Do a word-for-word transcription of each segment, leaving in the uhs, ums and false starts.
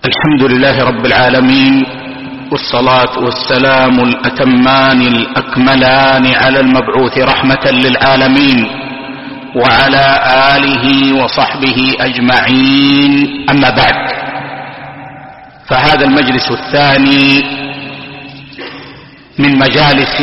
الحمد لله رب العالمين، والصلاة والسلام الأتمان الأكملان على المبعوث رحمة للعالمين وعلى آله وصحبه أجمعين. أما بعد، فهذا المجلس الثاني من مجالس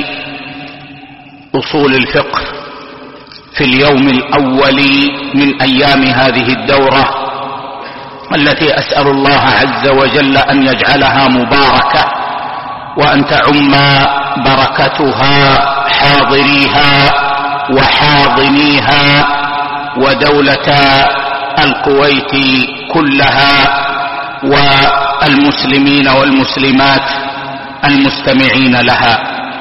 أصول الفقه في اليوم الأول من أيام هذه الدورة التي أسأل الله عز وجل أن يجعلها مباركة وأن تعم بركتها حاضريها وحاضنيها ودولة الكويت كلها والمسلمين والمسلمات المستمعين لها.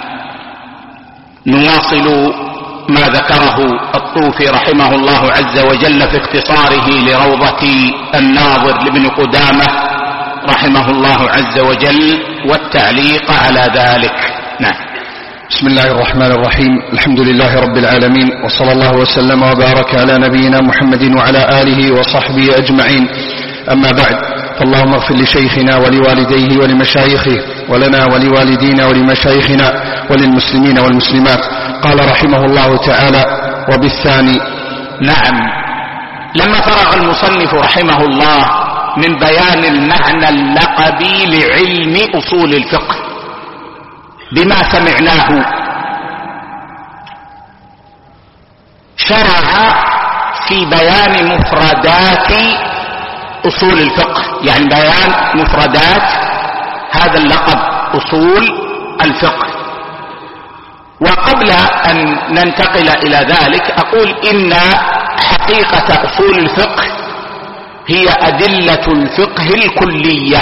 نواصل ما ذكره الطوفي رحمه الله عز وجل في اختصاره لروضة الناظر لابن قدامة رحمه الله عز وجل والتعليق على ذلك. نعم. بسم الله الرحمن الرحيم. الحمد لله رب العالمين، وصلى الله وسلم وبارك على نبينا محمد وعلى آله وصحبه أجمعين. أما بعد، فاللهم اغفر لشيخنا ولوالديه ولمشايخه ولنا ولوالدينا ولمشايخنا وللمسلمين والمسلمات. قال رحمه الله تعالى: وبالثاني. نعم. لما فرغ المصنف رحمه الله من بيان المعنى اللقبي لعلم أصول الفقه بما سمعناه، شرع في بيان مفردات أصول الفقه، يعني بيان مفردات هذا اللقب أصول الفقه. وقبل أن ننتقل إلى ذلك أقول إن حقيقة أصول الفقه هي أدلة الفقه الكلية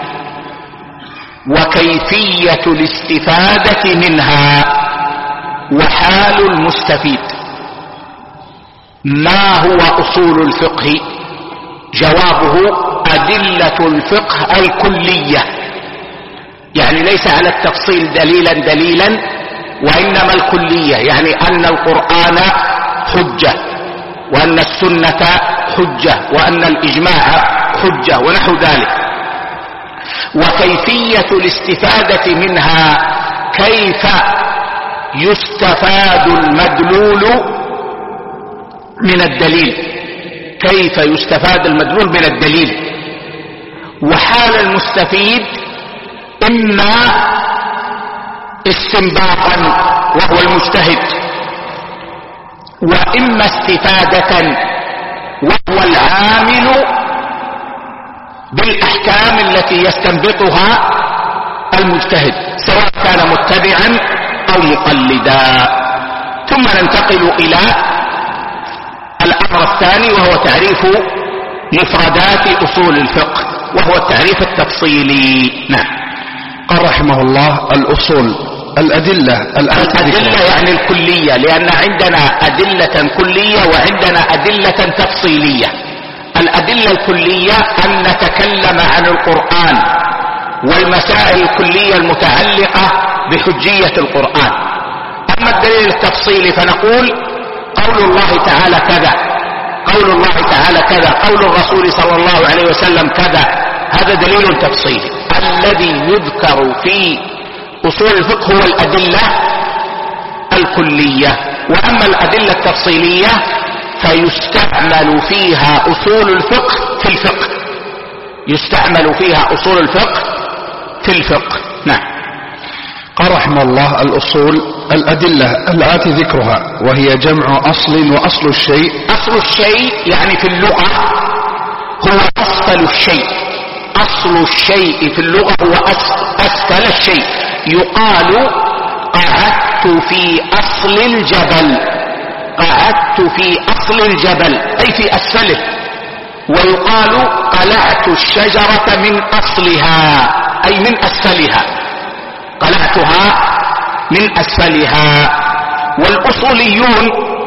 وكيفية الاستفادة منها وحال المستفيد. ما هو أصول الفقه؟ جوابه أدلة الفقه الكلية، يعني ليس على التفصيل دليلا دليلا، وإنما الكلية، يعني أن القرآن حجة وأن السنة حجة وأن الإجماع حجة ونحو ذلك. وكيفية الاستفادة منها، كيف يستفاد المدلول من الدليل، كيف يستفاد المدلول من الدليل، وحال المستفيد إما استنباطا وهو المجتهد، وإما استفادة وهو العامل بالأحكام التي يستنبطها المجتهد، سواء كان متبعا أو مقلدا. ثم ننتقل إلى الأمر الثاني، وهو تعريف مفردات أصول الفقه، وهو التعريف التفصيلي. نعم. قال رحمه الله: الأصول الأدلة الأدلة يعني الكلية، لأن عندنا أدلة كلية وعندنا أدلة تفصيلية. الأدلة الكلية أن نتكلم عن القرآن والمسائل الكلية المتعلقة بحجية القرآن. أما الدليل التفصيلي فنقول قول الله تعالى كذا، قول الله تعالى كذا، قول الرسول صلى الله عليه وسلم كذا، هذا دليل تفصيلي. الذي يذكر في أصول الفقه هو الأدلة الكلية. وأما الأدلة التفصيلية فيستعمل فيها أصول الفقه في الفقه، يستعمل فيها أصول الفقه في الفقه. نعم. قال رحمه الله: الأصول الأدلة الآتي ذكرها، وهي جمع أصل، وأصل الشيء أصل الشيء يعني في اللغة هو أسفل الشيء. أصل الشيء في اللغة هو أسفل الشيء. يقال قعدت في أصل الجبل، قعدت في أصل الجبل أي في أسفله. ويقال قلعت الشجرة من أصلها أي من أسفلها، قلعتها من أسفلها. والأصوليون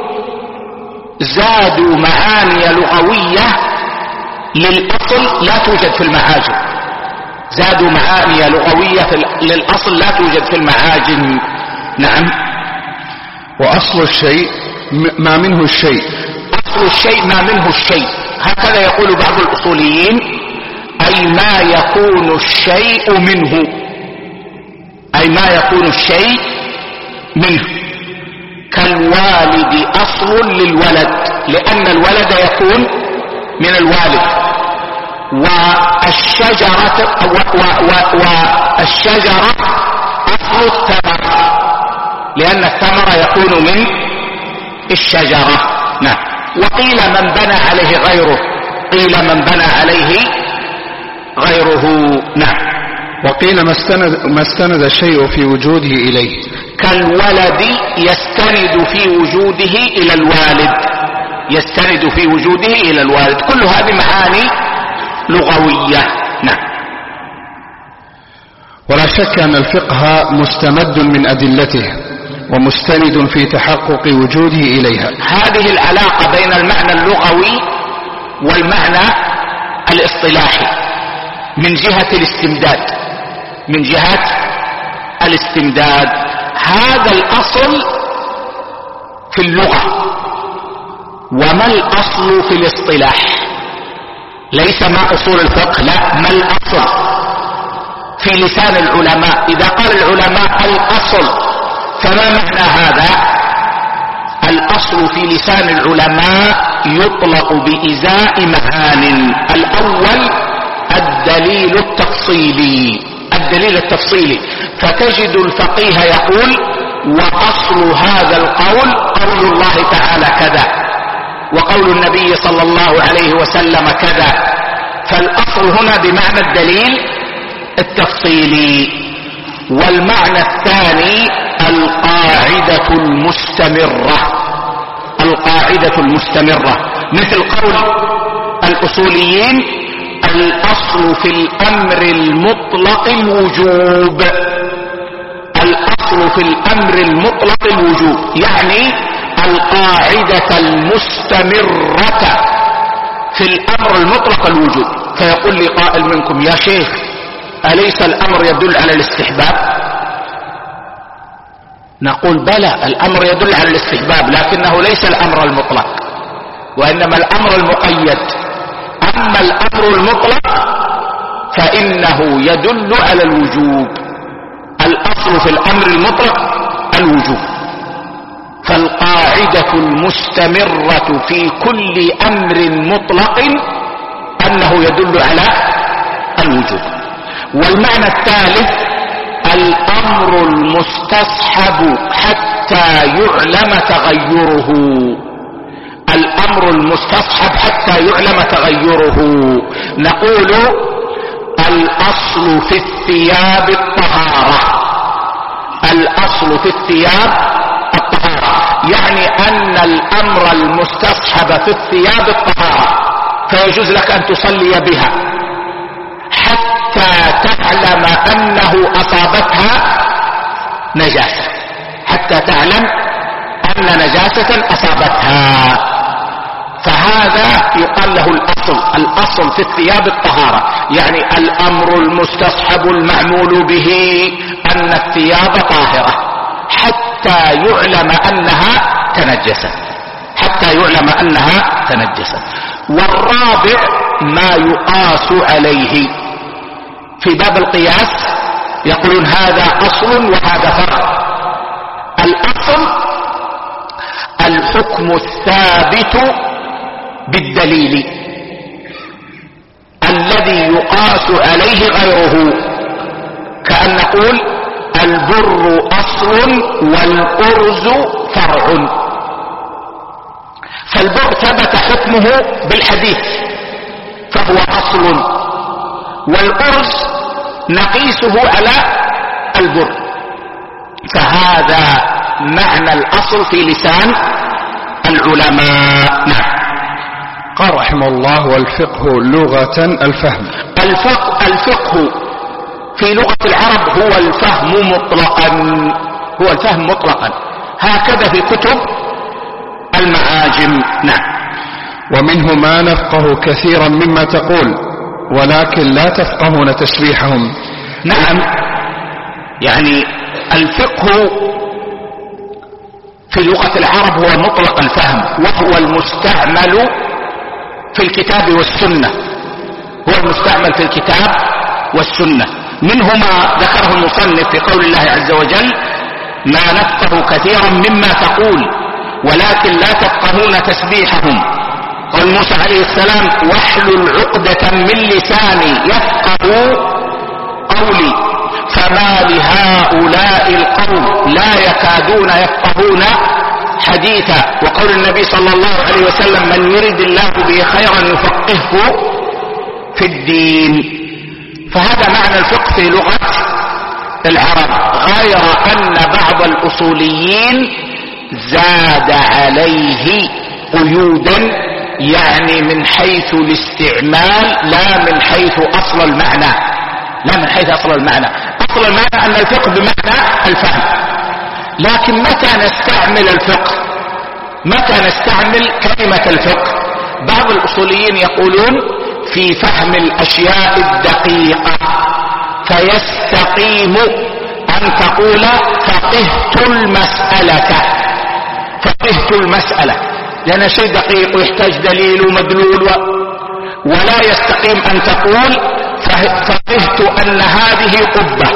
زادوا معاني لغوية للأصل لا توجد في المعاجم، زادوا معاني لغوية للأصل لا توجد في المعاجم. نعم. وأصل الشيء ما منه الشيء، أصل الشيء ما منه الشيء، هكذا يقول بعض الأصوليين. أي ما يكون الشيء منه، أي ما يكون الشيء منه. كالوالد أصل للولد، لأن الولد يكون من الوالد. والشجرة والشجرة أصل الثمر، لأن الثمر يكون من الشجرة. نعم. وقيل من بنى عليه غيره، قيل من بنى عليه غيره. نعم. وقيل ما استند, ما استند الشيء في وجوده إليه، كالولد يستند في وجوده إلى الوالد، يستند في وجوده إلى الوالد. كل هذه معاني لغوية. نعم. ولا شك أن الفقه مستمد من أدلته ومستند في تحقق وجوده إليها. هذه العلاقة بين المعنى اللغوي والمعنى الاصطلاحي من جهة الاستمداد، من جهة الاستمداد. هذا الأصل في اللغة، وما الأصل في الاصطلاح؟ ليس ما أصول الفقه، لا، ما الأصل في لسان العلماء؟ إذا قال العلماء الأصل، فما معنى هذا؟ الأصل في لسان العلماء يطلق بإزاء معان. الأول الدليل التفصيلي، الدليل التفصيلي، فتجد الفقيه يقول وأصل هذا القول قول الله تعالى كذا، وقول النبي صلى الله عليه وسلم كذا. فالأصل هنا بمعنى الدليل التفصيلي. والمعنى الثاني القاعدة المستمرة، القاعدة المستمرة، مثل قول الأصوليين الأصل في الأمر المطلق الوجوب، الأصل في الأمر المطلق الوجوب، يعني القاعدة المستمرة في الأمر المطلق الوجوب. فيقول لي قائل منكم يا شيخ أليس الأمر يدل على الاستحباب؟ نقول بلى، الأمر يدل على الاستحباب، لكنه ليس الأمر المطلق، وإنما الأمر المقيد. أما الأمر المطلق فإنه يدل على الوجوب. الأصل في الأمر المطلق الوجوب. فالقاعدة المستمرة في كل أمر مطلق أنه يدل على الوجوب. والمعنى الثالث الأمر المستصحب حتى يعلم تغيره، الأمر المستصحب حتى يعلم تغيره. نقول الأصل في الثياب الطهارة، الأصل في الثياب الطهارة، يعني أن الأمر المستصحب في الثياب الطهارة، فيجوز لك أن تصلي بها حتى تعلم أنه أصابتها نجاسة، حتى تعلم أن نجاسة أصابتها. فهذا يقال له الأصل، الأصل في الثياب الطهارة، يعني الأمر المستصحب المعمول به أن الثياب طاهرة حتى يعلم أنها تنجست، حتى يعلم أنها تنجست. والرابع ما يقاس عليه. في باب القياس يقولون هذا أصل وهذا فرع. الأصل الحكم الثابت بالدليل الذي يقاس عليه غيره، كأن نقول البر أصل والأرز فرع. فالبر ثبت حكمه بالحديث فهو أصل، والأرز نقيسه على البر. فهذا معنى الأصل في لسان العلماء. نعم. قال رحمه الله والفقه لغة الفهم. الفقه, الفقه في لغة العرب هو الفهم مطلقا، هو الفهم مطلقا، هكذا في كتب المعاجم. نعم. ومنه ما نفقه كثيرا مما تقول ولكن لا تفقهون تشريحهم. نعم، يعني الفقه في لغة العرب هو مطلق الفهم، وهو المستعمل في الكتاب والسنة هو المستعمل في الكتاب والسنة. منه ما ذكره المصنف في قول الله عز وجل: ما نفقه كثيرا مما تقول ولكن لا تفقهون تسبيحهم. قال موسى عليه السلام: واحلل عقدة من لساني يفقه قولي. فما لهؤلاء القوم لا يكادون يفقهون حديثا. وقول النبي صلى الله عليه وسلم: من يرد الله به خيرا يفقهه في الدين. فهذا معنى الفقه في لغة العرب، غير أن بعض الأصوليين زاد عليه قيودا، يعني من حيث الاستعمال لا من حيث أصل المعنى، لا من حيث أصل المعنى. أصل المعنى أن الفقه بمعنى الفهم، لكن متى نستعمل الفقه؟ متى نستعمل كلمة الفقه؟ بعض الأصوليين يقولون في فهم الأشياء الدقيقة، فيستقيم أن تقول فقهت المسألة، فقهت المسألة، لأن شيء دقيق ويحتاج دليل ومدلول و... ولا يستقيم أن تقول فقهت أن هذه قبة،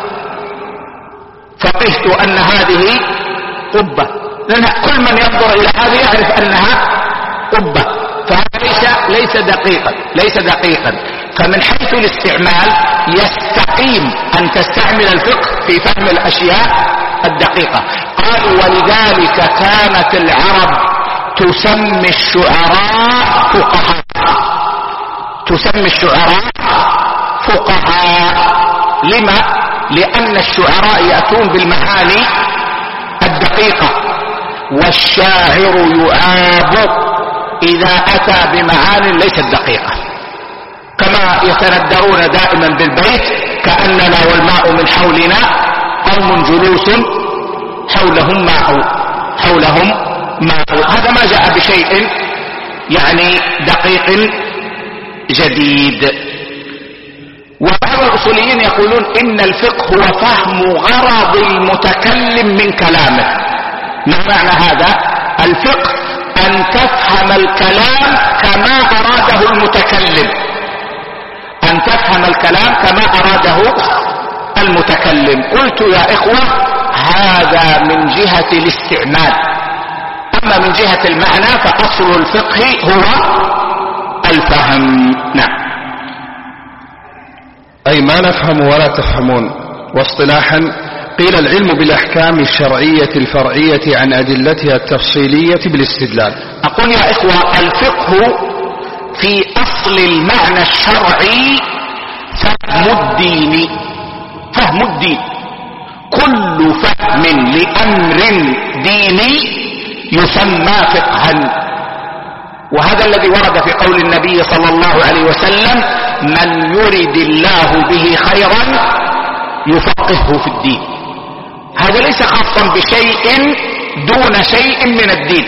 فقهت أن هذه قبة، لأن كل من ينظر إلى هذه يعرف أنها قبة، فهذا ليس ليس دقيقا ليس دقيقا فمن حيث الاستعمال يستقيم أن تستعمل الفقه في فهم الأشياء الدقيقة. قالوا: ولذلك كانت العرب تسمي الشعراء فقهاء، تسمي الشعراء فقهاء. لما؟ لأن الشعراء يأتون بالمعاني الدقيقة، والشاعر يعاب إذا أتى بمعاني ليست دقيقة، كما يتندرون دائما بالبيت: كأننا والماء من حولنا قوم جلوس حولهم ماء، حولهم ماء. هذا ما جاء بشيء يعني دقيق جديد. وبعض الأصوليين يقولون إن الفقه هو فهم غرض المتكلم من كلامه. ما معنى هذا؟ الفقه أن تفهم الكلام كما أراده المتكلم، أن تفهم الكلام كما أراده المتكلم. قلت يا إخوة هذا من جهة الاستعمال، أما من جهة المعنى فأصل الفقه هو الفهم. نعم. أي ما نفهم ولا تفهمون. واصطلاحا قيل العلم بالأحكام الشرعية الفرعية عن أدلتها التفصيلية بالاستدلال. أقول يا إخوة الفقه في أصل المعنى الشرعي فهم الدين، فهم الدين. كل فهم لأمر ديني يسمى فقها، وهذا الذي ورد في قول النبي صلى الله عليه وسلم: من يرد الله به خيرا يفقهه في الدين. هذا ليس خاصا بشيء دون شيء من الدين،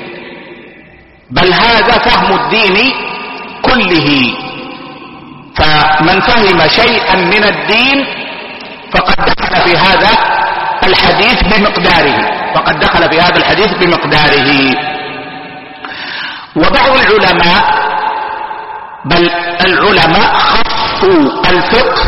بل هذا فهم الدين كله. فمن فهم شيئا من الدين فقد دخل في هذا الحديث بمقداره، فقد دخل في هذا الحديث بمقداره. وبعض العلماء بل العلماء خصوا الفقه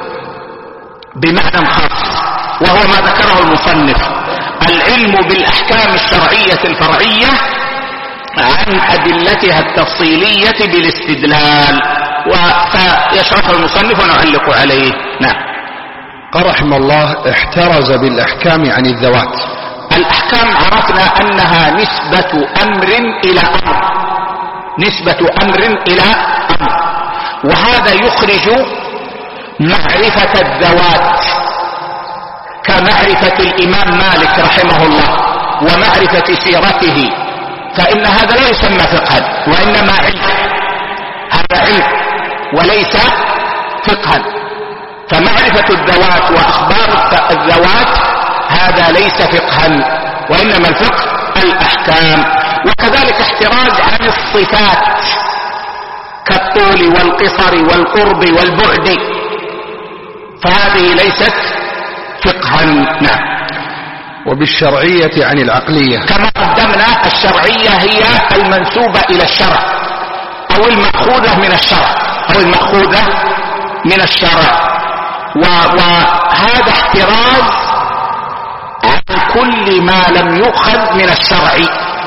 بمعنى خاص، وهو ما ذكره المصنف: العلم بالأحكام الشرعية الفرعية عن أدلتها التفصيلية بالاستدلال. وسيشرح المصنف ونعلق عليه. نعم. قال رحمه الله: احترز بالأحكام عن الذوات. الأحكام عرفنا أنها نسبة أمر إلى أمر، نسبة أمر إلى أمر، وهذا يخرج معرفة الذوات كمعرفة الإمام مالك رحمه الله ومعرفة سيرته، فإن هذا لا يسمى فقها وإنما علم، هذا علم وليس فقها. فمعرفة الذوات وأخبار الذوات هذا ليس فقها، وإنما الفقه الأحكام. وكذلك احتراز عن الصفات كالطول والقصر والقرب والبعد، فهذه ليست فقها. نعم. وبالشرعية عن العقلية. كما قدمنا الشرعية هي المنسوبة إلى الشرع أو المأخوذة من الشرع، أو المأخوذة من الشرع، وهذا احتراز عن كل ما لم يؤخذ من الشرع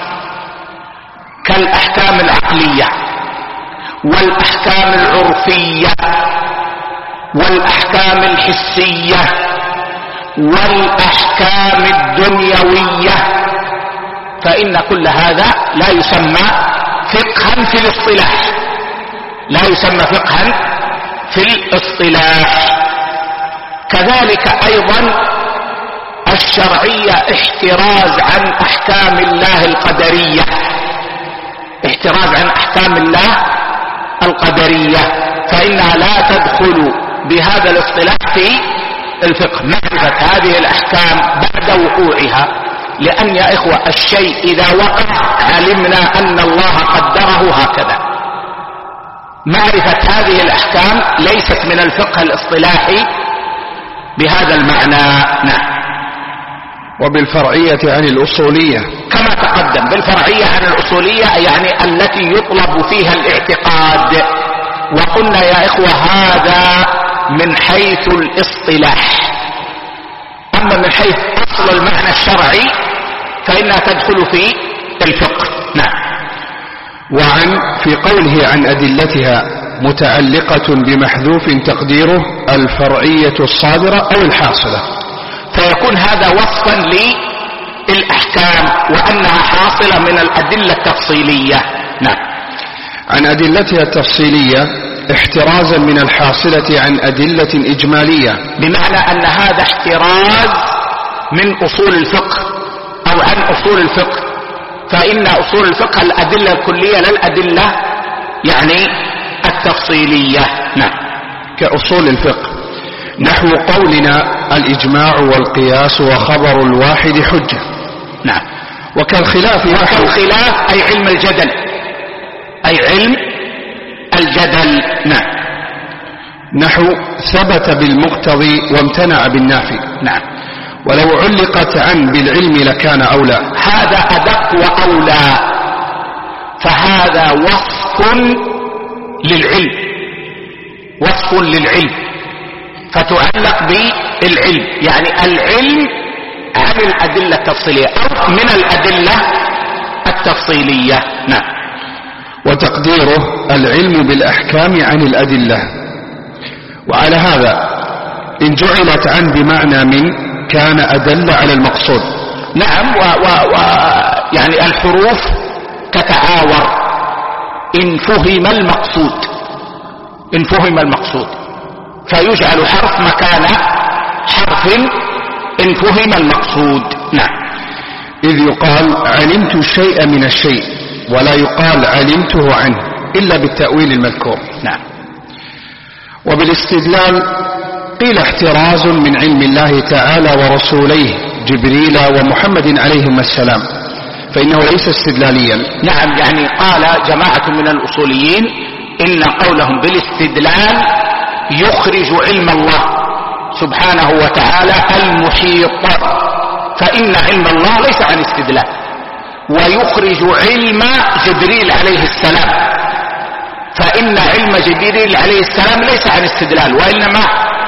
كالأحكام العقلية والأحكام العرفية والأحكام الحسية والأحكام الدنيوية، فإن كل هذا لا يسمى فقها في الاصطلاح، لا يسمى فقها في الاصطلاح. كذلك أيضا الشرعية احتراز عن أحكام الله القدرية، احتراز عن أحكام الله القدرية، فإنها لا تدخل بهذا الاصطلاح في الفقه. معرفة هذه الأحكام بعد وقوعها، لأن يا إخوة الشيء إذا وقع علمنا أن الله قدره هكذا. معرفة هذه الأحكام ليست من الفقه الاصطلاحي بهذا المعنى. نعم. وبالفرعية عن الأصولية كما تقدم، بالفرعية عن الأصولية يعني التي يطلب فيها الاعتقاد، وقلنا يا إخوة هذا من حيث الاصطلاح. أما من حيث أصل المعنى الشرعي فإنها تدخل في الفقه. نعم. وعن في قوله عن أدلتها متعلقة بمحذوف تقديره الفرعية الصادرة أو الحاصلة، فيكون هذا وصفا للأحكام وأنها حاصلة من الأدلة التفصيلية. نعم. عن أدلتها التفصيلية احترازا من الحاصلة عن أدلة إجمالية، بمعنى أن هذا احتراز من أصول الفقه أو عن أصول الفقه، فإن أصول الفقه الأدلة الكلية لا الأدلة يعني التفصيلية. نعم. كأصول الفقه نحو قولنا الإجماع والقياس وخبر الواحد حجة. نعم. وكالخلاف وكالخلاف أي علم الجدل، أي علم الجدل. نعم. نحو ثبت بالمقتضي وامتنع بالنافي. نعم. ولو علقت عن بالعلم لكان أولى، هذا أدق وأولى، فهذا وصف للعلم، وصف للعلم، فتعلق بالعلم، يعني العلم عن الأدلة التفصيلية أو من الأدلة التفصيلية. نعم. وتقديره العلم بالأحكام عن الأدلة. وعلى هذا إن جعلت عن بمعنى من كان أدل على المقصود. نعم. و, و, و يعني الحروف تتعاور إن فهم المقصود، إن فهم المقصود فيجعل حرف مكان حرف إن فهم المقصود. نعم. إذ يقال علمت الشيء من الشيء ولا يقال علمته عنه إلا بالتأويل المذكور. نعم. وبالاستدلال قيل احتراز من علم الله تعالى ورسوليه جبريل ومحمد عليهم السلام، فإنه ليس استدلاليا. نعم. يعني قال جماعة من الأصوليين إن قولهم بالاستدلال يخرج علم الله سبحانه وتعالى المحيط، فإن علم الله ليس عن استدلال، ويخرج علم جبريل عليه السلام، فإن علم جبريل عليه السلام ليس عن استدلال، وإنما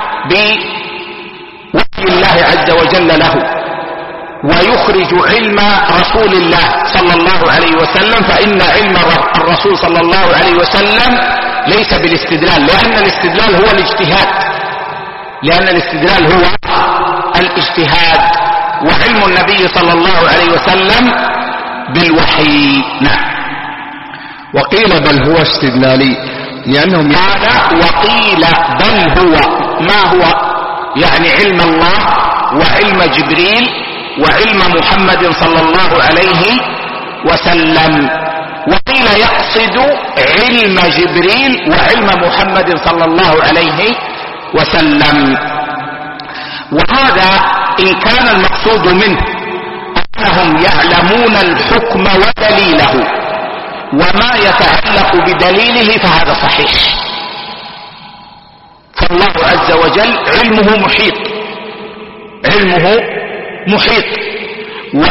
بوحي الله عز وجل له. ويخرج علم رسول الله صلى الله عليه وسلم، فإن علم الرسول صلى الله عليه وسلم ليس بالاستدلال، لأن الاستدلال هو الاجتهاد، لأن الاستدلال هو الاجتهاد، وعلم النبي صلى الله عليه وسلم بالوحي. نعم. وقيل بل هو استدلالي لأنهم قال وقيل بل هو، ما هو؟ يعني علم الله وعلم جبريل وعلم محمد صلى الله عليه وسلم. وقيل يقصد علم جبريل وعلم محمد صلى الله عليه وسلم. وهذا إن كان المقصود منه أنهم يعلمون الحكم ودليله وما يتعلق بدليله فهذا صحيح، فالله عز وجل علمه محيط، علمه محيط،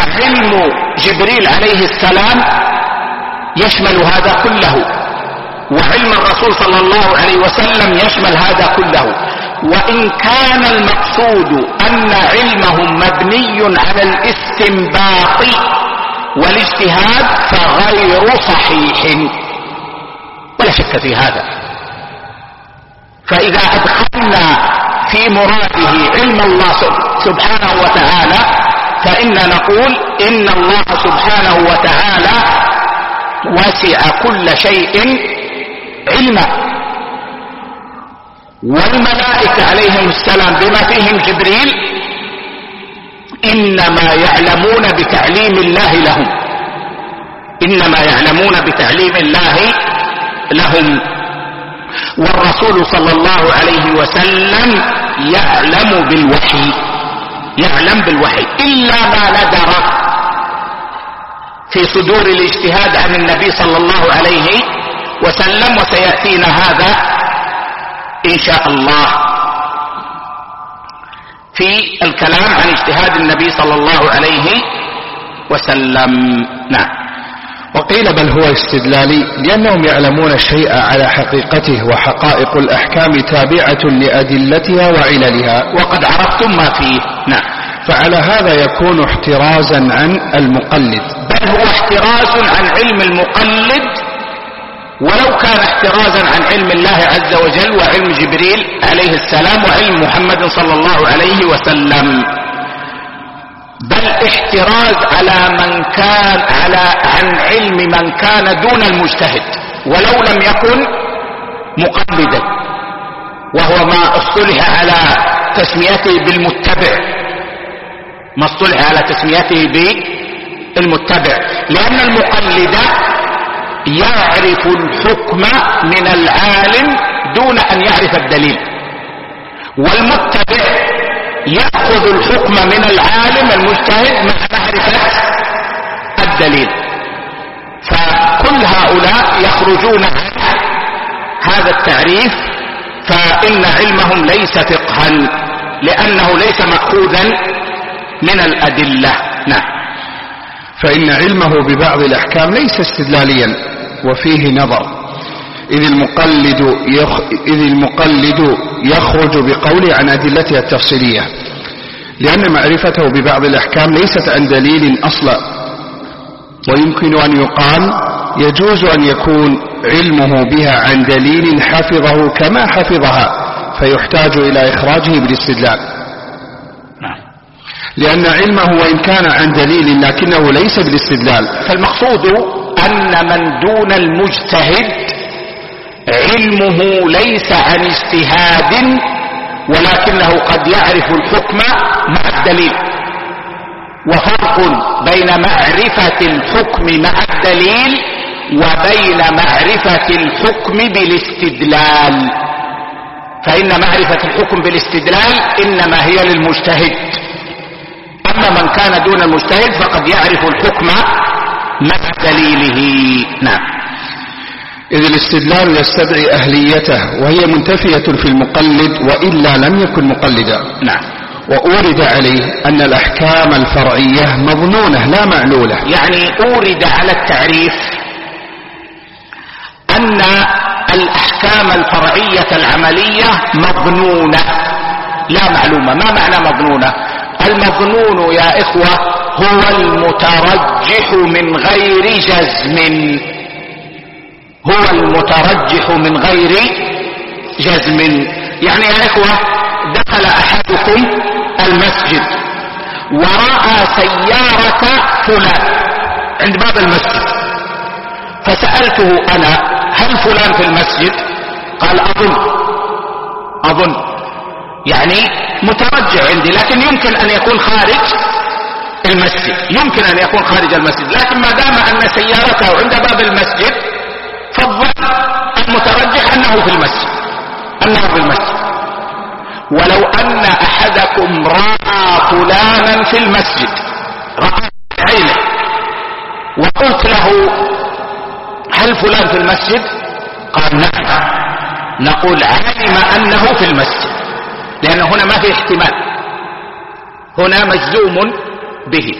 وعلم جبريل عليه السلام يشمل هذا كله، وعلم الرسول صلى الله عليه وسلم يشمل هذا كله. وإن كان المقصود أن علمهم مبني على الاستنباط والاجتهاد فغير صحيح ولا شك في هذا. فإذا أدخلنا في مراده علم الله سبحانه وتعالى فإننا نقول إن الله سبحانه وتعالى وسع كل شيء علما، والملائكة عليهم السلام بما فيهم جبريل إنما يعلمون بتعليم الله لهم، إنما يعلمون بتعليم الله لهم. والرسول صلى الله عليه وسلم يعلم بالوحي، يعلم بالوحي إلا ما ندر في صدور الاجتهاد عن النبي صلى الله عليه وسلم، وسيأتينا هذا إن شاء الله في الكلام عن اجتهاد النبي صلى الله عليه وسلم. نعم. وقيل بل هو استدلالي لأنهم يعلمون الشيء على حقيقته، وحقائق الأحكام تابعة لأدلتها وعللها، وقد عرفتم ما فيه. نعم. فعلى هذا يكون احترازا عن المقلد. بل هو احتراز عن علم المقلد، ولو كان احترازا عن علم الله عز وجل وعلم جبريل عليه السلام وعلم محمد صلى الله عليه وسلم، بل احتراز على من كان على عن علم من كان دون المجتهد ولو لم يكن مقلدا، وهو ما اصطلح على تسميته بالمتبع، ما اصطلح على تسميته بالمتبع، لأن المقلد يعرف الحكم من العالم دون أن يعرف الدليل، والمتبع يأخذ الحكم من العالم المجتهد مع معرفة الدليل. فكل هؤلاء يخرجون عن هذا التعريف، فإن علمهم ليس فقها لأنه ليس مأخوذا من الأدلة. نعم. فإن علمه ببعض الأحكام ليس استدلاليا وفيه نظر، إذ المقلد, يخ... إذ المقلد يخرج بقوله عن أدلتها التفصيلية، لأن معرفته ببعض الأحكام ليست عن دليل أصلا، ويمكن أن يقال يجوز أن يكون علمه بها عن دليل حفظه كما حفظها فيحتاج إلى إخراجه بالاستدلال، لأن علمه وإن كان عن دليل لكنه ليس بالاستدلال. فالمقصود أن من دون المجتهد علمه ليس عن اجتهاد، ولكنه قد يعرف الحكم مع الدليل، وفرق بين معرفة الحكم مع الدليل وبين معرفة الحكم بالاستدلال. فإن معرفة الحكم بالاستدلال إنما هي للمجتهد، أما من كان دون المجتهد فقد يعرف الحكم مع دليله. نعم. إذ الاستدلال يستدعي أهليته، وهي منتفية في المقلد وإلا لم يكن مقلدا. نعم. وأورد عليه أن الأحكام الفرعية مظنونة لا معلولة، يعني أورد على التعريف أن الأحكام الفرعية العملية مظنونة لا معلومة. ما معنى مظنونة؟ المظنون يا إخوة هو المترجح من غير جزم، هو المترجح من غير جزم. يعني يا إخوة دخل أحدكم المسجد ورأى سيارة فلان عند باب المسجد، فسألته أنا هل فلان في المسجد؟ قال أظن أظن يعني مترجح عندي، لكن يمكن أن يكون خارج المسجد، يمكن أن يكون خارج المسجد، لكن ما دام أن سيارته عند باب المسجد فالظن المترجح أنه في المسجد، أنه في المسجد. ولو أن أحدكم رأى فلانا في المسجد، رأى عينه، وقلت له هل فلان في المسجد؟ قال نعم، نقول علم أنه في المسجد، لأن هنا ما في احتمال، هنا مجزوم به.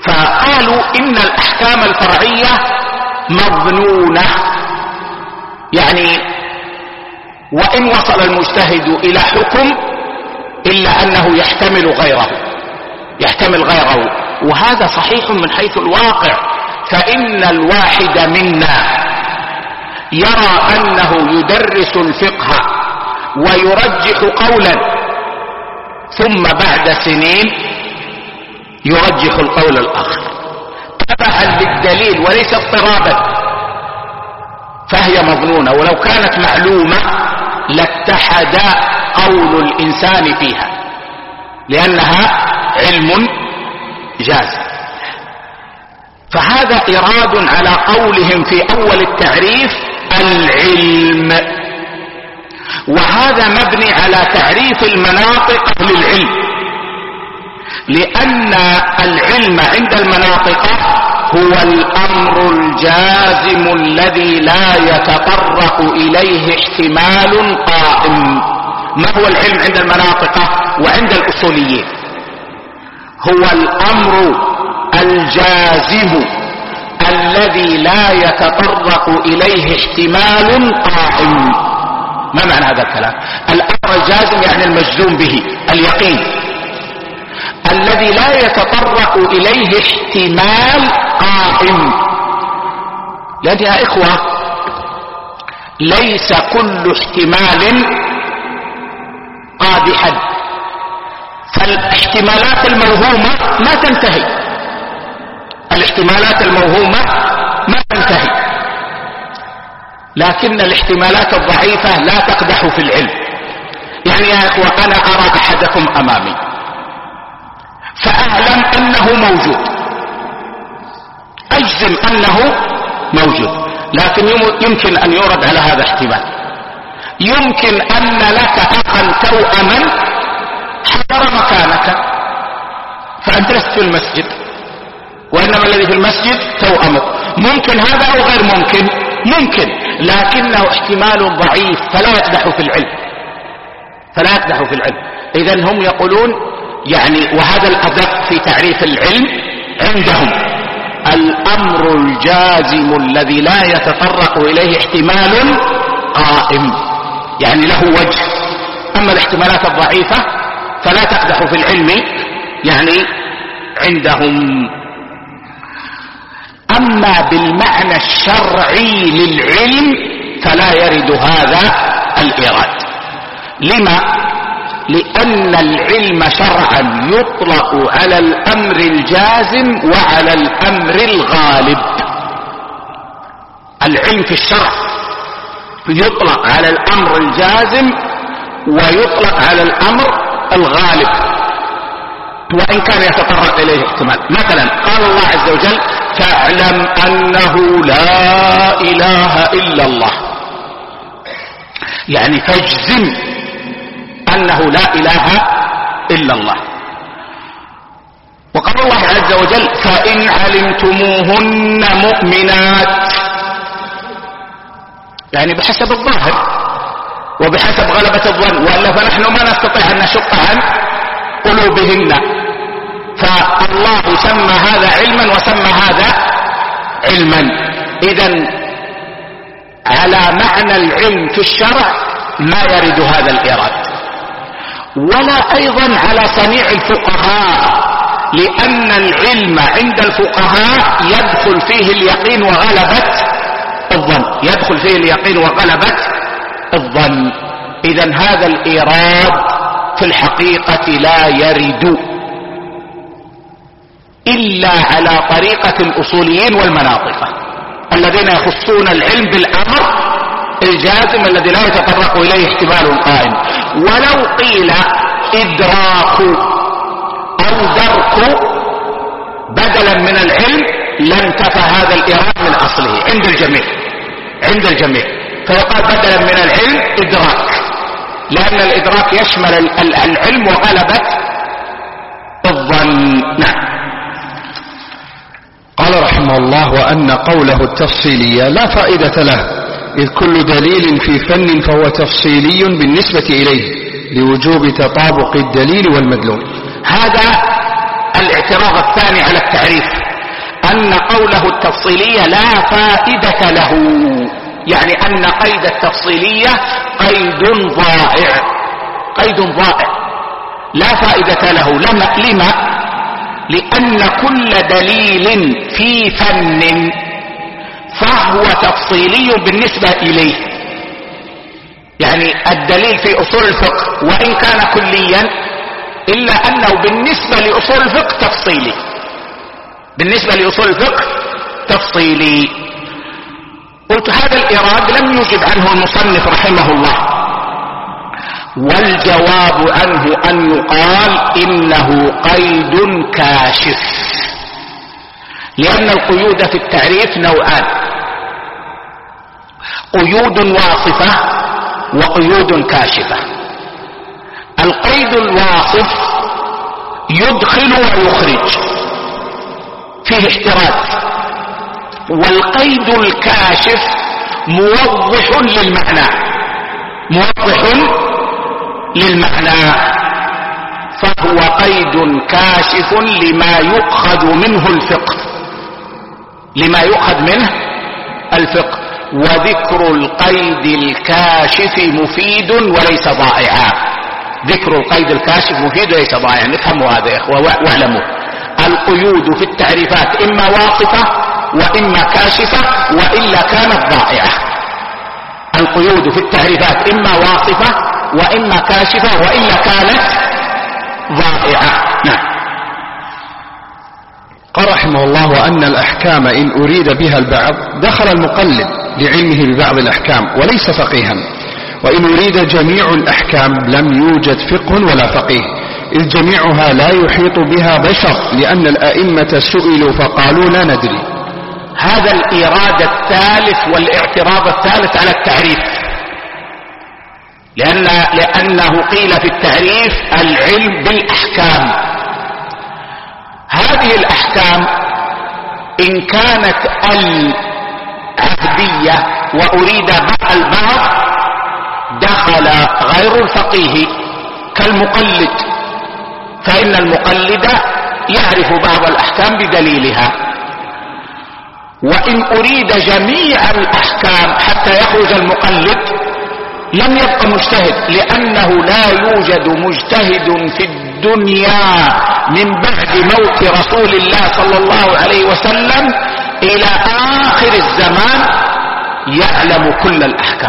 فقالوا إن الأحكام الفرعية مظنونة، يعني وإن وصل المجتهد إلى حكم إلا أنه يحتمل غيره يحتمل غيره وهذا صحيح من حيث الواقع، فإن الواحد منا يرى أنه يدرس الفقه ويرجح قولا ثم بعد سنين يرجح القول الآخر تبعا للدليل وليس اضطرابا، فهي مظنونة، ولو كانت معلومة لاتحد قول الإنسان فيها لأنها علم جازم. فهذا إراد على قولهم في أول التعريف العلم، وهذا مبني على تعريف المناطق للعلم، لأن العلم عند المناطق هو الأمر الجازم الذي لا يتطرق إليه احتمال قائم. ما هو العلم عند المناطق وعند الأصوليين؟ هو الأمر الجازم الذي لا يتطرق إليه احتمال قائم. ما معنى هذا الكلام؟ الأمر الجازم يعني المجزوم به، اليقين الذي لا يتطرق إليه احتمال قائم. لأن يا إخوة ليس كل احتمال قادحا، فالاحتمالات الموهومة ما تنتهي، الاحتمالات الموهومة ما تنتهي، لكن الاحتمالات الضعيفة لا تقدح في العلم. يعني يا إخوة أنا أرى أحدكم أمامي فأعلم أنه موجود، أجزم أنه موجود، لكن يمكن أن يورد على هذا احتمال. يمكن أن لك أخا توأما حضر مكانك فأنت لست في المسجد وإنما الذي في المسجد توأمك، ممكن هذا أو غير ممكن؟ ممكن، لكنه احتمال ضعيف فلا يقدح في العلم، فلا يقدح في العلم. إذن هم يقولون يعني، وهذا الأدق في تعريف العلم عندهم، الأمر الجازم الذي لا يتطرق إليه احتمال قائم، يعني له وجه. أما الاحتمالات الضعيفة فلا تقدح في العلم يعني عندهم. أما بالمعنى الشرعي للعلم فلا يرد هذا الإيراد. لما؟ لأن العلم شرعا يطلق على الأمر الجازم وعلى الأمر الغالب. العلم في الشرع يطلق على الأمر الجازم ويطلق على الأمر الغالب، وإن كان يتطرق إليه احتمال. مثلا قال الله عز وجل فاعلم أنه لا إله إلا الله، يعني فاجزم أنه لا إله إلا الله. وقال الله عز وجل فإن علمتموهن مؤمنات، يعني بحسب الظاهر وبحسب غلبة الظن، وإلا فنحن ما نستطيع أن نشق عن قلوبهن. فالله سمى هذا علما وسمى هذا علما. إذن على معنى العلم في الشرع ما يرد هذا الإيراد، ولا أيضا على صنيع الفقهاء، لأن العلم عند الفقهاء يدخل فيه اليقين وغلبة الظن، يدخل فيه اليقين وغلبة الظن. إذن هذا الإيراد في الحقيقة لا يرد إلا على طريقة الأصوليين والمناطق الذين يخصون العلم بالأمر الجازم الذي لا يتطرق إليه احتمال قائم. ولو قيل إدراك أو درك بدلا من العلم لانتفى هذا الإيراد من أصله عند الجميع، عند الجميع فيقال بدلا من العلم إدراك، لأن الإدراك يشمل العلم وغلبة الظن. نعم. قال رحمه الله وأن قوله التفصيلي لا فائدة له، إذ كل دليل في فن فهو تفصيلي بالنسبة إليه لوجوب تطابق الدليل والمدلول. هذا الاعتراض الثاني على التعريف، أن قوله التفصيلي لا فائدة له، يعني أن قيد التفصيلية قيد ضائع، قيد ضائع لا فائدة له. لما؟ لأن كل دليل في فن فهو تفصيلي بالنسبة إليه. يعني الدليل في أصول الفقه وإن كان كليا إلا أنه بالنسبة لأصول الفقه تفصيلي، بالنسبة لأصول الفقه تفصيلي. قلت هذا الإيراد لم يجب عنه المصنف رحمه الله، والجواب عنه أن يقال إنه قيد كاشف، لأن القيود في التعريف نوعان: قيود واصفة وقيود كاشفة. القيد الواصف يدخل ويخرج فيه اشتراك، والقيد الكاشف موضح للمعنى، موضح للمعنى، فهو قيد كاشف لما يؤخذ منه الفقه، لما يؤخذ منه الفقه. وذكر القيد الكاشف مفيد وليس ضائعا، ذكر القيد الكاشف مفيد وليس ضائعا. نفهموا هذا يا اخوة واعلموا القيود في التعريفات اما واصفة واما كاشفة والا كانت ضائعة. القيود في التعريفات اما واصفة واما كاشفة والا كانت ضائعة. نعم. قال رحمه الله: وأن الأحكام إن أريد بها البعض دخل المقلد لعلمه ببعض الأحكام وليس فقيها، وإن أريد جميع الأحكام لم يوجد فقه ولا فقيه، إذ جميعها لا يحيط بها بشر، لأن الأئمة سئلوا فقالوا لا ندري. هذا الإيراد الثالث والاعتراض الثالث على التعريف، لأن لأنه قيل في التعريف العلم بالأحكام. هذه الأحكام إن كانت العهدية وأريد البعض دخل غير الفقيه كالمقلد، فإن المقلد يعرف بعض الأحكام بدليلها. وإن أريد جميع الأحكام حتى يخرج المقلد لم يبقى مجتهد، لأنه لا يوجد مجتهد في الدنيا من بعد موت رسول الله صلى الله عليه وسلم إلى آخر الزمان يعلم كل الأحكام.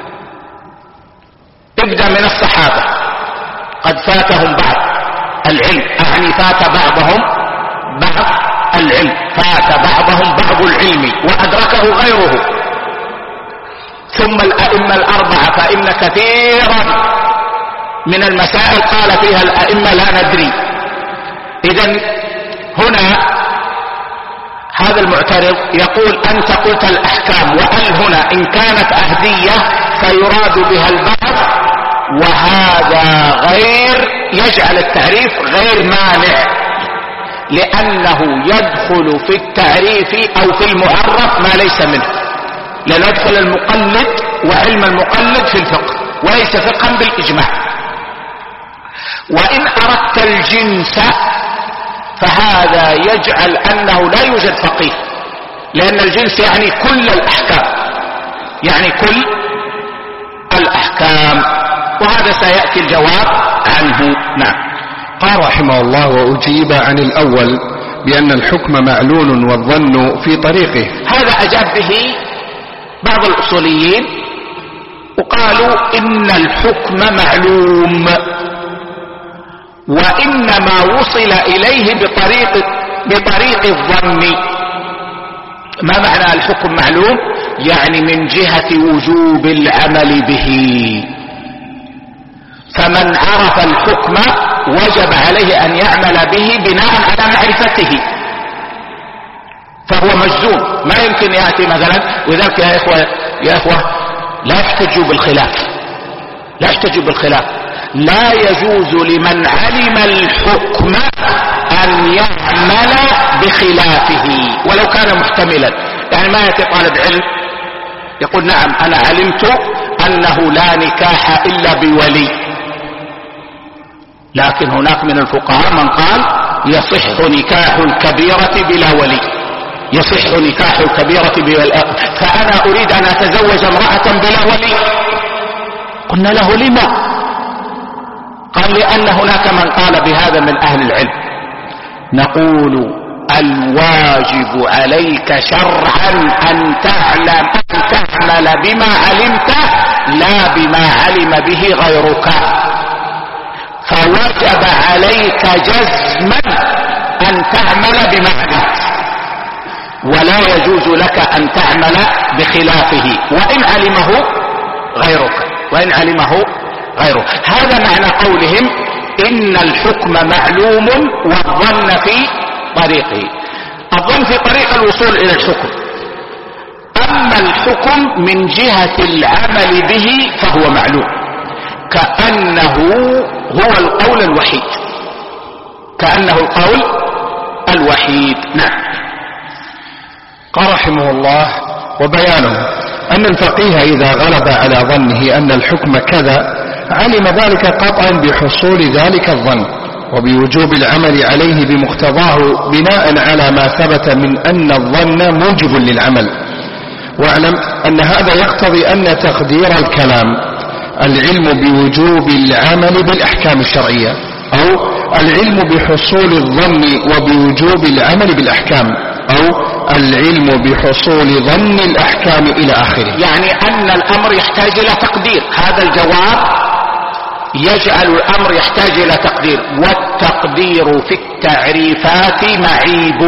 ابدأ من الصحابة قد فاتهم بعض العلم، أعني فات بعضهم بعض العلم، فات بعضهم بعض العلم وأدركه غيره. ثم الأئمة الأربعة فإن كثيرا من المسائل قال فيها الأئمة لا ندري. إذن هنا هذا المعترض يقول أنت قلت الأحكام، وأن هنا إن كانت أهدية فيراد بها البعض، وهذا غير يجعل التعريف غير مانع، لأنه يدخل في التعريف أو في المعرف ما ليس منه، لأن يدخل المقلد وعلم المقلد في الفقه وليس فقها بالإجماع. وإن أردت الجنس فهذا يجعل أنه لا يوجد فقيه، لأن الجنس يعني كل الأحكام، يعني كل الأحكام، وهذا سيأتي الجواب عنه. نعم. قال رحمه الله: وأجيب عن الأول بأن الحكم معلول والظن في طريقه. هذا أجاب به بعض الأصوليين وقالوا إن الحكم معلوم، وإنما وصل إليه بطريق بطريق الظن. ما معنى الحكم معلوم؟ يعني من جهة وجوب العمل به، فمن عرف الحكم وجب عليه أن يعمل به بناء على معرفته، فهو مجزوم، ما يمكن يأتي مثلا. وذلك يا إخوة يا إخوة لا يحتج بالخلاف، لا يحتج بالخلاف. لا يجوز لمن علم الحكم أن يعمل بخلافه ولو كان محتملا. يعني ما يأتي طالب علم يقول نعم أنا علمت أنه لا نكاح إلا بولي، لكن هناك من الفقهاء من قال يصح نكاح الكبيرة بلا ولي، يصح نكاح الكبيرة بلا، فأنا أريد أن أتزوج امرأة بلا ولي. قلنا له لما؟ قال لأن هناك من قال بهذا من أهل العلم. نقول الواجب عليك شرعا أن تعلم أن تعمل بما علمت لا بما علم به غيرك، فوجب عليك جزما أن تعمل بما علمت، ولا يجوز لك أن تعمل بخلافه وإن علمه غيرك وإن علمه غيره. هذا معنى قولهم إن الحكم معلوم والظن في طريقه. الظن في طريق الوصول إلى الحكم، أما الحكم من جهة العمل به فهو معلوم، كأنه هو القول الوحيد، كأنه القول الوحيد. نعم. قال رحمه الله: وبيانه أن الفقيه إذا غلب على ظنه أن الحكم كذا علم ذلك قطعا بحصول ذلك الظن وبوجوب العمل عليه بمقتضاه بناء على ما ثبت من أن الظن موجب للعمل. واعلم أن هذا يقتضي أن تقدير الكلام العلم بوجوب العمل بالأحكام الشرعية، أو العلم بحصول الظن وبوجوب العمل بالأحكام، أو العلم بحصول ظن الأحكام إلى آخره. يعني أن الأمر يحتاج إلى تقدير. هذا الجواب يجعل الأمر يحتاج إلى تقدير، والتقدير في التعريفات معيب،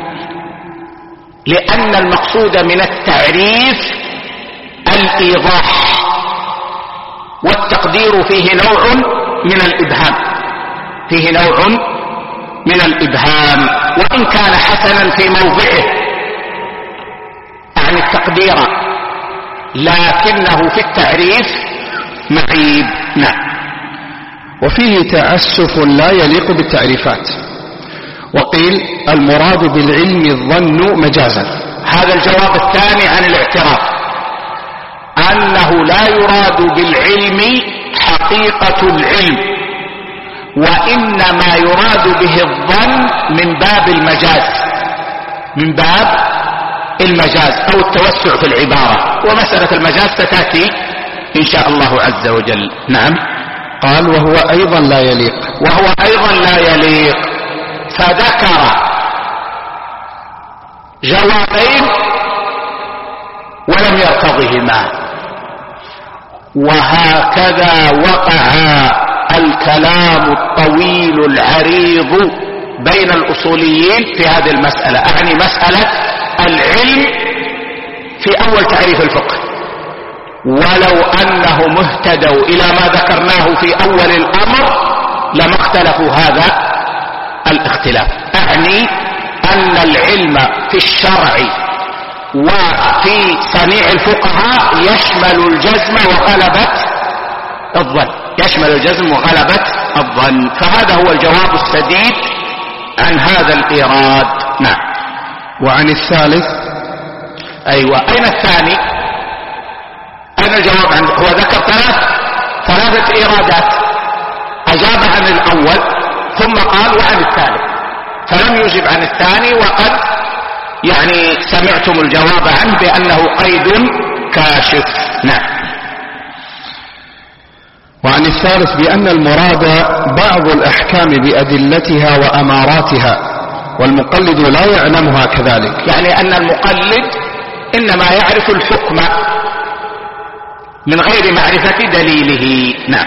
لأن المقصود من التعريف الإيضاح، والتقدير فيه نوع من الإبهام، فيه نوع من الإبهام وإن كان حسنا في موضعه عن التقدير، لكنه في التعريف معيب. نعم. وفيه تعسف لا يليق بالتعريفات. وقيل المراد بالعلم الظن مجازا. هذا الجواب الثاني عن الاعتراف، أنه لا يراد بالعلم حقيقة العلم، وإنما يراد به الظن من باب المجاز، من باب المجاز أو التوسع في العبارة، ومسألة المجاز ستأتي إن شاء الله عز وجل. نعم. قال: وهو أيضا لا يليق. وهو أيضا لا يليق، فذكر جوابين ولم يرتضهما، وهكذا وقع الكلام الطويل العريض بين الأصوليين في هذه المسألة، أعني مسألة العلم في أول تعريف الفقه، ولو أنهم اهتدوا إلى ما ذكرناه في أول الأمر لما اختلفوا هذا الاختلاف. أعني أن العلم في الشرع وفي صنيع الفقهاء يشمل الجزم وغلبة الظن، يشمل الجزم وغلبة الظن، فهذا هو الجواب السديد عن هذا الإيراد. نعم. وعن الثالث، أيوة، أين الثاني؟ أين الجواب عنه؟ هو ذكر ثلاث ثلاثة إيرادات، أجاب عن الأول ثم قال وعن الثالث، فلم يجب عن الثاني، وقد يعني سمعتم الجواب عنه بأنه قيد كاشف. نعم. وعن الثالث بأن المراد بعض الأحكام بأدلتها وأماراتها، والمقلد لا يعلمها كذلك. يعني أن المقلد إنما يعرف الحكم من غير معرفة دليله. نعم.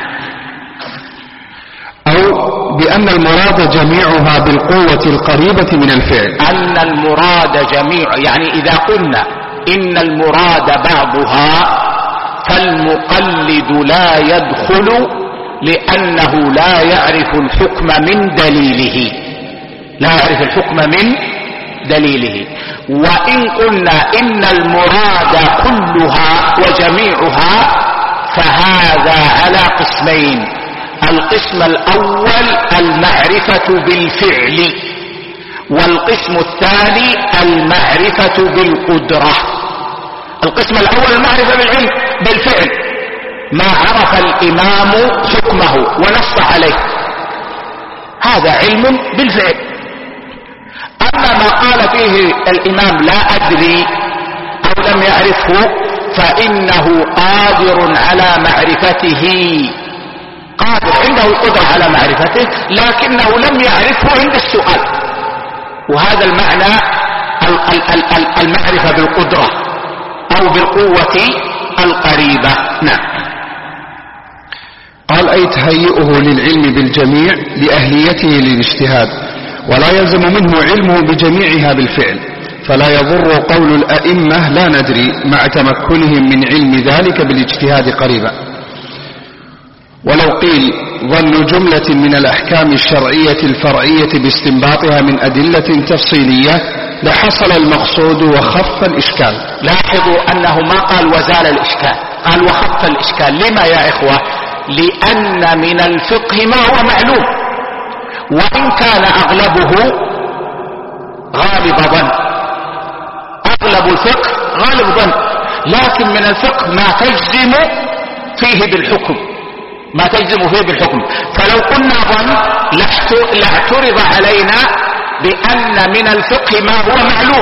أو بأن المراد جميعها بالقوة القريبة من الفعل. أن المراد جميع، يعني إذا قلنا إن المراد بعضها فالمقلد لا يدخل، لأنه لا يعرف الحكم من دليله، لا يعرف الحكم من دليله. وإن قلنا إن المراد كلها وجميعها فهذا على قسمين: القسم الأول المعرفة بالفعل، والقسم الثاني المعرفة بالقدرة. القسم الأول المعرفة بالعلم بالفعل، ما عرف الإمام حكمه ونص عليه، هذا علم بالفعل. أما ما قال فيه الإمام لا أدري أو لم يعرفه فإنه قادر على معرفته، قادر عنده القدرة على معرفته لكنه لم يعرفه عند السؤال، وهذا المعنى المعرفة بالقدرة أو بالقوة القريبة. نعم. قال أي تهيئه للعلم بالجميع لأهليته للاجتهاد، ولا يلزم منه علمه بجميعها بالفعل، فلا يضر قول الأئمة لا ندري مع تمكنهم من علم ذلك بالاجتهاد قريبا. ولو قيل ظن جملة من الأحكام الشرعية الفرعية باستنباطها من أدلة تفصيلية لحصل المقصود وخف الإشكال. لاحظوا أنه ما قال وزال الإشكال، قال وخف الإشكال. لما يا إخوة؟ لأن من الفقه ما هو معلوم، وإن كان أغلبه غالب ظن، أغلب الفقه غالب ظن، لكن من الفقه ما تجزم فيه بالحكم، ما تجزم فيه بالحكم. فلو قلنا ظن لاعترض علينا بأن من الفقه ما هو معلوم،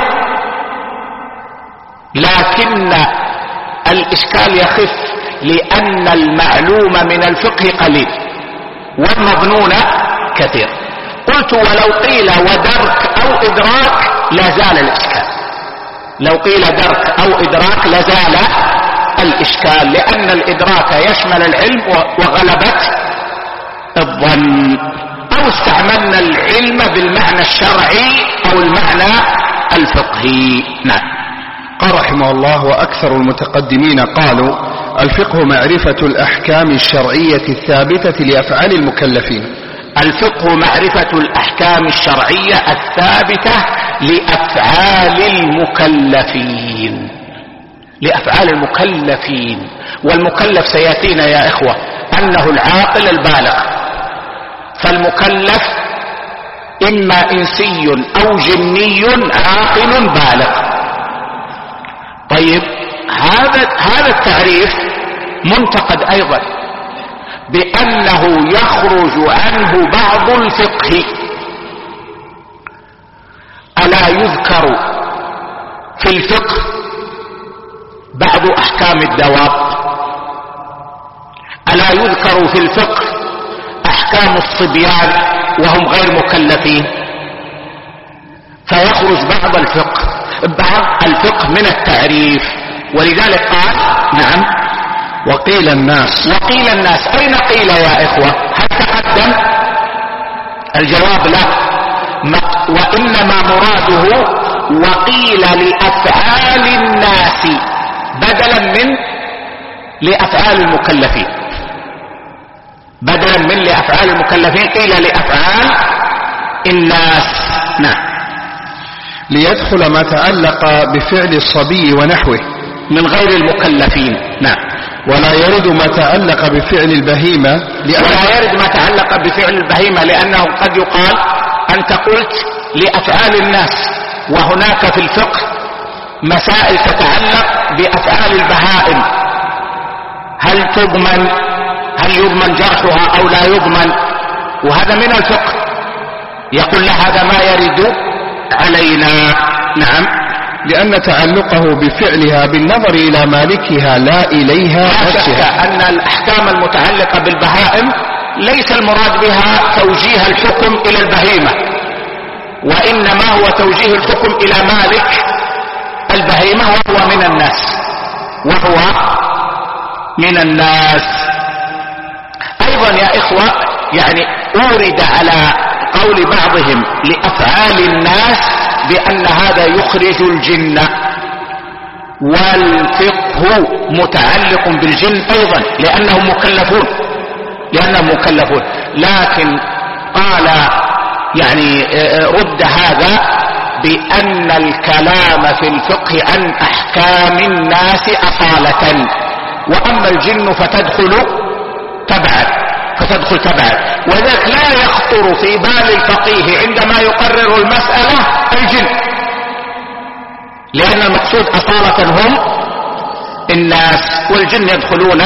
لكن الإشكال يخف لأن المعلوم من الفقه قليل والمظنون كثير. قلت ولو قيل ودرك أو إدراك لازال الإشكال، لو قيل درك أو إدراك لزال الإشكال، لأن الإدراك يشمل العلم وغلبت الظن، أو استعملنا العلم بالمعنى الشرعي أو المعنى الفقهي. نعم. قال رحمه الله وأكثر المتقدمين قالوا الفقه معرفة الأحكام الشرعية الثابتة لأفعال المكلفين. الفقه معرفة الأحكام الشرعية الثابتة لأفعال المكلفين، لأفعال المكلفين. والمكلف سيأتينا يا إخوة أنه العاقل البالغ، فالمكلف إما إنسي أو جني عاقل بالغ. طيب هذا هذا التعريف منتقد أيضا بأنه يخرج عنه بعض الفقه. ألا يذكر في الفقه بعض أحكام الدواب؟ ألا يذكر في الفقه أحكام الصبيان وهم غير مكلفين؟ فيخرج بعض الفقه بعض الفقه من التعريف. ولذلك قال نعم وقيل الناس. وقيل الناس. أين قيل يا إخوة؟ هل تقدم؟ الجواب لا، وإنما مراده وقيل لأفعال الناس بدلا من لأفعال المكلفين، بدلا من لأفعال المكلفين قيل لأفعال الناس. نعم. ليدخل ما تعلق بفعل الصبي ونحوه من غير المكلفين. نعم. ولا يرد ما تعلق بفعل البهيمة، ولا يرد ما تعلق بفعل البهيمة لأنه قد يقال أنت قلت لأفعال الناس، وهناك في الفقه مسائل تتعلق بأفعال البهائم، هل تضمن، هل يضمن جرحها أو لا يضمن، وهذا من الفقه. يقول لا هذا ما يرد علينا. نعم. لأن تعلقه بفعلها بالنظر إلى مالكها لا إليها لا نفسها. شك أن الأحكام المتعلقة بالبهائم ليس المراد بها توجيه الحكم إلى البهيمة، وإنما هو توجيه الحكم إلى مالك البهيمة وهو من الناس، وهو من الناس. أيضا يا إخوة يعني أورد على قول بعضهم لأفعال الناس بأن هذا يخرج الجن، والفقه متعلق بالجن أيضا لأنهم مكلفون، لأنهم مكلفون. لكن قال يعني رد هذا بأن الكلام في الفقه عن أحكام الناس أصالة، وأما الجن فتدخل تبعا فتدخل تبعا وذلك لا يخطر في بال الفقيه عندما يقرر المسألة الجن، لأن المقصود أصالة هم الناس، والجن يدخلون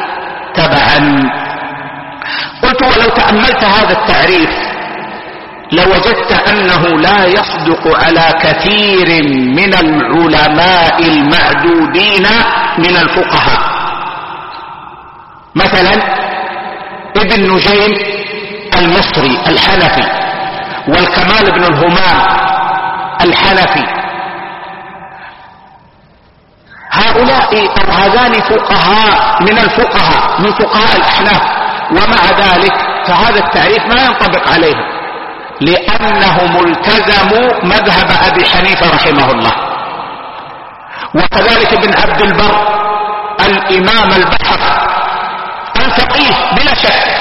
تبعا. قلت ولو تأملت هذا التعريف لوجدت أنه لا يصدق على كثير من العلماء المعدودين من الفقهاء. مثلا ابن نجيم المصري الحنفي، والكمال بن الهمام الحنفي، هؤلاء أو هذان فقهاء من الفقهاء من فقهاء الأحناف، ومع ذلك فهذا التعريف ما ينطبق عليهم، لأنهم التزموا مذهب أبي حنيفة رحمه الله. وكذلك ابن عبد البر الإمام البحر الفقيه بلا شك،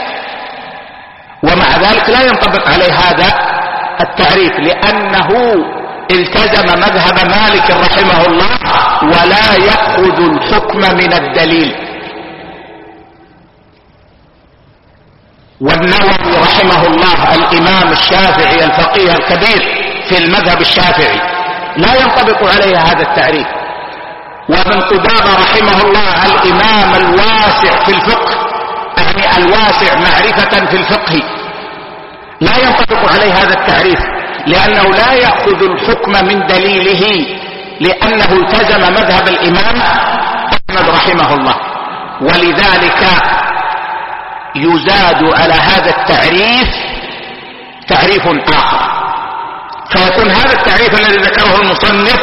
ومع ذلك لا ينطبق عليه هذا التعريف، لأنه التزم مذهب مالك رحمه الله ولا يأخذ الحكم من الدليل. والنووي رحمه الله الإمام الشافعي الفقيه الكبير في المذهب الشافعي لا ينطبق عليه هذا التعريف. وابن قدامة رحمه الله الإمام الواسع في الفقه، يعني الواسع معرفة في الفقه، لا ينطبق عليه هذا التعريف، لأنه لا يأخذ الحكم من دليله، لأنه التزم مذهب الإمام أحمد رحمه الله. ولذلك يزاد على هذا التعريف تعريف آخر، فيكون هذا التعريف الذي ذكره المصنف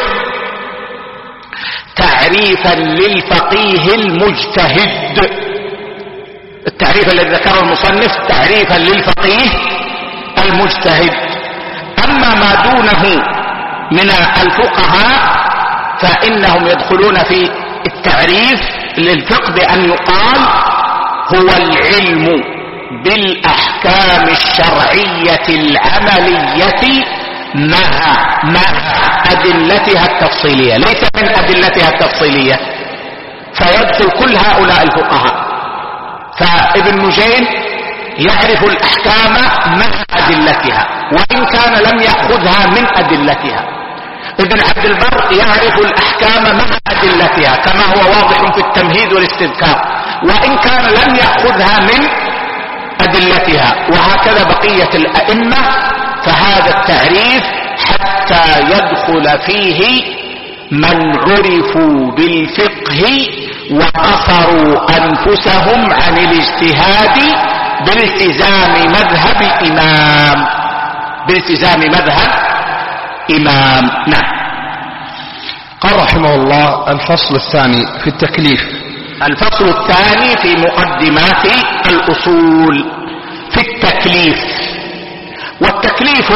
تعريفا للفقيه المجتهد. التعريف الذي ذكره المصنف تعريفا للفقيه المجتهد. أما ما دونه من الفقهاء فإنهم يدخلون في التعريف للفقه بأن يقال هو العلم بالأحكام الشرعية العملية مع مع أدلتها التفصيلية، ليس من أدلتها التفصيلية، فيدخل كل هؤلاء الفقهاء. فابن نجيم يعرف الأحكام مع أدلتها وإن كان لم يأخذها من أدلتها. ابن عبد البر يعرف الأحكام مع أدلتها كما هو واضح في التمهيد والاستذكار، وإن كان لم يأخذها من أدلتها، وهكذا بقية الأئمة. فهذا التعريف حتى يدخل فيه من عرفوا بالفقه وقصروا أنفسهم عن الاجتهاد بالتزام مذهب إمام بالتزام مذهب إمام نعم. قال رحمه الله: الفصل الثاني في التكليف. الفصل الثاني في مقدمات الأصول في التكليف. والتكليف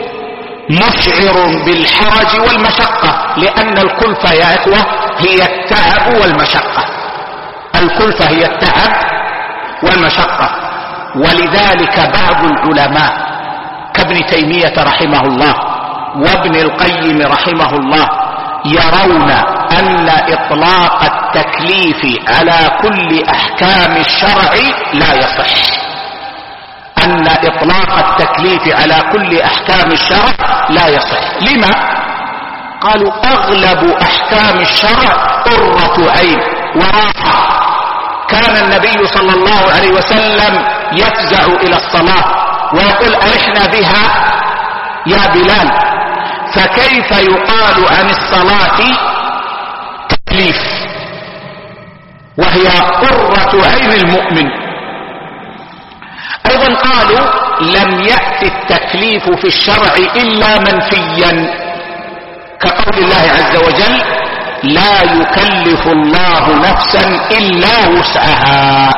مشعر بالحرج والمشقة، لأن الكلفة يا إخوة هي التعب والمشقة. الكلفة هي التعب والمشقة. ولذلك بعض العلماء كابن تيمية رحمه الله وابن القيم رحمه الله يرون أن إطلاق التكليف على كل أحكام الشرع لا يصح. أن إطلاق التكليف على كل أحكام الشرع لا يصح. لما؟ قالوا أغلب أحكام الشرع قرة عين وراحة. كان النبي صلى الله عليه وسلم يفزع إلى الصلاة ويقول: أرحنا بها يا بلال. فكيف يقال عن الصلاة تكليف وهي قرة عين المؤمن؟ أيضا قالوا: لم يأتي التكليف في الشرع إلا منفيا، كقول الله عز وجل: لا يكلف الله نفسا إلا وسعها.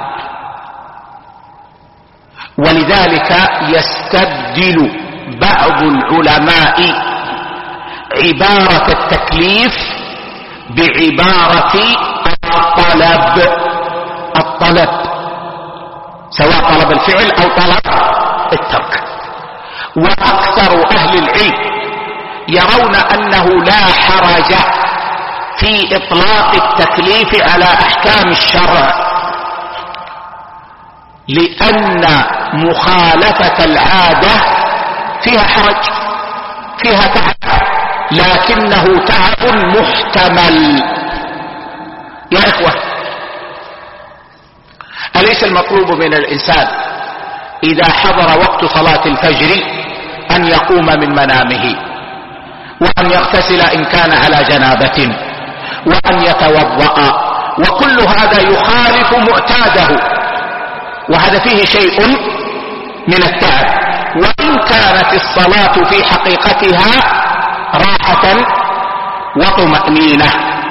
ولذلك يستبدل بعض العلماء عبارة التكليف بعبارة الطلب الطلب سواء طلب الفعل أو طلب الترك. وأكثر أهل العلم يرون أنه لا حرج في إطلاق التكليف على أحكام الشرع، لأن مخالفة العادة فيها حرج، فيها تعب، لكنه تعب محتمل. يا إخوة، أليس المطلوب من الإنسان إذا حضر وقت صلاة الفجر أن يقوم من منامه، وأن يغتسل إن كان على جنابة، وأن يتوضأ، وكل هذا يخالف معتاده، وهذا فيه شيء من التعب. وإن كانت الصلاة في حقيقتها راحة وطمأنينة.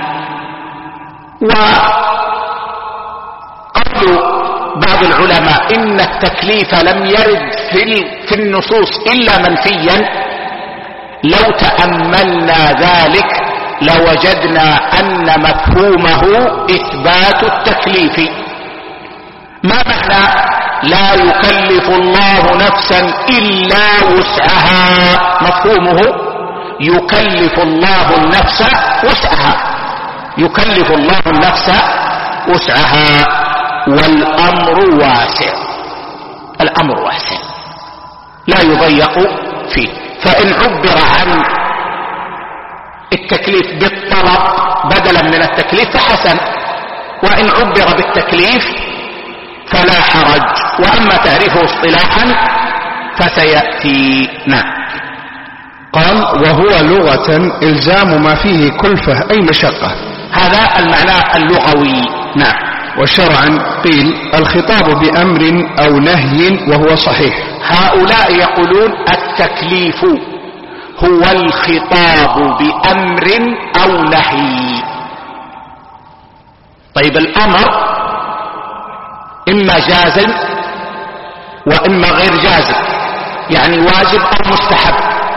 وقول بعض العلماء إن التكليف لم يرد في النصوص إلا منفيا، لو تأملنا ذلك لوجدنا أن مفهومه إثبات التكليف. ما معنى لا يكلف الله نفسا إلا وسعها؟ مفهومه يكلف الله النفس وسعها، يكلف الله النفس وسعها، والأمر واسع، الأمر واسع لا يضيق فيه. فإن عبر عن التكليف بالطلب بدلا من التكليف فحسن، وإن عبر بالتكليف فلا حرج. وأما تعريفه اصطلاحا فسيأتي. نعم. قال: وهو لغة إلزام ما فيه كلفة أي مشقة، هذا المعنى اللغوي. نعم. وشرعا قيل الخطاب بأمر أو نهي وهو صحيح. هؤلاء يقولون التكليف هو الخطاب بأمر أو نهي. طيب الأمر إما جازم وإما غير جازم، يعني واجب أو مستحب،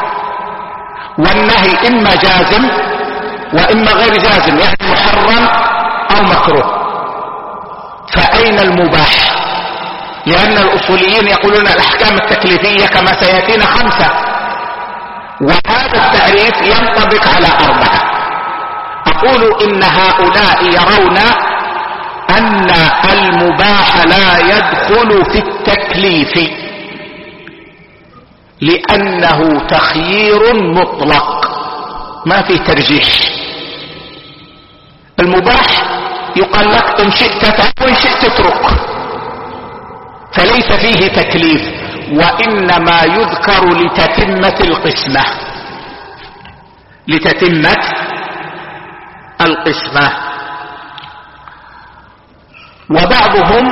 والنهي إما جازم وإما غير جازم، يعني محرم أو مكروه. فأين المباح؟ لأن الأصوليين يقولون الأحكام التكليفية كما سيأتينا خمسة، وهذا التعريف ينطبق على أربعة. أقول إن هؤلاء يرون أن المباح لا يدخل في التكليف لأنه تخيير مطلق ما في ترجيح. المباح يقال لك إن شئت تفعل وإن شئت تترك، فليس فيه تكليف، وإنما يذكر لتتمة القسمة، لتتمة القسمة. وبعضهم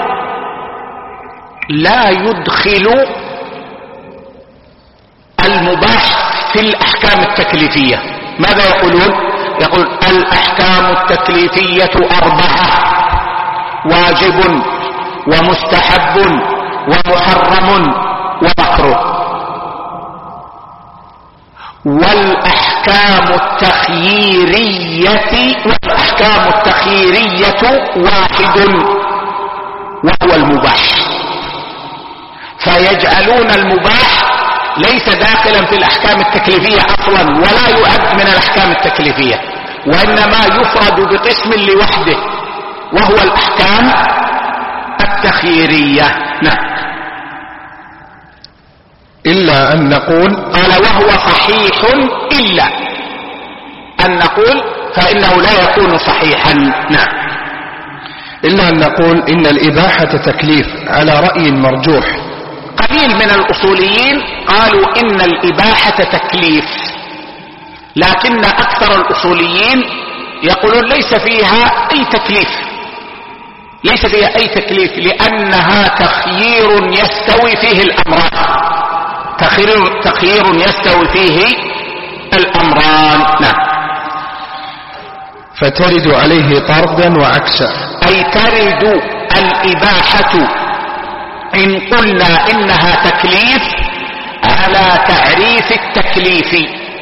لا يدخل المباح في الأحكام التكليفية. ماذا يقولون؟ يقول الأحكام التكليفية أربعة: واجب ومستحب ومحرم ومكروه. والأحكام التخييرية والأحكام التخييرية واحد وهو المباح، فيجعلون المباح ليس داخلا في الأحكام التكليفية أصلا، ولا يؤد من الأحكام التكليفية، وإنما يفرد بقسم لوحده وهو الأحكام التخييرية. نعم. إلا أن نقول، قال وهو صحيح إلا أن نقول، فإنه لا يكون صحيحا. نعم. إلا أن نقول إن الإباحة تكليف على رأي مرجوح. قليل من الأصوليين قالوا إن الإباحة تكليف، لكن أكثر الأصوليين يقولون ليس فيها أي تكليف، ليس فيها أي تكليف، لأنها تخيير يستوي فيه الأمران، تخيير, تخيير يستوي فيه الأمران. نعم. فترد عليه طردا وعكسا، أي ترد الإباحة إن قلنا إنها تكليف على تعريف التكليف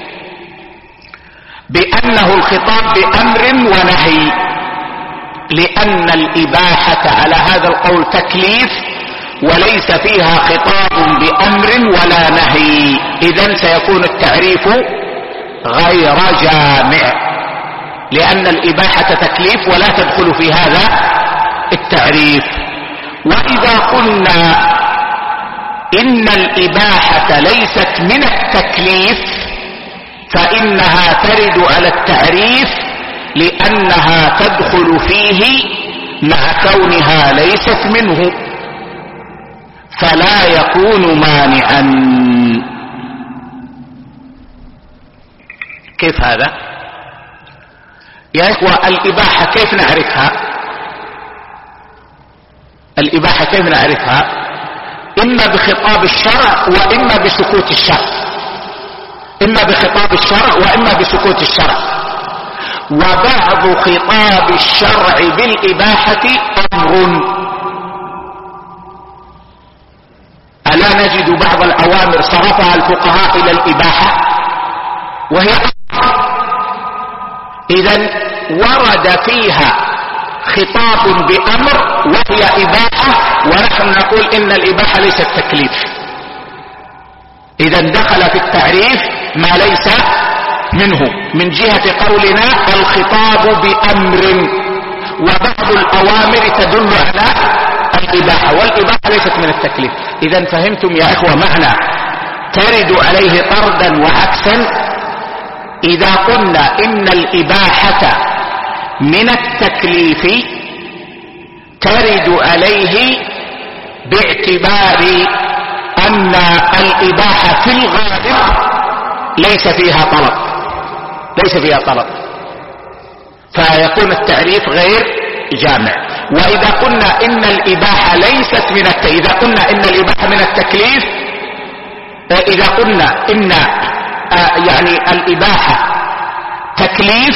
بأنه الخطاب بأمر ونهي، لأن الإباحة على هذا القول تكليف وليس فيها خطاب بأمر ولا نهي، إذن سيكون التعريف غير جامع، لأن الإباحة تكليف ولا تدخل في هذا التعريف. وإذا قلنا إن الإباحة ليست من التكليف فإنها ترد على التعريف، لأنها تدخل فيه مع كونها ليست منه، فلا يكون مانعا. كيف هذا يا إخوة؟ الإباحة كيف نعرفها؟ الإباحة كيف نعرفها؟ إما بخطاب الشرع وإما بسكوت الشرع، إما بخطاب الشرع وإما بسكوت الشرع. وبعض خطاب الشرع بالإباحة أمر. ألا نجد بعض الأوامر صرفها الفقهاء إلى الإباحة وهي أمر؟ إذن ورد فيها خطاب بأمر وهي إباحة، ونحن نقول إن الإباحة ليست تكليف. إذن دخل في التعريف ما ليس منه من جهة قولنا الخطاب بأمر، وبعض الأوامر تدل على الإباحة، والإباحة ليست من التكليف. إذن فهمتم يا إخوة معنى ترد عليه طردا وعكسا؟ إذا قلنا إن الإباحة من التكليف ترد عليه باعتبار أن الإباحة في الغالب ليس فيها طلب، ليس فيها طلب، فيكون التعريف غير جامع. وإذا قلنا إن الإباحة ليست من الت... إذا قلنا إن الإباحة من التكليف، إذا قلنا إن آه يعني الإباحة تكليف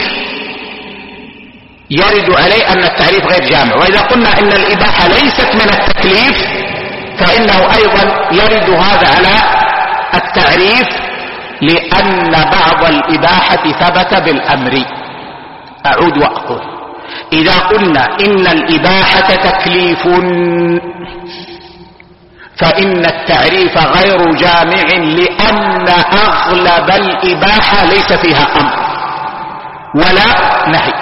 يرد عليه أن التعريف غير جامع. وإذا قلنا إن الإباحة ليست من التكليف فإنه أيضا يرد هذا على التعريف، لأن بعض الإباحة ثبت بالأمر. أعود وأقول إذا قلنا إن الإباحة تكليف فإن التعريف غير جامع، لأن أغلب الإباحة ليس فيها أمر ولا نهي.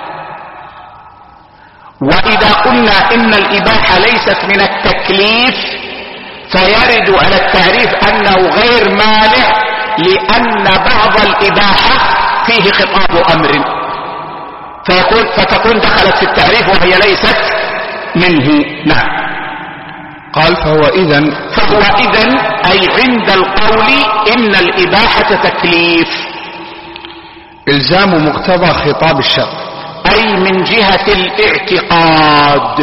وإذا قلنا إن الإباحة ليست من التكليف فيرد على التعريف أنه غير مانع، لأن بعض الإباحة فيه خطاب أمر، فيكون فتكون دخلت في التعريف وهي ليست منه. نعم. قال فهو إذن فهو إذن أي عند القول إن الإباحة تكليف إلزام مقتضى خطاب الشرع، أي من جهة الاعتقاد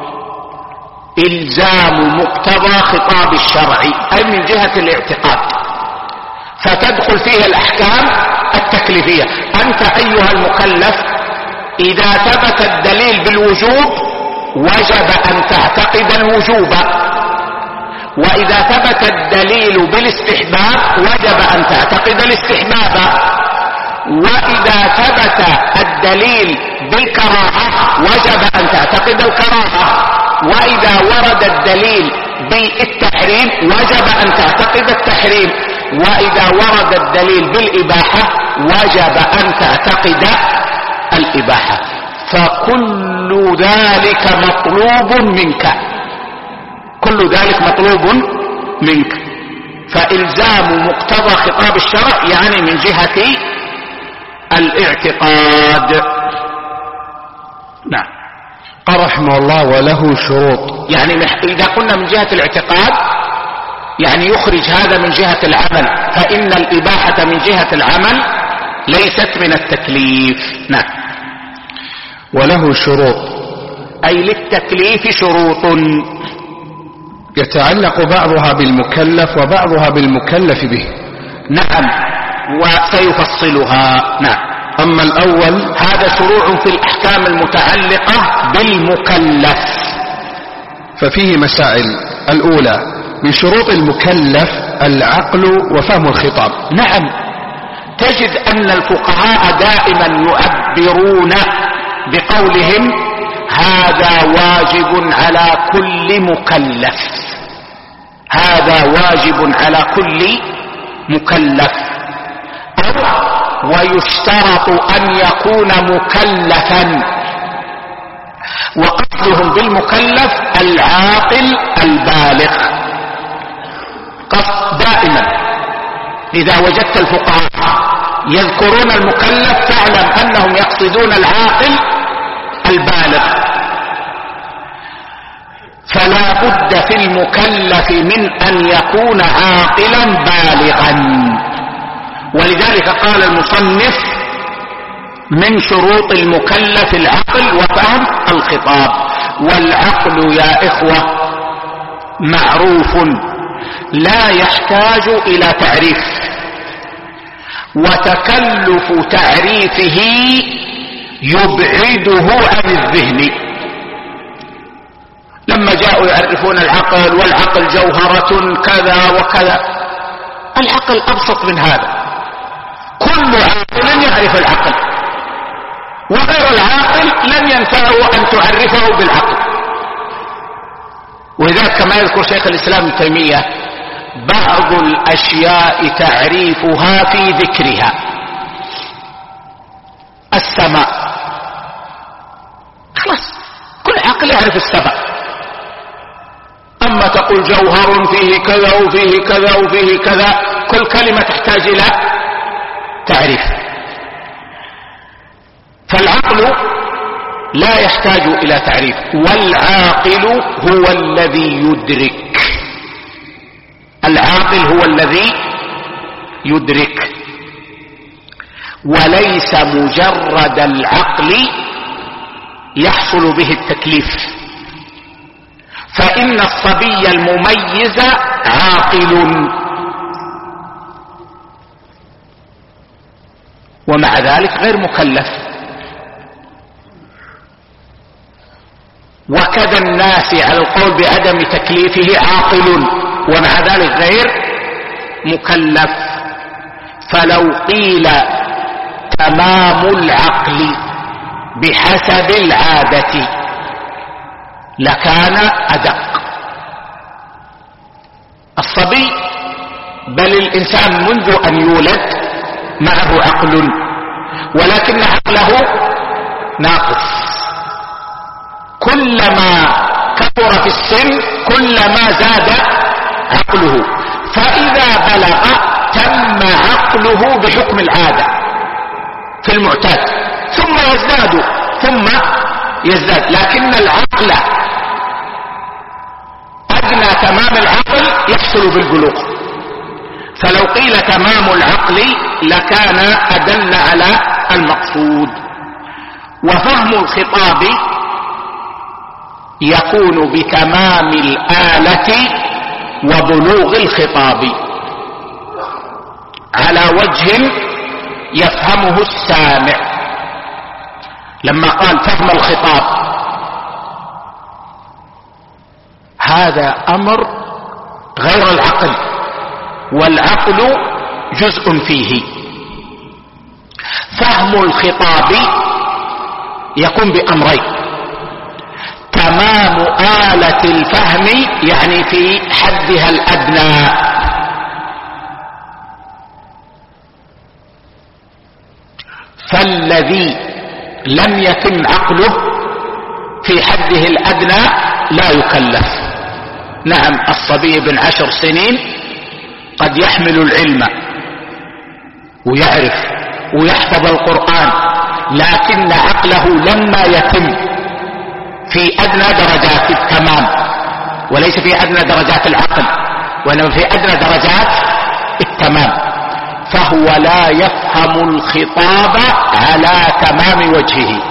إلزام مقتضى خطاب الشرع، أي من جهة الاعتقاد، فتدخل فيه الأحكام التكليفية. أنت أيها المكلف إذا ثبت الدليل بالوجوب وجب أن تعتقد الوجوب، وإذا ثبت الدليل بالاستحباب وجب أن تعتقد الاستحباب، وإذا ثبت الدليل بالكراهة وجب أن تعتقد الكراهة، وإذا ورد الدليل بالتحريم وجب أن تعتقد التحريم، وإذا ورد الدليل بالإباحة وجب أن تعتقد الإباحة. فكل ذلك مطلوب منك، كل ذلك مطلوب منك. فإلزام مقتضى خطاب الشرع يعني من جهة الاعتقاد. نعم. قال رحمه الله وله شروط، يعني إذا قلنا من جهة الاعتقاد يعني يخرج هذا من جهة العمل، فإن الإباحة من جهة العمل ليست من التكليف. نعم. وله شروط أي للتكليف شروط يتعلق بعضها بالمكلف وبعضها بالمكلف به. نعم، وسيفصلها. نعم. أما الأول هذا شروع في الأحكام المتعلقة بالمكلف، ففيه مسائل. الأولى من شروط المكلف العقل وفهم الخطاب. نعم، تجد أن الفقهاء دائما يعبرون بقولهم هذا واجب على كل مكلف، هذا واجب على كل مكلف، أو ويشترط أن يكون مكلفا، وقصدهم بالمكلف العاقل البالغ. قصد دائما إذا وجدت الفقهاء يذكرون المكلف فاعلم أنهم يقصدون العاقل البالغ. فلا بد في المكلف من أن يكون عاقلا بالغا. ولذلك قال المصنف من شروط المكلف العقل وفهم الخطاب. والعقل يا إخوة معروف لا يحتاج إلى تعريف، وتكلف تعريفه يبعده عن الذهن. لما جاءوا يعرفون العقل والعقل جوهرة كذا وكذا، العقل أبسط من هذا. كل عاقل يعرف العقل، وغير العاقل لن ينفعه أن تعرفه بالعقل. ولذلك كما يذكر شيخ الإسلام ابن تيمية بعض الأشياء تعريفها في ذكرها. السماء، خلاص كل عاقل يعرف السماء. أما تقول جوهر فيه كذا وفيه كذا وفيه كذا، كل كلمة تحتاج إلى تعريف. فالعقل لا يحتاج إلى تعريف. والعاقل هو الذي يدرك، العاقل هو الذي يدرك، وليس مجرد العقل يحصل به التكليف. فإن الصبي المميز عاقل، ومع ذلك غير مكلف. وكذا الناس على القول بعدم تكليفه عاقل ومع ذلك غير مكلف. فلو قيل تمام العقل بحسب العادة لكان أدق. الصبي بل الإنسان منذ أن يولد معه عقل، ولكن عقله ناقص. كلما كبر في السن كلما زاد عقله، فإذا بلغ تم عقله بحكم العادة في المعتاد، ثم يزداد ثم يزداد. لكن العقل أدنى تمام العقل يحصل بالبلوغ. فلو قيل تمام العقل لكان أدل على المقصود. وفهم الخطاب يكون بتمام الآلة وبلوغ الخطاب على وجه يفهمه السامع. لما قال فهم الخطاب، هذا أمر غير العقل، والعقل جزء فيه. فهم الخطاب يكون بأمرين: تمام آلة الفهم يعني في حدها الأدنى، فالذي لم يتم عقله في حده الأدنى لا يكلف. نعم، الصبي بن عشر سنين قد يحمل العلم ويعرف ويحفظ القرآن، لكن عقله لما يتم في أدنى درجات التمام، وليس في أدنى درجات العقل، وإنما في أدنى درجات التمام، فهو لا يفهم الخطاب على تمام وجهه.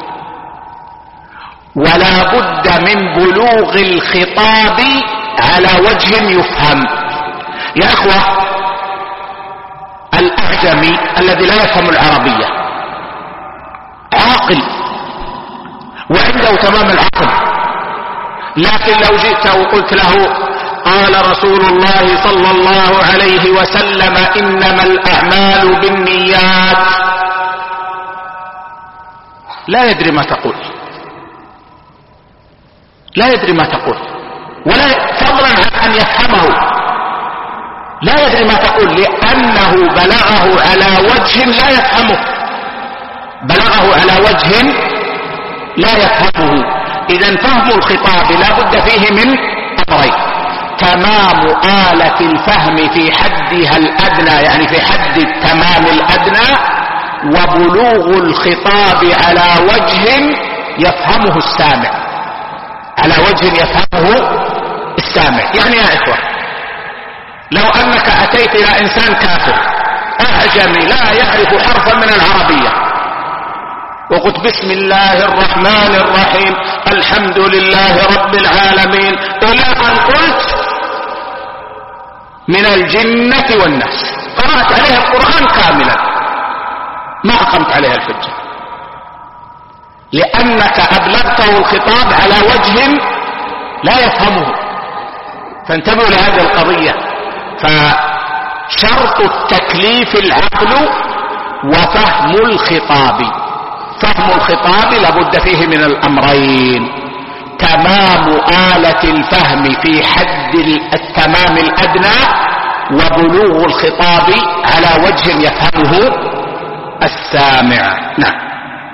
ولا بد من بلوغ الخطاب على وجه يفهم. يا إخوة، الأعجمي الذي لا يفهم العربية عاقل وعنده تمام العقل، لكن لو جئت وقلت له قال رسول الله صلى الله عليه وسلم إنما الأعمال بالنيات، لا يدري ما تقول، لا يدري ما تقول، ولا فضلا عن أن يفهمه، لا يدري ما تقول، لأنه بلغه على وجه لا يفهمه، بلغه على وجه لا يفهمه. إذن فهم الخطاب لا بد فيه من أمرين: تمام آلة الفهم في حدها الأدنى يعني في حد التمام الأدنى، وبلوغ الخطاب على وجه يفهمه السامع. على وجه يفهمه السامع. يعني يا إخوة، لو أنك أتيت إلى إنسان كافر أعجمي لا يعرف حرفا من العربية وقلت بسم الله الرحمن الرحيم الحمد لله رب العالمين إلى أن قلت من الجنة والناس، قرأت عليها القرآن كاملا، ما أقمت عليها الحجة، لأنك أبلغته الخطاب على وجه لا يفهمه. فانتبهوا لهذه القضية. فشرط التكليف العقل وفهم الخطاب. فهم الخطاب لابد فيه من الأمرين: تمام آلة الفهم في حد التمام الأدنى، وبلوغ الخطاب على وجه يفهمه السامع. نعم.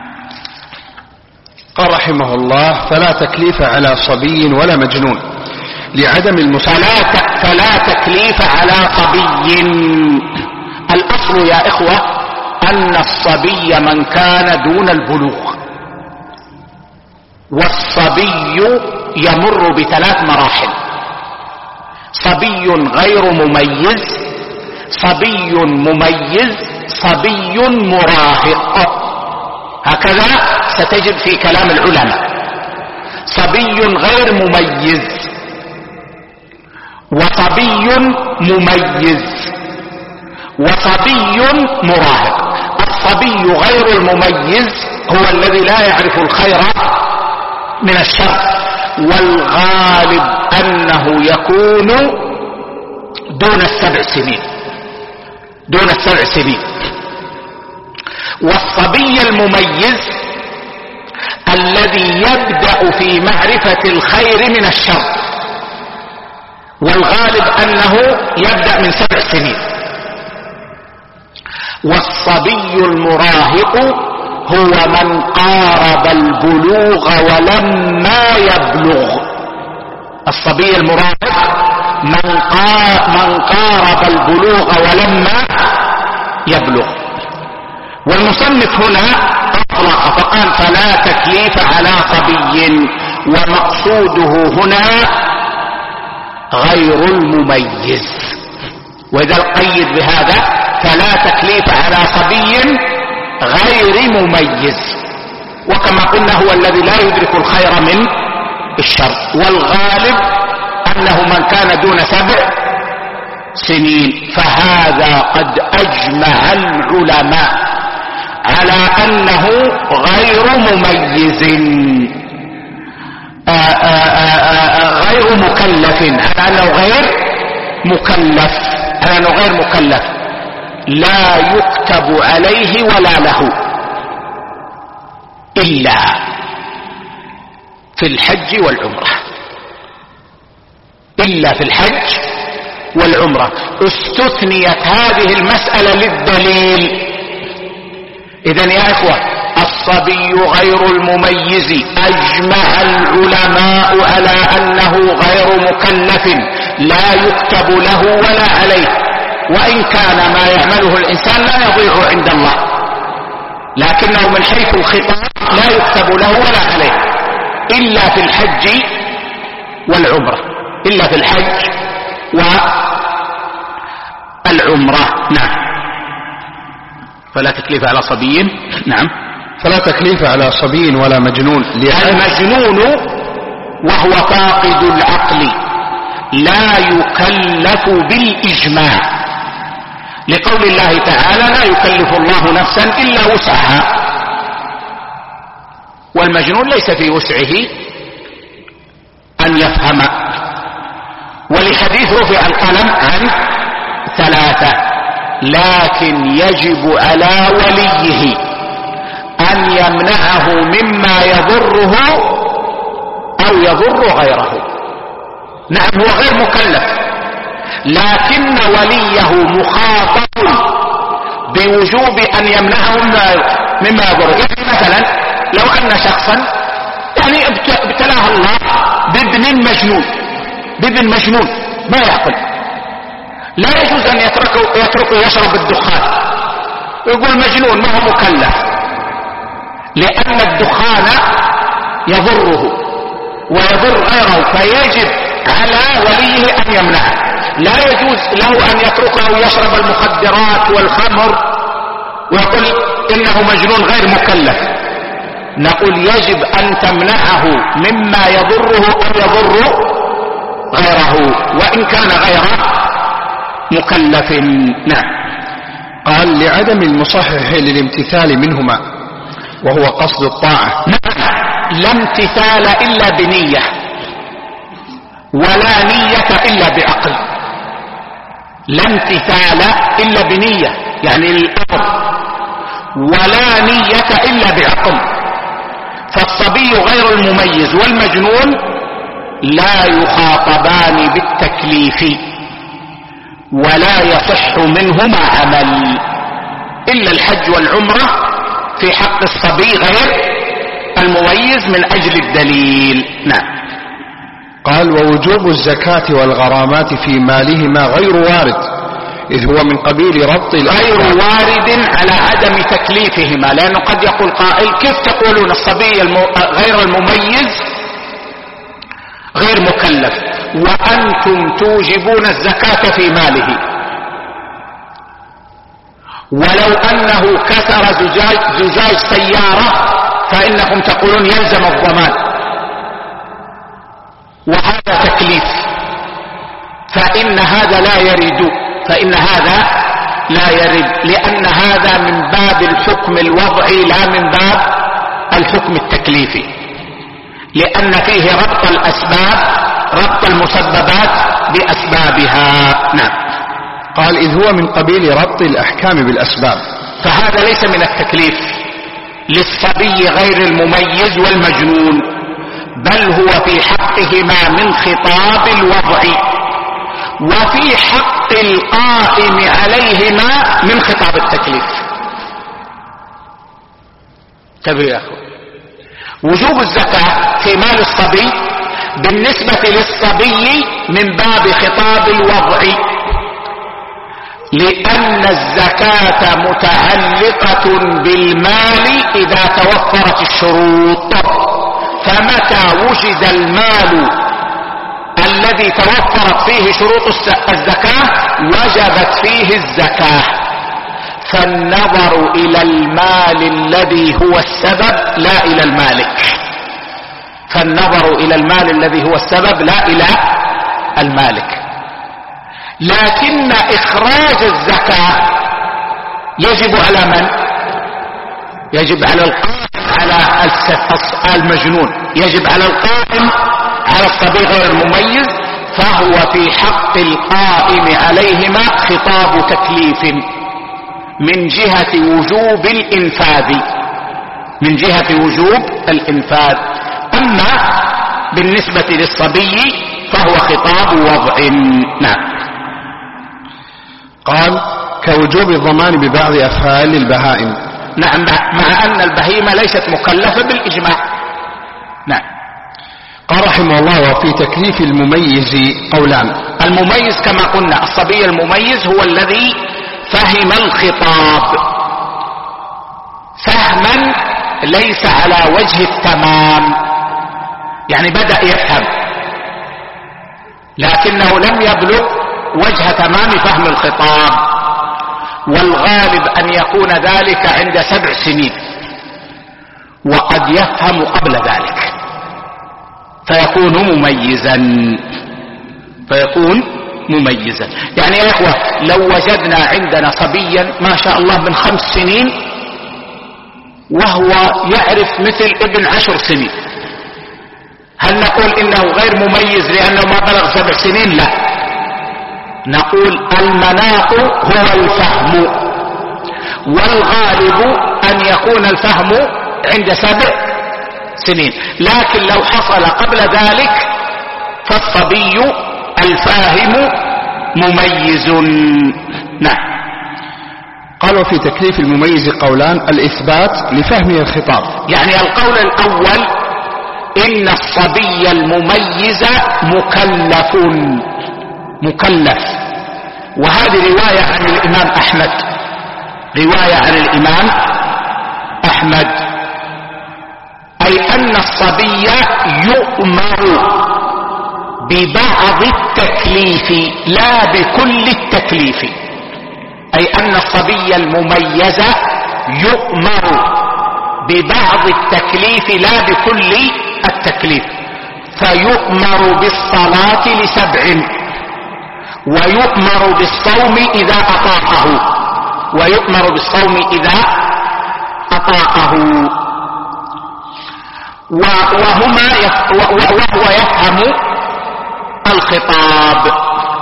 قال رحمه الله: فلا تكليف على صبي ولا مجنون لعدم المساواة. فلا, فلا تكليف على صبي. الأصل يا إخوة أن الصبي من كان دون البلوغ، والصبي يمر بثلاث مراحل: صبي غير مميز، صبي مميز، صبي مراهق. هكذا ستجد في كلام العلماء: صبي غير مميز، وصبي مميز، وصبي مراهق. الصبي غير المميز هو الذي لا يعرف الخير من الشر، والغالب أنه يكون دون السبع سنين دون السبع سنين والصبي المميز الذي يبدأ في معرفة الخير من الشر، والغالب أنه يبدأ من سبع سنين. والصبي المراهق هو من قارب البلوغ ولما يبلغ. الصبي المراهق من قارب البلوغ ولما يبلغ. والمصنف هنا أطلق فقال: فلا تكليف على صبي، ومقصوده هنا غير المميز. وإذا القيد بهذا: فلا تكليف على صبي غير مميز. وكما قلنا هو الذي لا يدرك الخير من الشر، والغالب أنه من كان دون سبع سنين. فهذا قد أجمع العلماء على أنه غير مميز، آآ آآ غير مكلف، على أنه غير مكلف على أنه غير مكلف لا يكتب عليه ولا له إلا في الحج والعمرة. إلا في الحج والعمرة. استثنيت هذه المسألة للدليل. إذن يا إخوة، الصبي غير المميز أجمع العلماء على أنه غير مكلف لا يكتب له ولا عليه، وإن كان ما يعمله الإنسان لا يضيع عند الله، لكنه من حيث الخطاب لا يكتب له ولا عليه إلا في الحج والعمرة. إلا في الحج والعمرة. نعم. فلا تكليف على صبي. نعم. فلا تكليف على صبي ولا مجنون. المجنون وهو فاقد العقل لا يكلف بالإجماع، لقول الله تعالى: لا يكلف الله نفسا إلا وسعها. والمجنون ليس في وسعه أن يفهم. ولحديث رفع القلم عن ثلاثة، لكن يجب على وليه أن يمنعه مما يضره أو يضر غيره. نعم، هو غير مكلف، لكن وليه مخاطب بوجوب أن يمنعه مما يضر. يعني مثلا لو أن شخصا يعني ابتلاه الله بابن مجنون بابن مجنون ما يعقل، لا يجوز أن يتركه, يتركه يشرب الدخان، يقول مجنون ما هو مكلف، لأن الدخان يضره ويضر غيره، فيجب على وليه ان يمنعه. لا يجوز له ان يتركه يشرب المخدرات والخمر ويقول انه مجنون غير مكلف. نقول يجب ان تمنعه مما يضره او يضر غيره وان كان غير مكلف. نعم. قال لعدم المصحح للامتثال منهما وهو قصد الطاعة. نعم، لا امتثال الا بنية ولا نية الا بعقل. لا امتثال الا بنية يعني الامر، ولا نية الا بعقل. فالصبي غير المميز والمجنون لا يخاطبان بالتكليف ولا يصح منهما عمل الا الحج والعمرة في حق الصبي غير المميز من اجل الدليل. نعم. قال ووجوب الزكاة والغرامات في مالهما غير وارد إذ هو من قبيل ربط غير وارد على عدم تكليفهما، لأنه قد يقول قائل كيف تقولون الصبي المو... غير المميز غير مكلف وأنتم توجبون الزكاة في ماله، ولو أنه كسر زجاج, زجاج سيارة فإنكم تقولون يلزم الضمان، وهذا تكليف، فإن هذا لا يرد فإن هذا لا يرد لأن هذا من باب الحكم الوضعي لا من باب الحكم التكليفي، لأن فيه ربط الأسباب، ربط المسببات بأسبابها. نعم. قال إذ هو من قبيل ربط الأحكام بالأسباب، فهذا ليس من التكليف للصبي غير المميز والمجنون، بل هو في حقهما من خطاب الوضع، وفي حق القائم عليهما من خطاب التكليف. انتبهوا يا اخوان، وجوب الزكاة في مال الصبي بالنسبة للصبي من باب خطاب الوضع، لأن الزكاة متعلقة بالمال إذا توفرت الشروط، فمتى وجد المال الذي توفرت فيه شروط الزكاة وجبت فيه الزكاة. فالنظر إلى المال الذي هو السبب لا إلى المالك، فالنظر إلى المال الذي هو السبب لا إلى المالك. لكن إخراج الزكاة يجب على من؟ يجب على القائم على المجنون، يجب على القائم على الصبي غير المميز، فهو في حق القائم عليهما خطاب تكليف من جهة وجوب الإنفاذ، من جهة وجوب الإنفاذ. أما بالنسبة للصبي فهو خطاب وضع. نعم. قال كوجوب الضمان ببعض أفعال البهائم. نعم، مع أن البهيمة ليست مكلفة بالإجماع. نعم. قال رحمه الله وفي تكليف المميز قولان. المميز كما قلنا الصبي المميز هو الذي فهم الخطاب فهما ليس على وجه التمام، يعني بدأ يفهم لكنه لم يبلغ وجه تمام فهم الخطاب، والغالب أن يكون ذلك عند سبع سنين، وقد يفهم قبل ذلك فيكون مميزا فيكون مميزا. يعني يا إخوة لو وجدنا عندنا صبيا ما شاء الله من خمس سنين وهو يعرف مثل ابن عشر سنين، هل نقول إنه غير مميز لأنه ما بلغ سبع سنين؟ لا، نقول المناط هو الفهم، والغالب أن يكون الفهم عند سبع سنين، لكن لو حصل قبل ذلك فالصبي الفاهم مميز. نعم. قالوا في تكليف المميز قولان: الإثبات لفهمه الخطاب، يعني القول الأول إن الصبي المميز مكلف مكلف وهذه رواية عن الإمام أحمد، رواية عن الإمام أحمد، أي أي أن الصبي يؤمر ببعض التكليف لا بكل التكليف، أي أن الصبي المميز يؤمر ببعض التكليف لا بكل التكليف، فيؤمر بالصلاة لسبع، ويؤمر بالصوم إذا أطاقه، ويؤمر بالصوم إذا أطاقه، وهما يف... وهو يفهم الخطاب.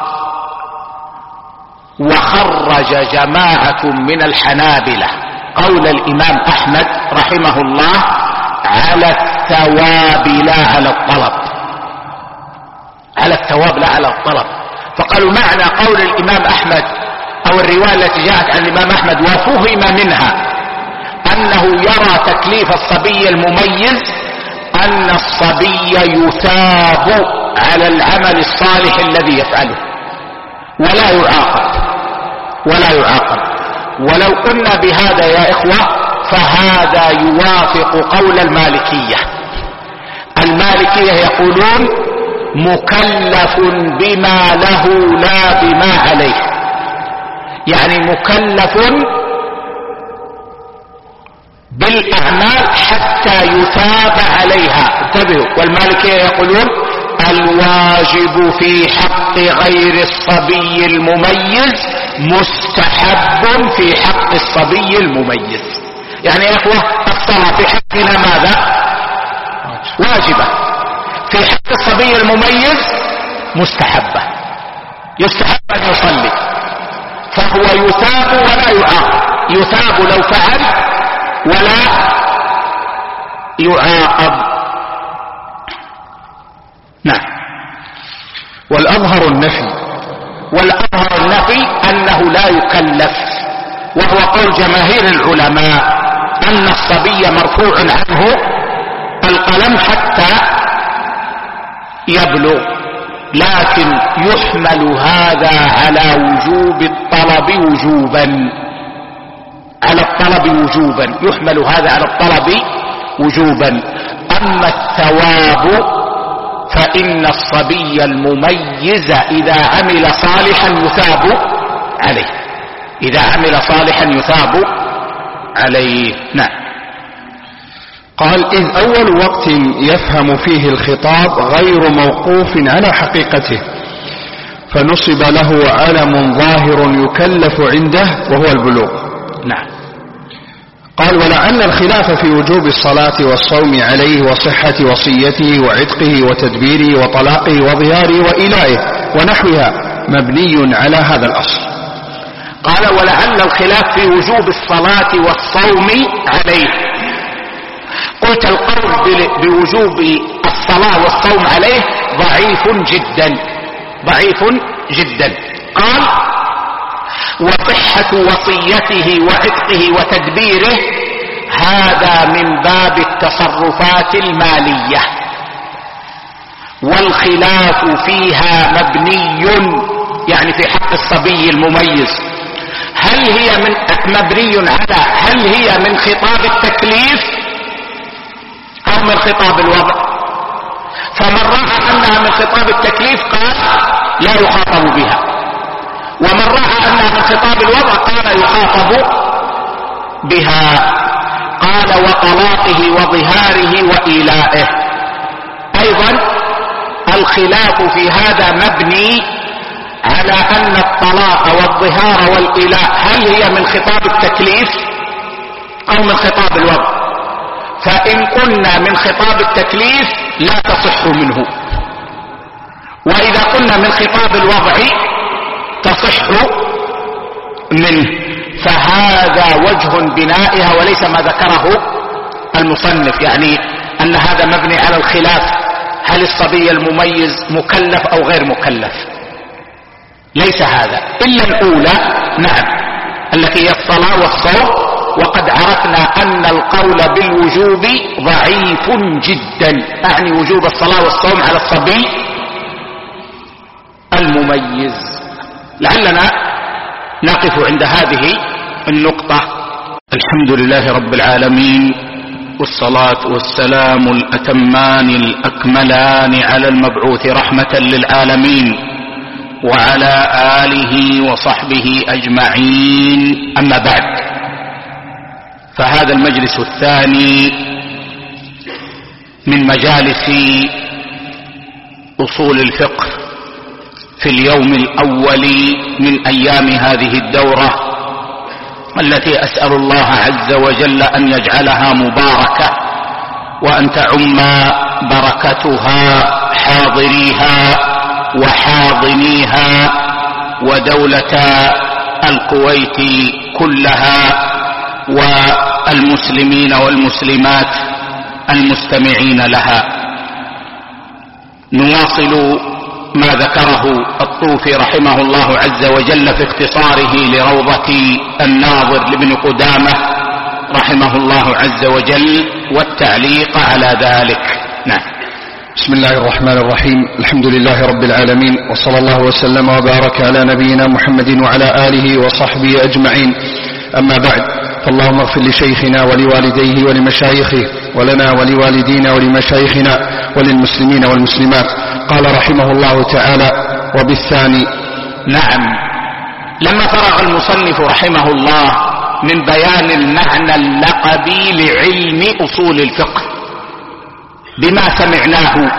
وخرج جماعة من الحنابلة قول الإمام أحمد رحمه الله على الثواب لا على الطلب، على الثواب لا على الطلب. فقالوا معنى قول الإمام أحمد أو الرواية التي جاءت عن الإمام أحمد وفهم منها أنه يرى تكليف الصبي المميز أن الصبي يثاب على العمل الصالح الذي يفعله ولا يعاقب ولا يعاقب. ولو قلنا بهذا يا إخوة فهذا يوافق قول المالكية. المالكية يقولون مكلف بما له لا بما عليه، يعني مكلف بالأعمال حتى يثاب عليها. انتبهوا، والمالكية يقولون الواجب في حق غير الصبي المميز مستحب في حق الصبي المميز. يعني يا اخوة الصلاة في حقنا ماذا؟ واجبة، في حق الصبي المميز مستحبة، يستحب ان يصلي، فهو يثاب ولا يعاقب، يثاب لو فعل ولا يعاقب. نعم. والأظهر النفي، والأظهر النفي أنه لا يكلف، وهو قول جماهير العلماء أن الصبي مرفوع عنه القلم حتى يبلغ، لكن يحمل هذا على وجوب الطلب وجوبا، على الطلب وجوبا، يحمل هذا على الطلب وجوبا. أما الثواب فإن الصبي المميز إذا عمل صالحا يثاب عليه، إذا عمل صالحا يثاب عليه. نعم. قال إذ أول وقت يفهم فيه الخطاب غير موقوف على حقيقته، فنصب له علم ظاهر يكلف عنده وهو البلوغ. نعم. قال ولعل الخلاف في وجوب الصلاة والصوم عليه وصحة وصيته وعتقه وتدبيره وطلاقه وظهاره وإلائه ونحوها مبني على هذا الأصل. قال ولعل الخلاف في وجوب الصلاة والصوم عليه. قلت القول بوجوب الصلاة والصوم عليه ضعيف جدا، ضعيف جدا. قال وصحة وصيته وعتقه وتدبيره هذا من باب التصرفات المالية، والخلاف فيها مبني يعني في حق الصبي المميز. هل هي من مبني على هل هي من خطاب التكليف أو من خطاب الوضع؟ فمن رأى أنها من خطاب التكليف قال لا يخاطب بها، ومن رأى أنها من خطاب الوضع قال يخاطب بها. قال وطلاقه وظهاره وإيلائه. أيضا الخلاف في هذا مبني على أن الطلاق والظهار والإيلاء هل هي من خطاب التكليف أو من خطاب الوضع؟ فإن قلنا من خطاب التكليف لا تصح منه، وإذا قلنا من خطاب الوضع تصح منه. فهذا وجه بنائها وليس ما ذكره المصنف، يعني أن هذا مبني على الخلاف هل الصبي المميز مكلف أو غير مكلف. ليس هذا إلا الأولى، نعم، التي هي الصلاة والصوم، وقد عرفنا أن القول بالوجوب ضعيف جدا، أعني وجوب الصلاة والصوم على الصبي المميز. لعلنا نقف عند هذه النقطة. الحمد لله رب العالمين، والصلاة والسلام الأتمان الأكملان على المبعوث رحمة للعالمين وعلى آله وصحبه أجمعين. أما بعد، فهذا المجلس الثاني من مجالس أصول الفقه في اليوم الأول من أيام هذه الدورة التي أسأل الله عز وجل أن يجعلها مباركة وأن تعم بركتها حاضريها وحاضنيها ودولة الكويت كلها والمسلمين والمسلمات المستمعين لها. نواصل ما ذكره الطوفي رحمه الله عز وجل في اختصاره لروضة الناظر لابن قدامة رحمه الله عز وجل والتعليق على ذلك. نعم. بسم الله الرحمن الرحيم. الحمد لله رب العالمين، وصلى الله وسلم وبارك على نبينا محمد وعلى آله وصحبه أجمعين. أما بعد، فاللهم اغفر لشيخنا ولوالديه ولمشايخه ولنا ولوالدينا ولمشايخنا وللمسلمين والمسلمات. قال رحمه الله تعالى: وبالثاني. نعم. لما فرغ المصنف رحمه الله من بيان المعنى اللقبي لعلم أصول الفقه بما سمعناه،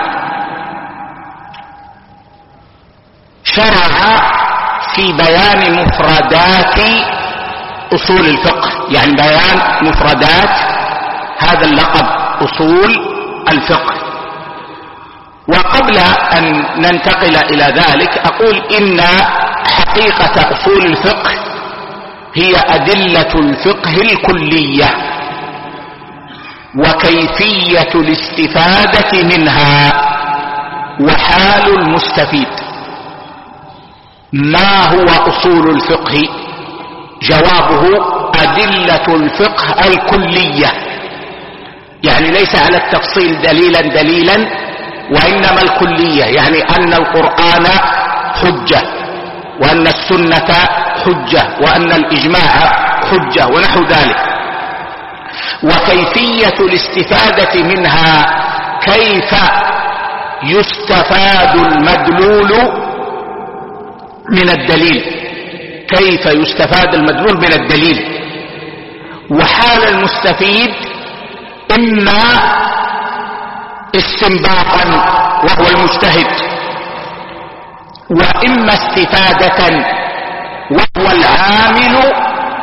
شرع في بيان مفردات أصول الفقه، يعني بيان مفردات هذا اللقب أصول الفقه. وقبل أن ننتقل إلى ذلك أقول إن حقيقة أصول الفقه هي أدلة الفقه الكلية وكيفية الاستفادة منها وحال المستفيد. ما هو أصول الفقه؟ جوابه أدلة الفقه الكلية، يعني ليس على التفصيل دليلا دليلا، وإنما الكلية، يعني أن القرآن حجة وأن السنة حجة وأن الإجماع حجة ونحو ذلك. وكيفية الاستفادة منها، كيف يستفاد المدلول من الدليل، كيف يستفاد المدلول من الدليل. وحال المستفيد إما استنباطا وهو المجتهد، وإما استفادة وهو العامل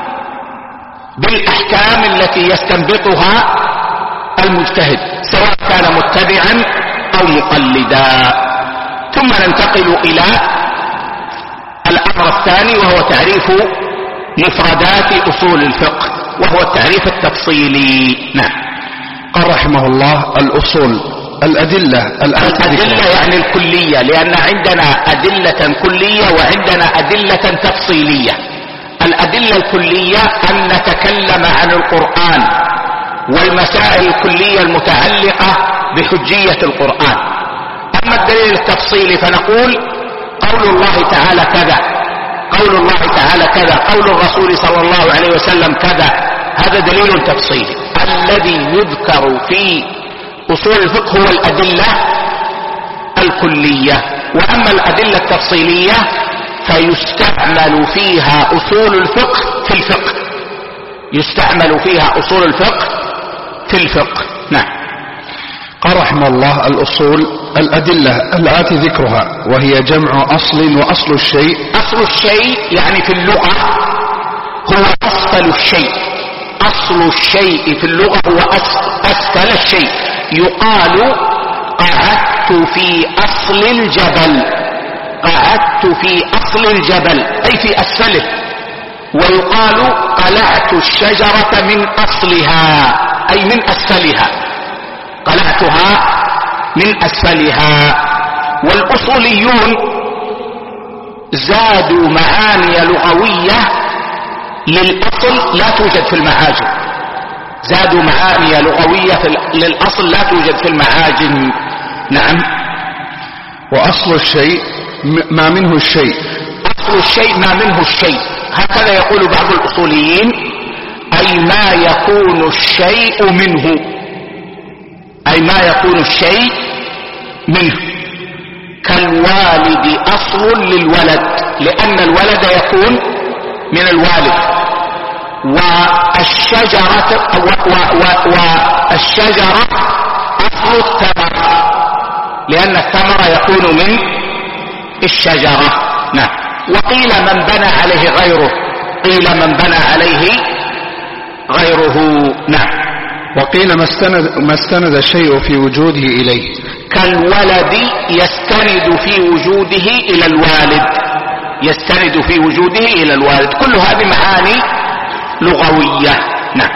بالأحكام التي يستنبطها المجتهد، سواء كان متبعا أو مقلدا. ثم ننتقل إلى الأمر الثاني وهو تعريف مفردات أصول الفقه، وهو التعريف التفصيلي. نعم. قال رحمه الله: الأصول الأدلة. الأدلة يعني الكلية، لأن عندنا أدلة كلية وعندنا أدلة تفصيلية. الأدلة الكلية أن نتكلم عن القرآن والمسائل الكلية المتعلقة بحجية القرآن. أما الدليل التفصيلي فنقول قول الله تعالى كذا، قول الله تعالى كذا، قول الرسول صلى الله عليه وسلم كذا، هذا دليل تفصيلي. الذي يذكر في أصول الفقه هو الأدلة الكلية. وأما الأدلة التفصيلية فيستعمل فيها أصول الفقه في الفقه، يستعمل فيها أصول الفقه في الفقه. نعم. قال رحمه الله: الأصول الأدلة الآتي ذكرها، وهي جمع أصل، وأصل الشيء. أصل الشيء يعني في اللغة هو أسفل الشيء، أصل الشيء في اللغة هو أسفل الشيء. يقال قعدت في أصل الجبل، قعدت في أصل الجبل أي في أسفله. ويقال قلعت الشجرة من أصلها أي من أسفلها، قلعتها من أسفلها. والأصوليون زادوا معاني لغوية للأصل لا توجد في المعاجم، زادوا معاني لغوية في للأصل لا توجد في المعاجم. نعم. وأصل الشيء ما منه الشيء، أصل الشيء ما منه الشيء، هكذا يقول بعض الأصوليين، أي ما يكون الشيء منه، أي ما يكون الشيء منه. كالوالد أصل للولد، لأن الولد يكون من الوالد. والشجرة والشجرة أصل الثمر، لأن الثمر يكون من الشجرة. نعم. وقيل من بنى عليه غيره، قيل من بنى عليه غيره. نعم. وقيل ما استند, ما استند الشيء في وجوده إليه، كالولد يستند في وجوده إلى الوالد، يستند في وجوده إلى الوالد. كل هذه معاني لغوية. نعم.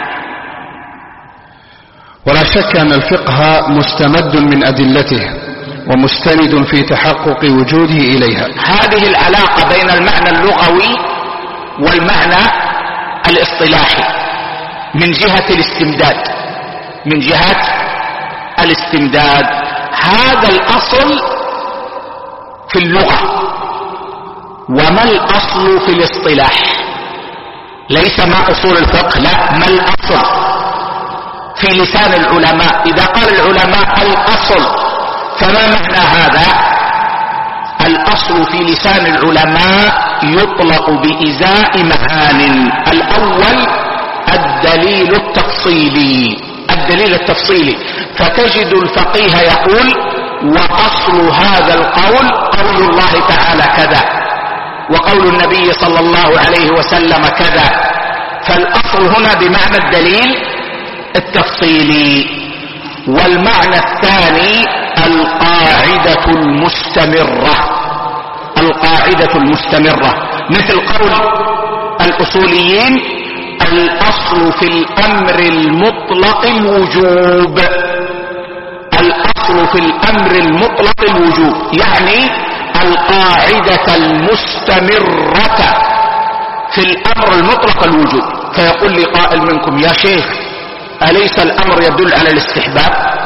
ولا شك أن الفقه مستمد من أدلته ومستند في تحقق وجوده إليها. هذه العلاقة بين المعنى اللغوي والمعنى الاصطلاحي من جهة الاستمداد، من جهة الاستمداد. هذا الأصل في اللغة، وما الأصل في الاصطلاح؟ ليس ما أصول الفقه، لا، ما الأصل في لسان العلماء؟ إذا قال العلماء الأصل، فما معنى هذا؟ الأصل في لسان العلماء يطلق بإزاء معان. الأول الدليل التفصيلي، الدليل التفصيلي، فتجد الفقيه يقول وأصل هذا القول قول الله تعالى كذا، وقول النبي صلى الله عليه وسلم كذا. فالأصل هنا بمعنى الدليل التفصيلي. والمعنى الثاني القاعدة المستمرة، القاعدة المستمرة، مثل قول الأصوليين الأصل في الأمر المطلق الوجوب، الأصل في الأمر المطلق الوجوب، يعني القاعدة المستمرة في الأمر المطلق الوجوب. فيقول لي قائل منكم يا شيخ أليس الأمر يدل على الاستحباب؟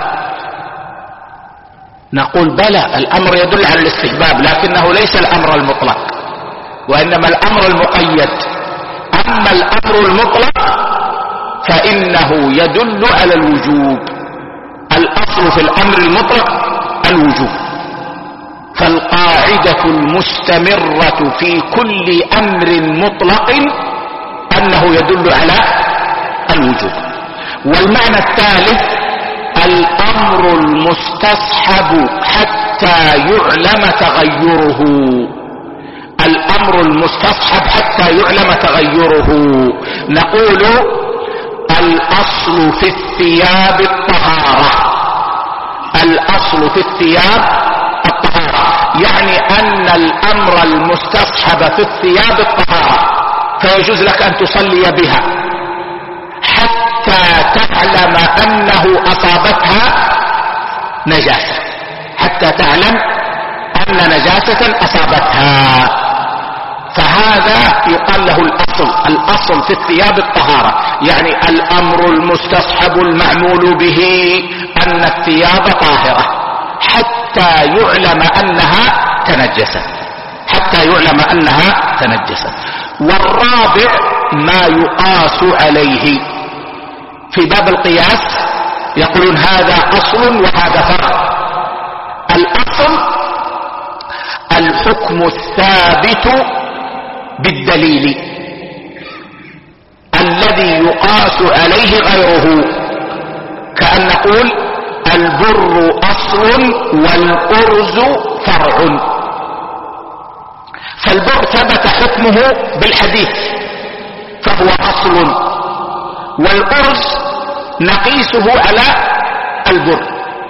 نقول بلى، الأمر يدل على الاستحباب، لكنه ليس الأمر المطلق، وإنما الأمر المقيد. أما الأمر المطلق فإنه يدل على الوجوب. الأصل في الأمر المطلق الوجوب. فالقاعدة المستمرة في كل أمر مطلق أنه يدل على الوجوب. والمعنى الثالث الأمر المستصحب حتى يعلم تغيره، الأمر المستصحب حتى يعلم تغيره. نقول الأصل في الثياب الطهارة، الأصل في الثياب الطهارة، يعني أن الأمر المستصحب في الثياب الطهارة، فيجوز لك أن تصلي بها حتى تعلم أنه أصابتها نجاسة، حتى تعلم أن نجاسة أصابتها. فهذا يقال له الأصل، الأصل في الثياب الطهارة، يعني الأمر المستصحب المعمول به أن الثياب طاهرة حتى يعلم أنها تنجست، حتى يعلم أنها تنجست. والرابع ما يقاس عليه. في باب القياس يقولون هذا أصل وهذا فرع. الأصل الحكم الثابت بالدليل الذي يقاس عليه غيره، كأن نقول البر أصل والأرز فرع. فالبر ثبت حكمه بالحديث فهو أصل، والأرز نقيسه على البر.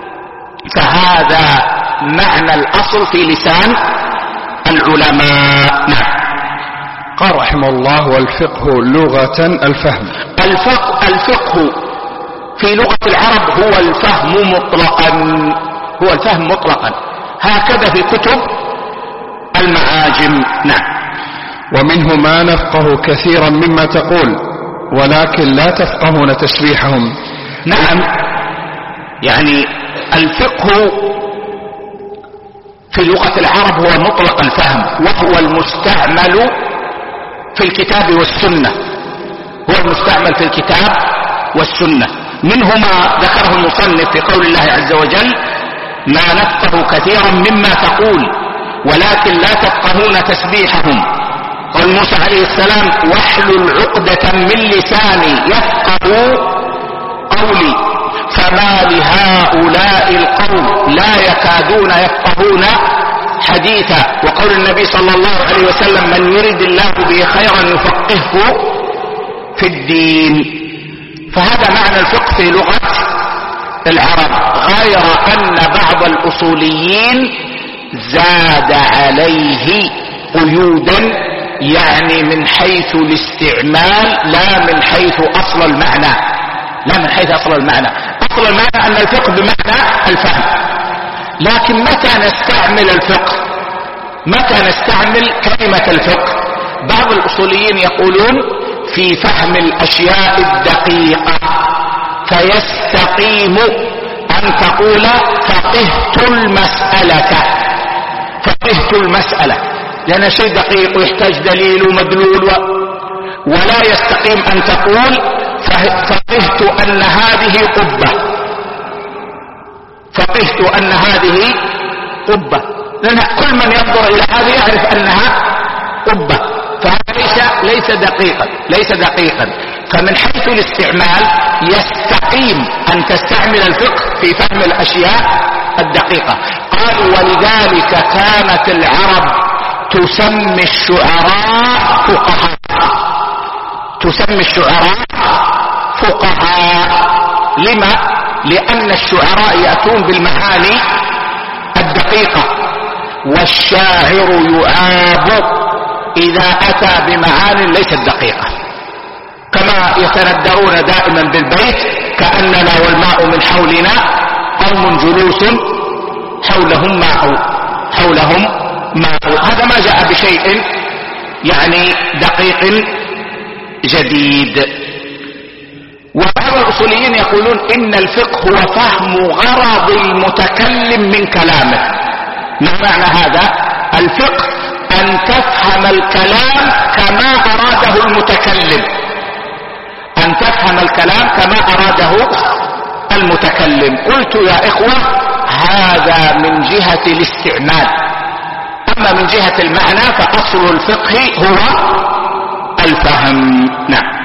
فهذا معنى الأصل في لسان العلماء. نعم. قال رحمه الله والفقه لغة الفهم. الفقه, الفقه في لغة العرب هو الفهم مطلقا، هو الفهم مطلقا، هكذا في كتب المعاجم. نعم. ومنه ما نفقه كثيرا مما تقول ولكن لا تفقهون تسبيحهم. نعم، يعني الفقه في لغة العرب هو مطلق الفهم، وهو المستعمل في الكتاب والسنة، هو المستعمل في الكتاب والسنة. منه ما ذكره المصنف في قول الله عز وجل: ما نفقه كثيرا مما تقول ولكن لا تفقهون تسبيحهم. قال موسى عليه السلام: واحلل عقدة من لساني يفقه قولي. فما لهؤلاء القوم لا يكادون يفقهون حديثا. وقول النبي صلى الله عليه وسلم: من يرد الله به خيرا يفقهه في الدين. فهذا معنى الفقه في لغة العرب، غير أن بعض الأصوليين زاد عليه قيودا، يعني من حيث الاستعمال لا من حيث أصل المعنى، لا من حيث أصل المعنى. أصل المعنى أن الفقه بمعنى الفهم، لكن متى نستعمل الفقه؟ متى نستعمل كلمة الفقه؟ بعض الأصوليين يقولون في فهم الأشياء الدقيقة، فيستقيم أن تقول فقهت المسألة، فقهت المسألة، لأن شيء دقيق ويحتاج دليل ومدلول و... ولا يستقيم أن تقول فقهت أن هذه قبة، فقهت أن هذه قبة، لأن كل من ينظر إلى هذه يعرف أنها قبة، فهذا ليس ليس دقيقا ليس دقيقا فمن حيث الاستعمال يستقيم أن تستعمل الفقه في فهم الأشياء الدقيقة. قالوا: ولذلك كانت العرب تسمي الشعراء فقهاء، تسمي الشعراء فقهاء. لما؟ لأن الشعراء يأتون بالمعاني الدقيقة، والشاعر يعاب إذا أتى بمعاني ليست دقيقة، كما يتندرون دائما بالبيت: كأننا والماء من حولنا قوم جلوس حولهم ماء، حولهم ماء. هذا ما جاء بشيء يعني دقيق جديد. وبعض الأصوليين يقولون إن الفقه هو فهم غرض المتكلم من كلامه. ما معنى هذا؟ الفقه أن تفهم الكلام كما أراده المتكلم، أن تفهم الكلام كما أراده المتكلم. قلت يا إخوة هذا من جهة الاستعمال، أما من جهة المعنى فأصل الفقه هو الفهم. نعم.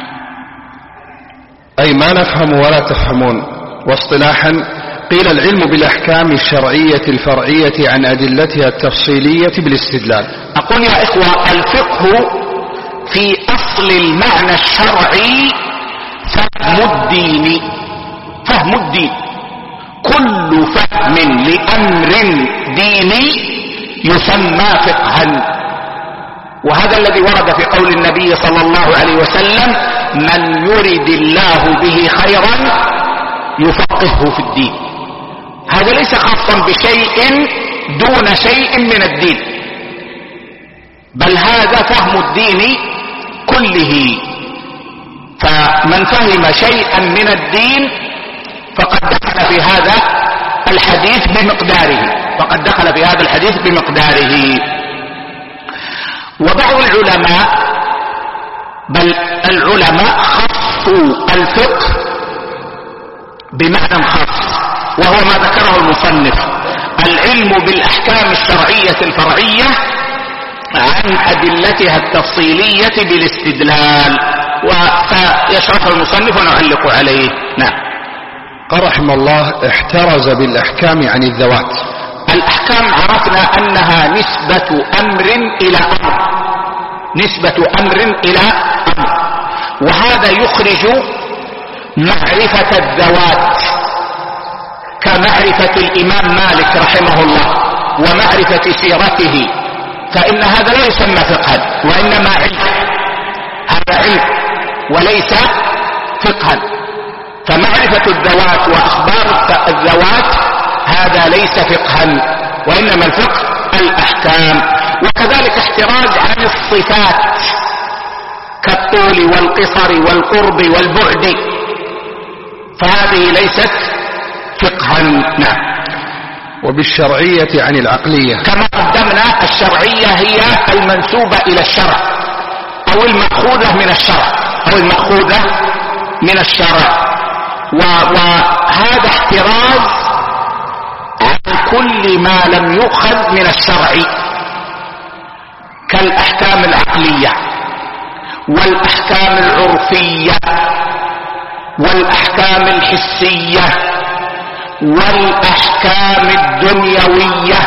أي ما نفهم ولا تفهمون. واصطلاحا قيل العلم بالأحكام الشرعية الفرعية عن أدلتها التفصيلية بالاستدلال. أقول يا إخوة الفقه في أصل المعنى الشرعي فهم الدين، فهم الدين. كل فهم لأمر ديني يسمى فقها، وهذا الذي ورد في قول النبي صلى الله عليه وسلم: من يرد الله به خيرا يفقهه في الدين. هذا ليس خاصا بشيء دون شيء من الدين، بل هذا فهم الدين كله. فمن فهم شيئا من الدين فقد دخل في هذا الحديث بمقداره، فقد دخل في هذا الحديث بمقداره. وبعض العلماء بل العلماء خصوا الفقه بمعنى خاص، وهو ما ذكره المصنف: العلم بالأحكام الشرعية الفرعية عن أدلتها التفصيلية بالاستدلال. وسيشرح المصنف ونعلق عليه. نعم. قال رحمه الله: احترز بالأحكام عن الذوات. الأحكام عرفنا أنها نسبة أمر إلى أمر، نسبة أمر إلى أمر، وهذا يخرج معرفة الذوات كمعرفة الإمام مالك رحمه الله ومعرفة سيرته، فإن هذا لا يسمى فقها وإنما علم، هذا علم وليس فقها. فمعرفة الذوات وأخبار الذوات هذا ليس فقها، وإنما الفقه الأحكام. وكذلك احتراز عن الصفات كالطول والقصر والقرب والبعد، فهذه ليست فقها. نعم. وبالشرعية عن العقلية، كما قدمنا الشرعية هي المنسوبة إلى الشرع أو المأخوذة من الشرع أو المأخوذة من الشرع. وهذا احتراز عن كل ما لم يؤخذ من الشرع كالأحكام العقلية والأحكام العرفية والأحكام الحسية والأحكام الدنيوية،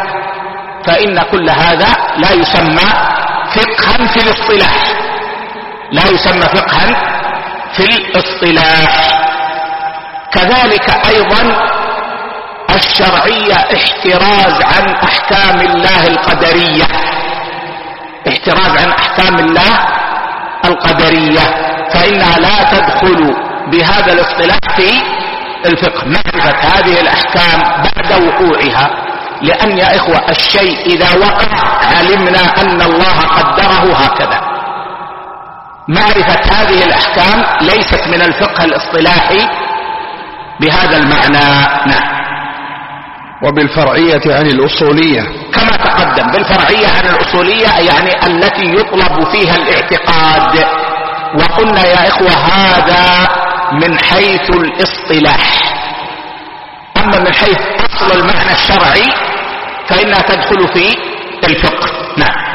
فإن كل هذا لا يسمى فقها في الاصطلاح، لا يسمى فقها في الاصطلاح. كذلك أيضا الشرعية احتراز عن أحكام الله القدرية، احتراز عن أحكام الله القدرية، فإنها لا تدخل بهذا الاصطلاح في الفقه. معرفة هذه الأحكام بعد وقوعها، لأن يا إخوة الشيء إذا وقع علمنا أن الله قدره هكذا. معرفة هذه الأحكام ليست من الفقه الاصطلاحي بهذا المعنى. نعم. وبالفرعية عن الأصولية كما تقدم، بالفرعية عن الأصولية يعني التي يطلب فيها الاعتقاد، وقلنا يا إخوة هذا من حيث الاصطلاح. أما من حيث أصل المعنى الشرعي فإنها تدخل في الفقه. نعم.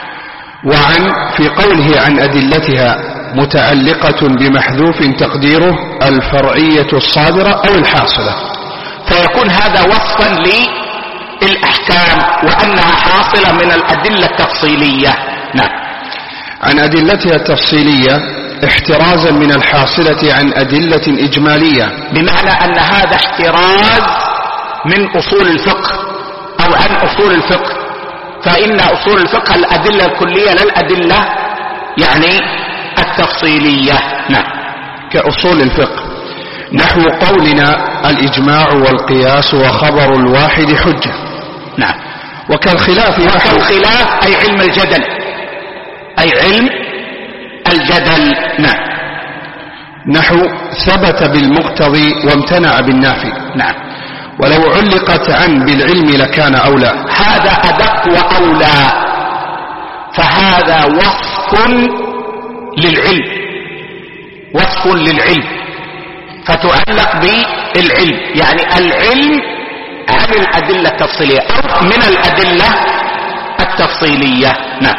وعن في قوله عن أدلتها متعلقة بمحذوف تقديره الفرعية الصادرة أو الحاصلة، فيكون هذا وصفا للأحكام وأنها حاصلة من الأدلة التفصيلية. نعم. عن أدلتها التفصيلية احترازا من الحاصلة عن أدلة إجمالية، بمعنى أن هذا احتراز من أصول الفقه أو عن أصول الفقه، فإن أصول الفقه الأدلة الكلية لا الأدلة يعني التفصيلية. نعم. كأصول الفقه نحو قولنا الإجماع والقياس وخبر الواحد حجة. نعم. وكالخلاف وكالخلاف أي علم الجدل، أي علم الجدل. نعم. نحو ثبت بالمقتضي وامتنع بالنافي. نعم. ولو علقت عن بالعلم لكان أولى، هذا أدق وأولى، فهذا وصف للعلم، وصف للعلم، فتعلق بالعلم، يعني العلم عن الأدلة التفصيلية أو من الأدلة التفصيلية. نعم.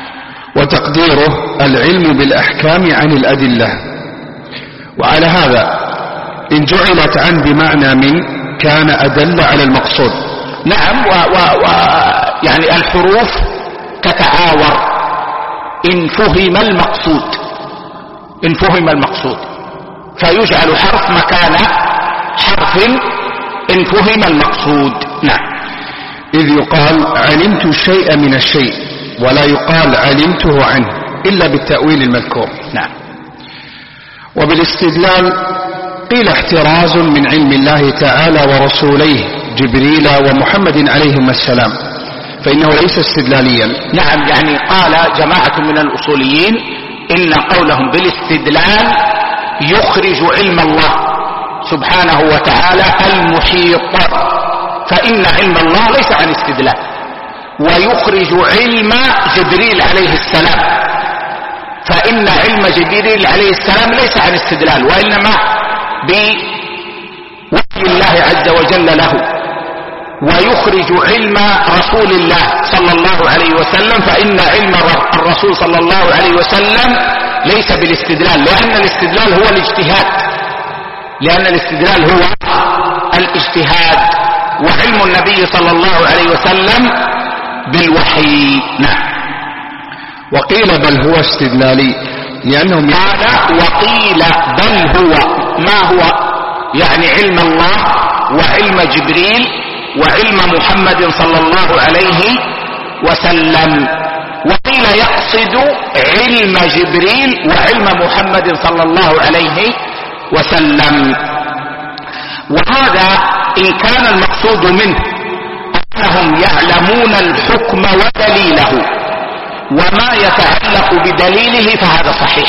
وتقديره العلم بالأحكام عن الأدلة. وعلى هذا إن جعلت عن بمعنى من كان أدل على المقصود. نعم. و, و, و يعني الحروف تتعاور إن فهم المقصود، إن فهم المقصود فيجعل حرف مكان حرف إن فهم المقصود. نعم. إذ يقال علمت الشيء من الشيء ولا يقال علمته عنه إلا بالتأويل المذكور. نعم. وبالاستدلال قيل احتراز من علم الله تعالى ورسوليه جبريل ومحمد عليهم السلام، فإنه ليس استدلاليا. نعم. يعني قال جماعة من الأصوليين إن قولهم بالاستدلال يخرج علم الله سبحانه وتعالى المحيط، فإن علم الله ليس عن استدلال، ويخرج علم جبريل عليه السلام، فإن علم جبريل عليه السلام ليس عن استدلال وإنما بوحي الله عز وجل له. ويخرج علم رسول الله صلى الله عليه وسلم، فإن علم الرسول صلى الله عليه وسلم ليس بالاستدلال، لأن الاستدلال هو الاجتهاد، لأن الاستدلال هو الاجتهاد، وعلم النبي صلى الله عليه وسلم بالوحي. نعم. وقيل بل هو استدلالي لأنهم قال وقيل بل هو، ما هو يعني علم الله وعلم جبريل وعلم محمد صلى الله عليه وسلم، وقيل يقصد علم جبريل وعلم محمد صلى الله عليه وسلم. وهذا إن كان المقصود منه أنهم يعلمون الحكم ودليله وما يتعلق بدليله فهذا صحيح،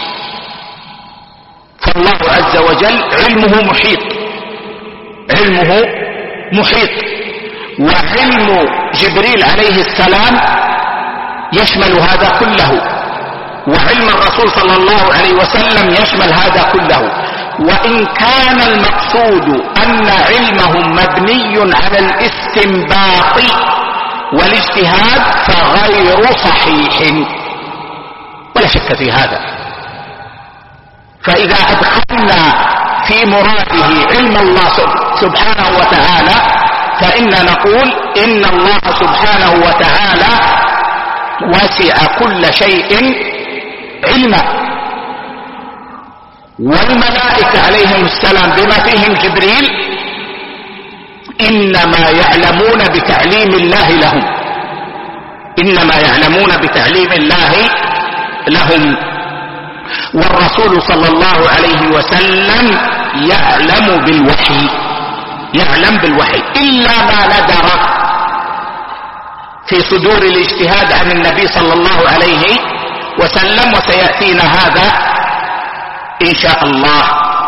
فالله عز وجل علمه محيط، علمه محيط، وعلم جبريل عليه السلام يشمل هذا كله، وعلم الرسول صلى الله عليه وسلم يشمل هذا كله، وإن كان المقصود أن علمهم مبني على الاستنباط والاجتهاد فغير صحيح ولا شك في هذا. فإذا أدخلنا في مراده علم الله سبحانه وتعالى فإن نقول إن الله سبحانه وتعالى وسع كل شيء علما، والملائكة عليهم السلام بما فيهم جبريل إنما يعلمون بتعليم الله لهم، إنما يعلمون بتعليم الله لهم. والرسول صلى الله عليه وسلم يعلم بالوحي، يعلم بالوحي إلا ما ندر في صدور الاجتهاد عن النبي صلى الله عليه وسلم، وسيأتينا هذا إن شاء الله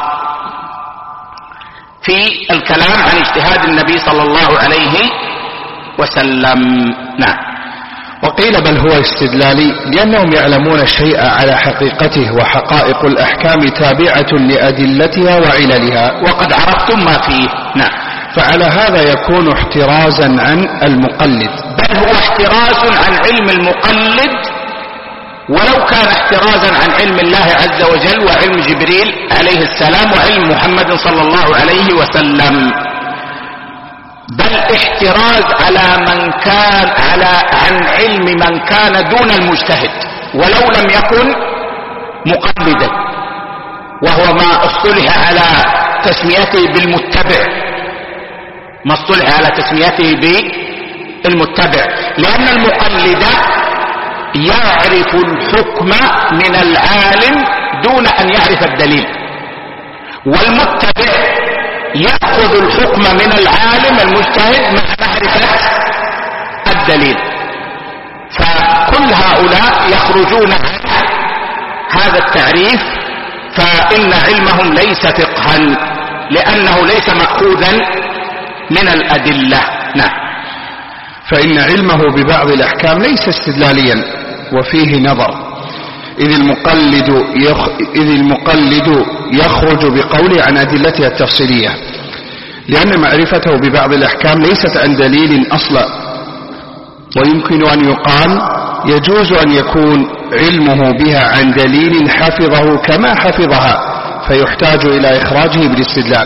في الكلام عن اجتهاد النبي صلى الله عليه وسلم. نعم. وقيل بل هو استدلالي لأنهم يعلمون الشيء على حقيقته، وحقائق الأحكام تابعة لأدلتها وعللها، وقد عرفتم ما فيه. نعم. فعلى هذا يكون احترازا عن المقلد. بل هو احتراز عن علم المقلد، ولو كان احترازا عن علم الله عز وجل وعلم جبريل عليه السلام وعلم محمد صلى الله عليه وسلم، بل احتراز على من كان على عن علم من كان دون المجتهد ولو لم يكن مقلدا، وهو ما اصطلح على تسميته بالمتبع، ما اصطلح على تسميته بالمتبع، لأن المقلد يعرف الحكم من العالم دون أن يعرف الدليل، والمتبع يأخذ الحكم من العالم المجتهد مع معرفة الدليل. فكل هؤلاء يخرجون عن هذا التعريف، فإن علمهم ليس فقها لأنه ليس مأخوذا من الأدلة. نعم. فإن علمه ببعض الأحكام ليس استدلاليا وفيه نظر، إذ المقلد, يخ... إذ المقلد يخرج بقوله عن أدلتها التفصيلية، لأن معرفته ببعض الأحكام ليست عن دليل أصلا، ويمكن أن يقال يجوز أن يكون علمه بها عن دليل حفظه كما حفظها فيحتاج إلى إخراجه بالاستدلال.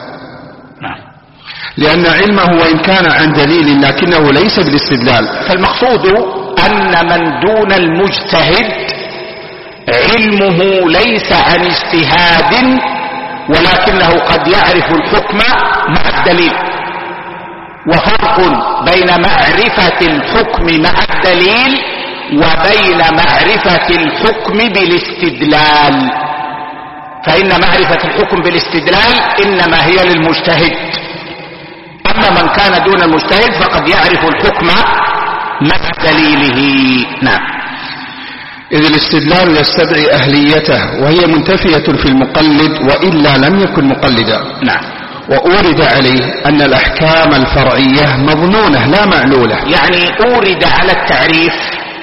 لأن علمه وإن كان عن دليل لكنه ليس بالاستدلال. فالمقصود أن من دون المجتهد علمه ليس عن اجتهاد، ولكنه قد يعرف الحكم مع الدليل، وفرق بين معرفة الحكم مع الدليل وبين معرفة الحكم بالاستدلال. فإن معرفة الحكم بالاستدلال إنما هي للمجتهد، أما من كان دون المجتهد فقد يعرف الحكم مع دليله. نعم. إذ الاستدلال يستدعي أهليته، وهي منتفية في المقلد وإلا لم يكن مقلدا. نعم. وأورد عليه أن الأحكام الفرعية مظنونة لا معلولة، يعني أورد على التعريف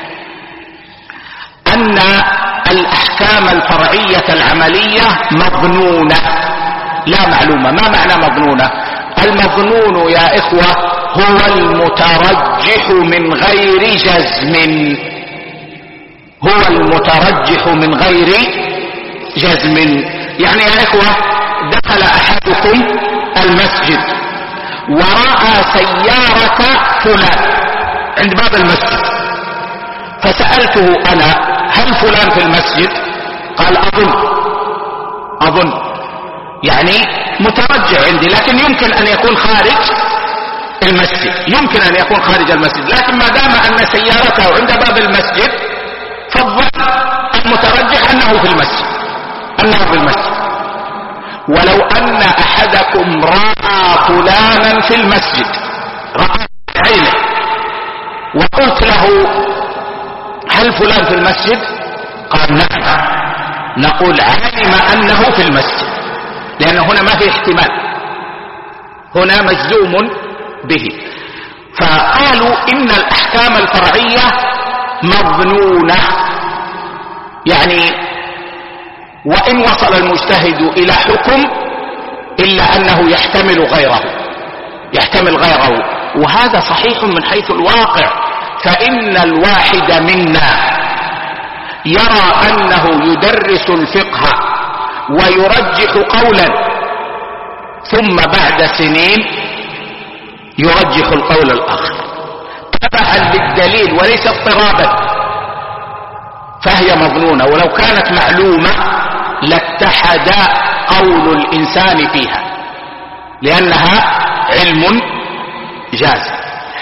أن الأحكام الفرعية العملية مظنونة لا معلومة. ما معنى مظنونة؟ المظنون يا إخوة هو المترجح من غير جزم، هو المترجح من غير جزم. يعني يا إخوة دخل أحدكم المسجد ورأى سيارة فلان عند باب المسجد، فسألته أنا هل فلان في المسجد؟ قال أظن أظن يعني مترجح عندي، لكن يمكن أن يكون خارج المسجد، يمكن أن يكون خارج المسجد، لكن ما دام أن سيارته عند باب المسجد فالظن المترجح أنه في المسجد، أنه في المسجد. ولو أن أحدكم رأى فلانا في المسجد، رأى عينه، وقلت له هل فلان في المسجد؟ قال نعم، نقول علم أنه في المسجد، لأن هنا ما في احتمال، هنا مجزوم به. فقالوا إن الأحكام الفرعية مظنونة، يعني وإن وصل المجتهد إلى حكم إلا أنه يحتمل غيره يحتمل غيره وهذا صحيح من حيث الواقع، فإن الواحد منا يرى أنه يدرس الفقه ويرجح قولا ثم بعد سنين يرجح القول الآخر تبعا للدليل وليس اضطرابا، فهي مظنونة، ولو كانت معلومة لاتحد قول الإنسان فيها لأنها علم جازم.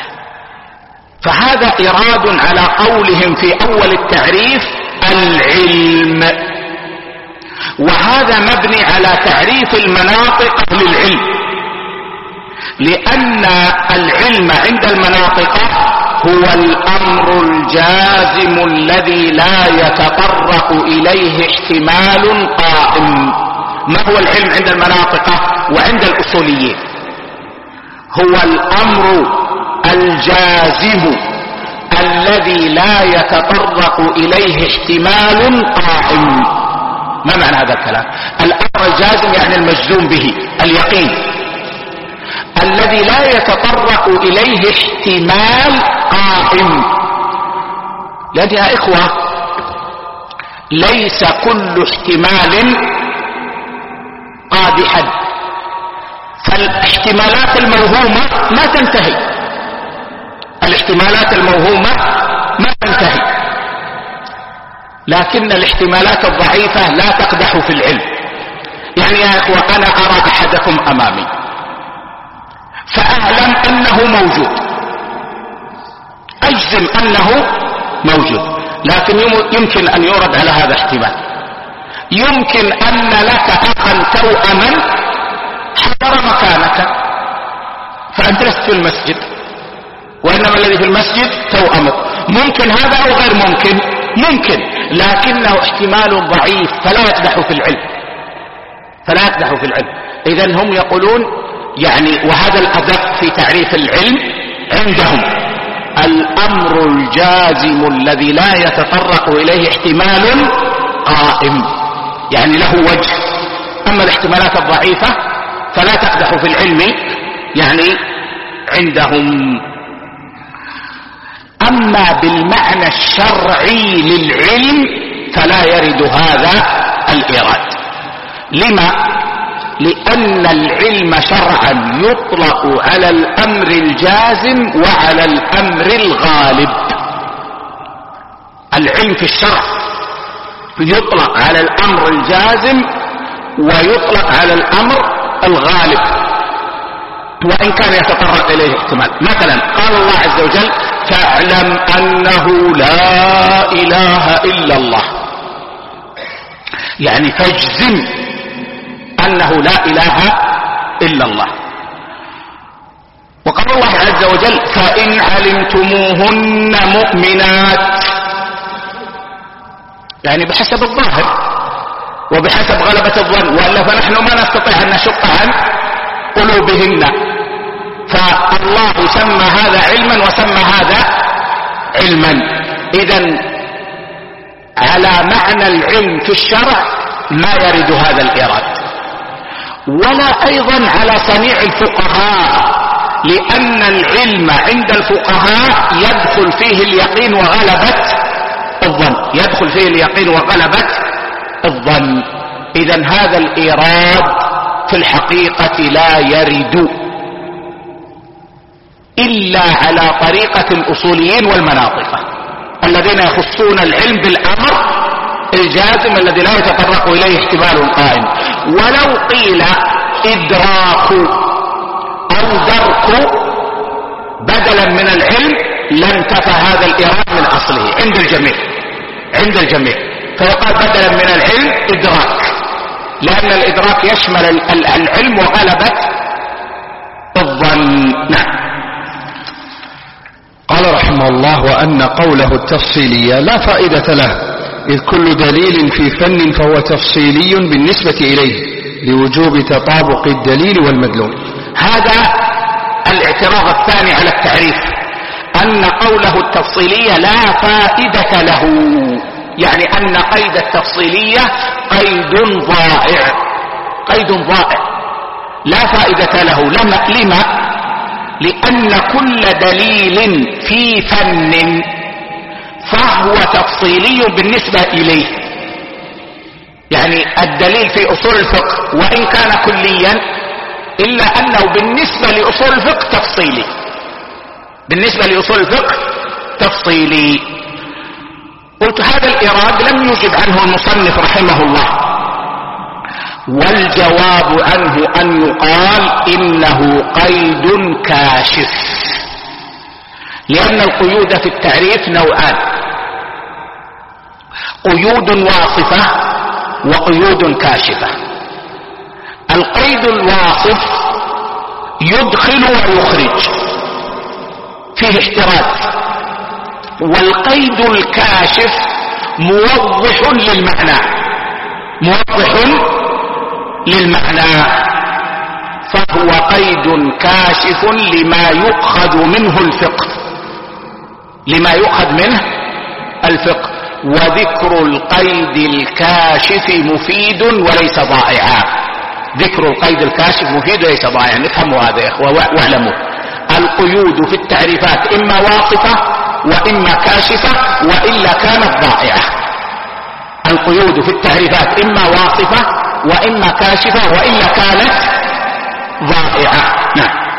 فهذا إراد على قولهم في أول التعريف العلم، وهذا مبني على تعريف المناطق للعلم، لأن العلم عند المناطق هو الأمر الجازم الذي لا يتطرق إليه احتمال قائم. ما هو العلم عند المناطق وعند الأصوليين؟ هو الأمر الجازم الذي لا يتطرق إليه احتمال قائم. ما معنى هذا الكلام؟ الأمر الجازم يعني المجزوم به، اليقين الذي لا يتطرق إليه احتمال قائم. لأن يا إخوة ليس كل احتمال قادحا، فالاحتمالات الموهومة ما تنتهي، الاحتمالات الموهومة ما تنتهي، لكن الاحتمالات الضعيفة لا تقدح في العلم. يعني يا إخوة أنا أرى أحدكم أمامي فأعلم أنه موجود، أجزم أنه موجود، لكن يمكن أن يورد على هذا احتمال. يمكن أن لك أخا توأما حضر مكانك فأنت لست في المسجد وإنما الذي في المسجد توأمك، ممكن هذا أو غير ممكن؟ ممكن، لكنه احتمال ضعيف فلا يقدح في العلم، فلا يقدح في العلم. إذن هم يقولون يعني، وهذا الأدق في تعريف العلم عندهم، الأمر الجازم الذي لا يتطرق إليه احتمال قائم، يعني له وجه. أما الاحتمالات الضعيفة فلا تقدح في العلم يعني عندهم. أما بالمعنى الشرعي للعلم فلا يرد هذا الإيراد. لما؟ لأن العلم شرعا يطلق على الأمر الجازم وعلى الأمر الغالب. العلم في الشرع يطلق على الأمر الجازم ويطلق على الأمر الغالب، وإن كان يتطرق إليه احتمال. مثلا قال الله عز وجل فاعلم أنه لا إله إلا الله، يعني فاجزم أنه لا إله إلا الله. وقال الله عز وجل فإن علمتموهن مؤمنات، يعني بحسب الظاهر وبحسب غلبة الظن، وإلا فنحن ما نستطيع أن نشق عن قلوبهن. فالله سمى هذا علما وسمى هذا علما. إذن على معنى العلم في الشرع ما يرد هذا الإيراد، ولا أيضا على صنيع الفقهاء، لأن العلم عند الفقهاء يدخل فيه اليقين وغلبة الظن، يدخل فيه اليقين وغلبة الظن. إذن هذا الإيراد في الحقيقة لا يرد إلا على طريقة الأصوليين والمناطق الذين يخصون العلم بالأمر الجازم الذي لا يتطرق إليه احتمال قائم. ولو قيل إدراك أو درك بدلا من العلم لانتفى هذا الإيراد من أصله عند الجميع، عند الجميع فيقال بدلا من العلم إدراك، لأن الإدراك يشمل العلم وغلبة الظن. نعم. قال رحمه الله وأن قوله التفصيلي لا فائدة له، إذ كل دليل في فن فهو تفصيلي بالنسبة إليه لوجوب تطابق الدليل والمدلول. هذا الاعتراض الثاني على التعريف، أن قوله التفصيلي لا فائدة له، يعني أن قيد التفصيلية قيد ضائع، قيد ضائع لا فائدة له. لما؟ لأن كل دليل في فن فهو تفصيلي بالنسبة إليه. يعني الدليل في أصول الفقه وإن كان كليا إلا أنه بالنسبة لأصول الفقه تفصيلي، بالنسبة لأصول الفقه تفصيلي. قلت هذا الإيراد لم يجب عنه المصنف رحمه الله، والجواب عنه أن يقال إنه قيد كاشف، لأن القيود في التعريف نوعان: قيود واصفة وقيود كاشفة. القيد الواصف يدخل ويخرج فيه احتراز، والقيد الكاشف موضح للمعنى، موضح للمعنى، فهو قيد كاشف لما يؤخذ منه الفقه، لما يؤخذ منه الفقه. وذكر القيد الكاشف مفيد وليس ضائعا، ذكر القيد الكاشف مفيد وليس ضائعا. نفهموا هذا يا اخوة واعلموا القيود في التعريفات اما واصفة واما كاشفة والا كانت ضائعة. القيود في التعريفات اما واصفة واما كاشفة والا كانت ضائعة. نعم.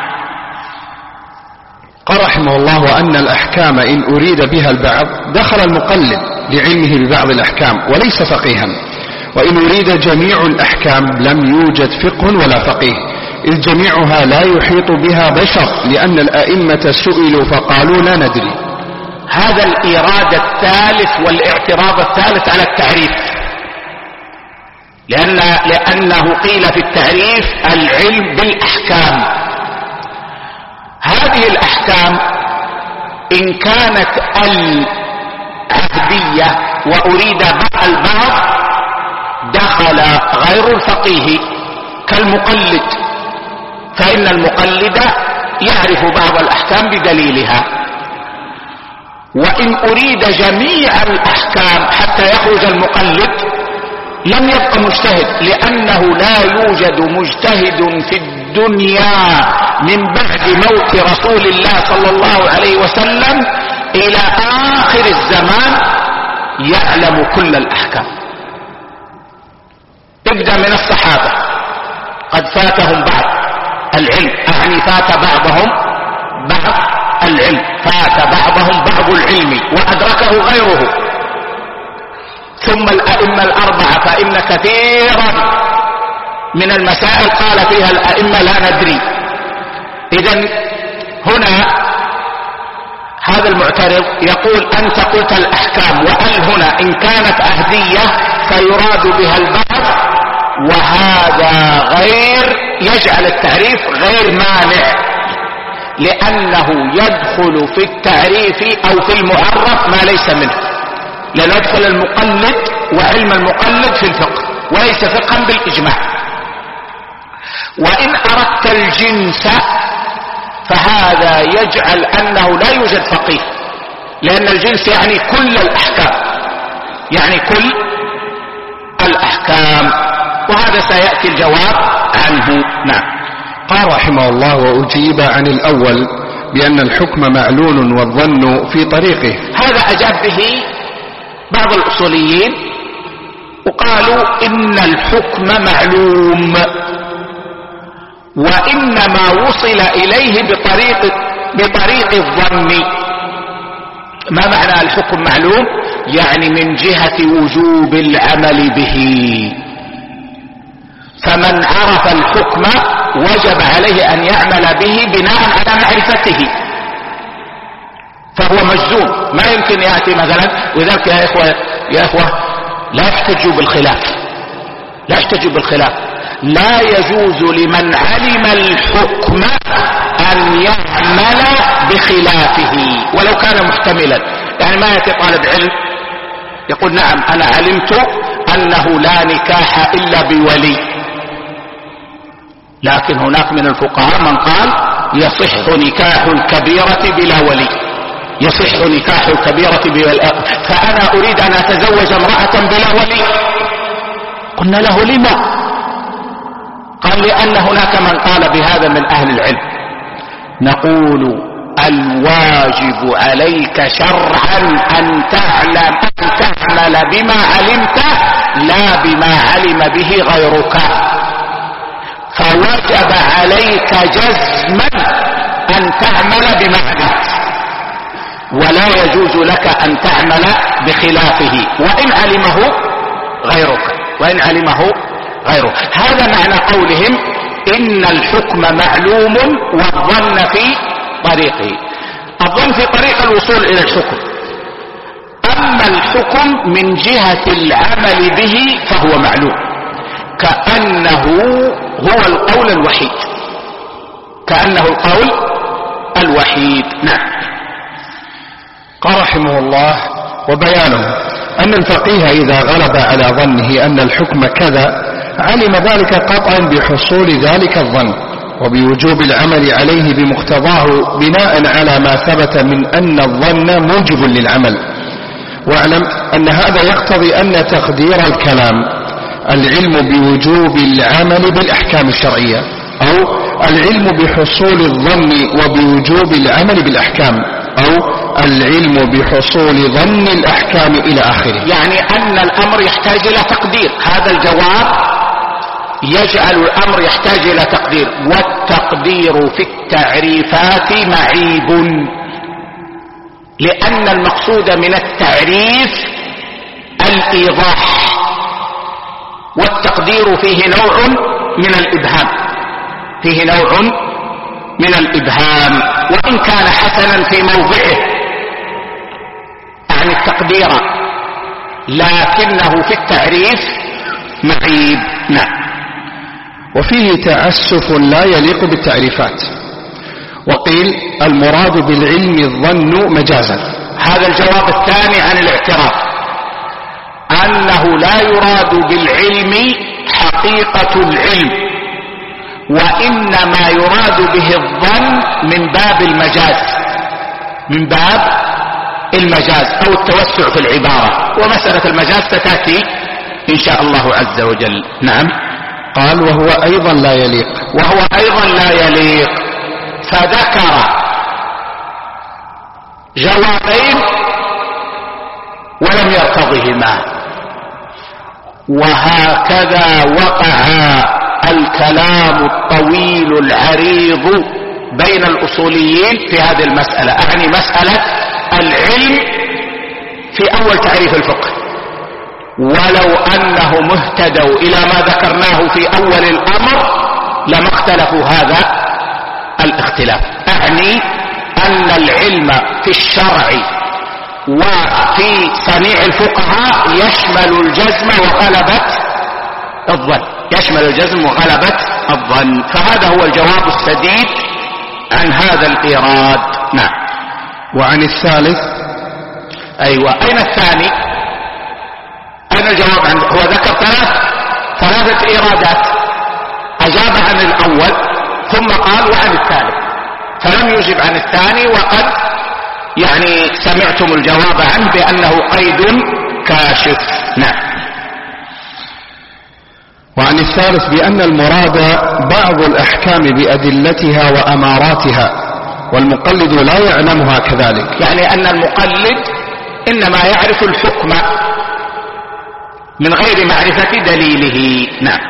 قال رحمه الله: وأن الأحكام إن أريد بها البعض دخل المقلد لعلمه ببعض الأحكام وليس فقيها، وإن أريد جميع الأحكام لم يوجد فقه ولا فقيه، إذ جميعها لا يحيط بها بشر، لأن الأئمة سئلوا فقالوا لا ندري. هذا الإيراد الثالث والاعتراض الثالث على التعريف، لأن لأنه قيل في التعريف العلم بالأحكام. هذه الأحكام إن كانت العهدية وأريد البعض دخل غير الفقيه كالمقلد، فإن المقلد يعرف بعض الأحكام بدليلها. وإن أريد جميع الأحكام حتى يخرج المقلد لم يبقى مجتهد، لأنه لا يوجد مجتهد في الدنيا من بعد موت رسول الله صلى الله عليه وسلم إلى آخر الزمان يعلم كل الأحكام. ابدأ من الصحابة قد فاتهم بعض العلم، يعني فات بعضهم بعض العلم، فات بعضهم بعض العلم وأدركه غيره. ثم الأئمة الأربعة فإن كثيرا من المسائل قال فيها الأئمة لا ندري. إذن هنا هذا المعترض يقول أنت قلت الأحكام، وأل هنا إن كانت أهدية فيراد بها البعض، وهذا غير يجعل التعريف غير مانع، لأنه يدخل في التعريف أو في المعرف ما ليس منه، لأن يدخل المقلد وعلم المقلد في الفقه وليس فقها بالإجماع. وإن أردت الجنس فهذا يجعل أنه لا يوجد فقيه، لأن الجنس يعني كل الأحكام، يعني كل الأحكام، وهذا سيأتي الجواب عنه. نعم. قال رحمه الله: وأجيب عن الأول بأن الحكم معلول والظن في طريقه. هذا أجاب به بعض الأصوليين وقالوا إن الحكم معلوم، وإنما وصل إليه بطريق بطريق الظن. ما معنى الحكم معلوم؟ يعني من جهة وجوب العمل به، فمن عرف الحكم وجب عليه أن يعمل به بناء على معرفته، فهو مجزوم، ما يمكن يأتي مثلا. وذلك يا إخوة يا إخوة لا يحتجوا بالخلاف، لا يحتجوا بالخلاف. لا يجوز لمن علم الحكم أن يعمل بخلافه ولو كان محتملا. يعني ما يأتي طالب علم يقول نعم أنا علمت أنه لا نكاح إلا بولي، لكن هناك من الفقهاء من قال يصح نكاح الكبيرة بلا ولي. يصح نكاح الكبيرة بلا، فأنا أريد أن أتزوج امرأة بلا ولي. قلنا له لما؟ قال لأن هناك من قال بهذا من أهل العلم. نقول الواجب عليك شرعا أن تعلم أن تعمل بما علمت لا بما علم به غيرك، فوجب عليك جزما أن تعمل بما علمت، ولا يجوز لك أن تعمل بخلافه وإن علمه غيرك وإن علمه غيره. هذا معنى قولهم إن الحكم معلوم والظن في طريقه. الظن في طريق الوصول إلى الحكم، أما الحكم من جهة العمل به فهو معلوم، كأنه هو القول الوحيد، كأنه القول الوحيد. نعم. قال رحمه الله: وبيانه أن الفقيه إذا غلب على ظنه أن الحكم كذا علم ذلك قطعا بحصول ذلك الظن وبوجوب العمل عليه بمقتضاه بناء على ما ثبت من أن الظن موجب للعمل. واعلم أن هذا يقتضي أن تقدير الكلام العلم بوجوب العمل بالأحكام الشرعية، أو العلم بحصول الظن وبوجوب العمل بالأحكام، أو العلم بحصول ظن الأحكام إلى آخره. يعني أن الأمر يحتاج إلى تقدير. هذا الجواب يجعل الأمر يحتاج إلى تقدير، والتقدير في التعريفات معيب، لأن المقصود من التعريف الإيضاح، والتقدير فيه نوع من الإبهام، فيه نوع من الإبهام وإن كان حسنا في موضعه عن التقدير، لكنه في التعريف معيب. نعم. وفيه تعسف لا يليق بالتعريفات. وقيل المراد بالعلم الظن مجازا. هذا الجواب الثاني عن الاعتراف، أنه لا يراد بالعلم حقيقة العلم، وإنما يراد به الظن من باب المجاز، من باب المجاز أو التوسع في العبارة، ومسألة المجاز ستأتي إن شاء الله عز وجل. نعم. قال وهو أيضا لا يليق. وهو أيضا لا يليق، فذكر جوابين ولم يرتضهما، وهكذا وقع الكلام الطويل العريض بين الأصوليين في هذه المسألة، أعني مسألة العلم في أول تعريف الفقه، ولو أنهم اهتدوا إلى ما ذكرناه في أول الأمر لما اختلفوا هذا الاختلاف. أعني أن العلم في الشرع وفي صنيع الفقهاء يشمل الجزم وغلبة الظن، يشمل الجزم وغلبة الظن، فهذا هو الجواب السديد عن هذا الإيراد. نعم. وعن الثالث. أيوة. أين الثاني؟ أين الجواب عنه؟ هو ذكر ثلاث ثلاثة إيرادات، أجاب عن الأول ثم قال وعن الثالث، فلم يجب عن الثاني، وقد يعني سمعتم الجواب عنه بأنه قيد كاشف. نعم. وعن الثالث بأن المراد بعض الأحكام بأدلتها وأماراتها، والمقلد لا يعلمها كذلك. يعني أن المقلد إنما يعرف الحكم من غير معرفة دليله. نعم.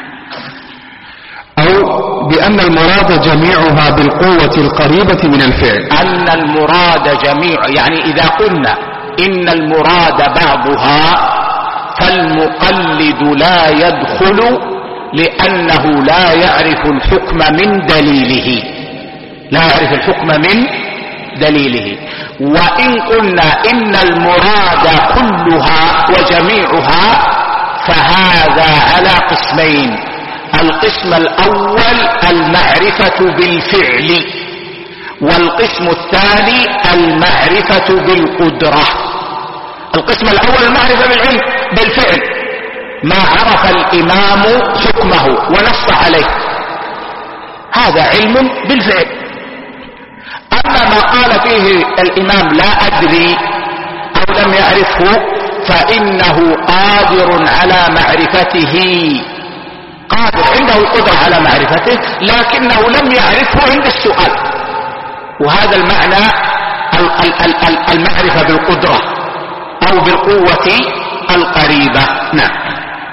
أو بأن المراد جميعها بالقوة القريبة من الفعل. أن المراد جميع، يعني إذا قلنا إن المراد بعضها فالمقلد لا يدخل، لأنه لا يعرف الحكم من دليله، لا يعرف الحكم من دليله. وإن قلنا إن المراد كلها وجميعها فهذا على قسمين: القسم الأول المعرفة بالفعل، والقسم الثاني المعرفة بالقدرة. القسم الأول المعرفة بالعلم بالفعل، ما عرف الإمام حكمه ونص عليه، هذا علم بالفعل. أما ما قال فيه الإمام لا أدري أو لم يعرفه فإنه قادر على معرفته، قادر عنده القدرة على معرفته لكنه لم يعرفه عند السؤال، وهذا المعنى المعرفة بالقدرة أو بالقوة القريبة. نعم.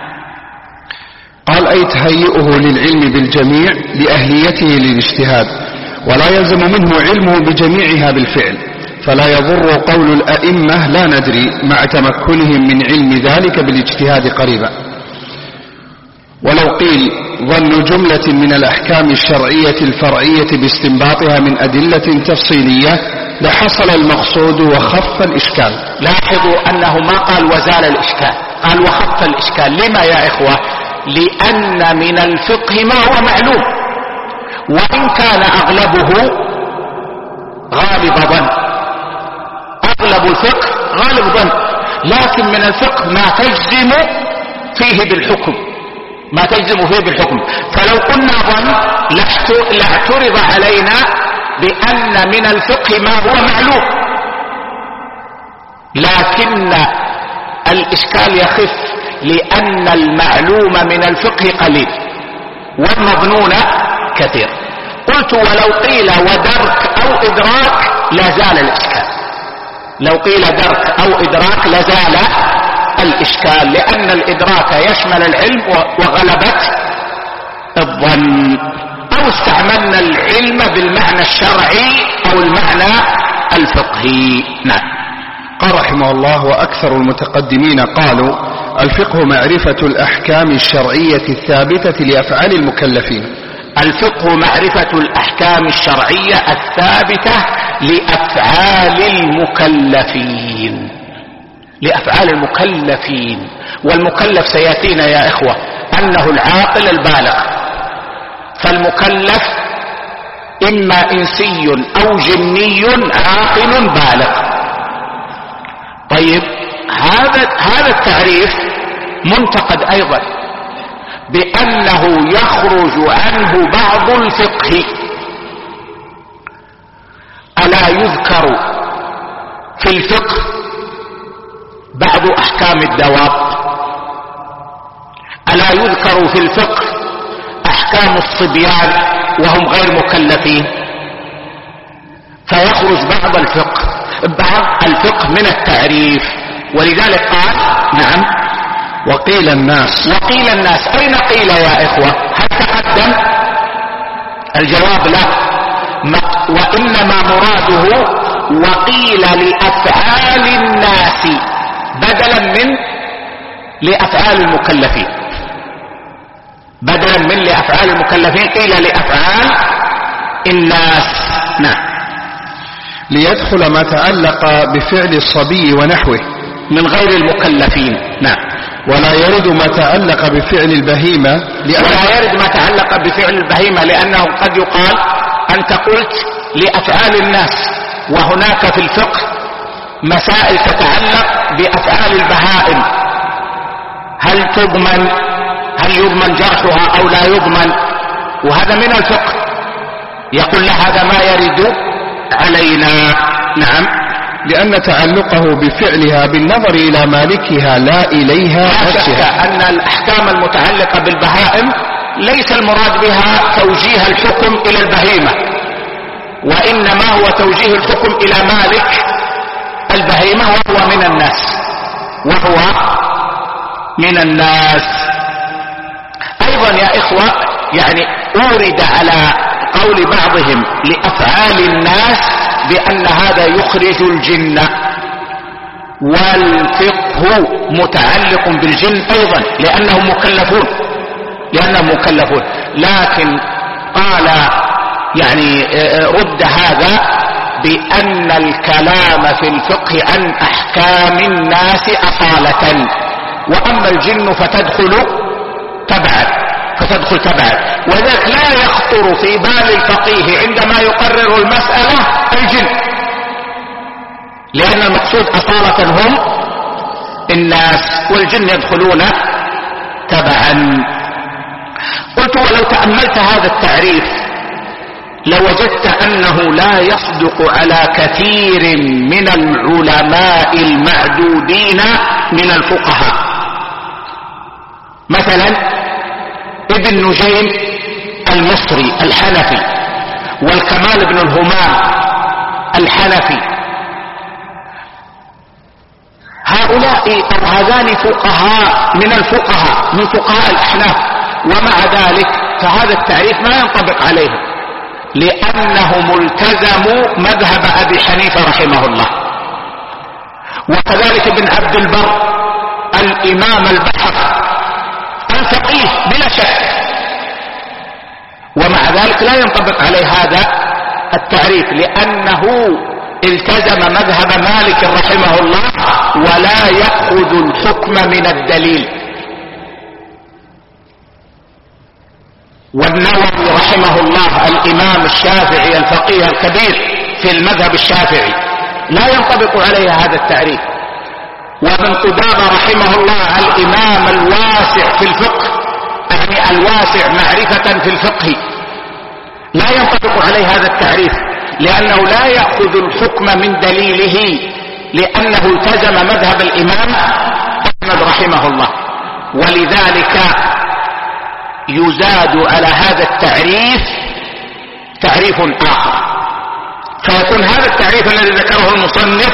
قال أي تهيئه للعلم بالجميع لأهليته للاجتهاد، ولا يلزم منه علمه بجميعها بالفعل، فلا يضر قول الأئمة لا ندري مع تمكنهم من علم ذلك بالاجتهاد قريبا. ولو قيل ظن جملة من الأحكام الشرعية الفرعية باستنباطها من أدلة تفصيلية لحصل المقصود وخف الإشكال. لاحظوا أنه ما قال وزال الإشكال، قال وخف الإشكال. لما يا إخوة؟ لأن من الفقه ما هو معلوم، وإن كان أغلبه غالب ظن، أغلب الفقه غالب ظن، لكن من الفقه ما تجزم فيه بالحكم، ما تجزم فيه بالحكم. فلو قلنا ظن لاعترض علينا بأن من الفقه ما هو معلوم، لكن الإشكال يخف لأن المعلوم من الفقه قليل والمظنون كثير. قلت ولو قيل ودرك أو إدراك لازال الإشكال، لو قيل درك أو إدراك لزال الإشكال، لأن الإدراك يشمل العلم وغلبت الظن. أو استعملنا العلم بالمعنى الشرعي أو المعنى الفقهي. نعم. قال رحمه الله وأكثر المتقدمين قالوا الفقه معرفة الأحكام الشرعية الثابتة لأفعال المكلفين. الفقه معرفة الأحكام الشرعية الثابتة لأفعال المكلفين، لأفعال المكلفين. والمكلف سيأتينا يا إخوة أنه العاقل البالغ، فالمكلف إما إنسي أو جني عاقل بالغ. طيب هذا هذا التعريف منتقد أيضا بأنه يخرج عنه بعض الفقه. ألا يذكر في الفقه بعض أحكام الدواب؟ ألا يذكر في الفقه أحكام الصبيان وهم غير مكلفين؟ فيخرج بعض الفقه بعض الفقه من التعريف. ولذلك قال نعم وقيل الناس. وقيل الناس أين قيل يا إخوة؟ هل تقدم؟ الجواب لا، وإنما مراده وقيل لأفعال الناس بدلا من لأفعال المكلفين، بدلا من لأفعال المكلفين قيل لأفعال الناس. نعم. ليدخل ما تعلق بفعل الصبي ونحوه من غير المكلفين. نعم. ولا يرد ما تعلق بفعل البهيمة ولا يرد ما تعلق بفعل البهيمة لأنه قد يقال أنت قلت لأفعال الناس، وهناك في الفقه مسائل تتعلق بأفعال البهائم، هل تضمن هل يضمن جرحها أو لا يضمن، وهذا من الفقه. يقول له هذا ما يرد علينا. نعم. لأن تعلقه بفعلها بالنظر إلى مالكها لا إليها نفسها. أن الأحكام المتعلقة بالبهائم ليس المراد بها توجيه الحكم إلى البهيمة، وإنما هو توجيه الحكم إلى مالك البهيمة وهو من الناس، وهو من الناس. أيضا يا إخوة يعني أورد على قول بعضهم لأفعال الناس بأن هذا يخرج الجن، والفقه متعلق بالجن أيضا لأنهم مكلفون لأنهم مكلفون لكن قال يعني رد هذا بأن الكلام في الفقه عن أحكام الناس أصالة، وأما الجن فتدخل تبعا فتدخل تبعا وذلك لا يخطر في بال الفقيه عندما يقرر المسألة الجن، لأن المقصود أصالة هم الناس والجن يدخلون تبعا. قلت ولو تأملت هذا التعريف لوجدت أنه لا يصدق على كثير من العلماء المعدودين من الفقهاء. مثلا ابن نجيم المصري الحنفي، والكمال بن الهمام الحنفي، هؤلاء أو هذان فقهاء من الفقهاء من فقهاء الأحناف، ومع ذلك فهذا التعريف ما ينطبق عليهم، لأنهم التزموا مذهب أبي حنيفة رحمه الله. وكذلك ابن عبد البر الإمام البحر الفقيه بلا شك، ومع ذلك لا ينطبق عليه هذا التعريف، لأنه التزم مذهب مالك رحمه الله ولا يأخذ الحكم من الدليل. والنووي رحمه الله الإمام الشافعي الفقيه الكبير في المذهب الشافعي لا ينطبق عليه هذا التعريف. وابن قدامة رحمه الله الإمام الواسع في الفقه، يعني الواسع معرفة في الفقه، لا ينطبق عليه هذا التعريف، لأنه لا يأخذ الحكم من دليله، لأنه التزم مذهب الإمام أحمد رحمه الله. ولذلك يزاد على هذا التعريف تعريف آخر، فيكون هذا التعريف الذي ذكره المصنف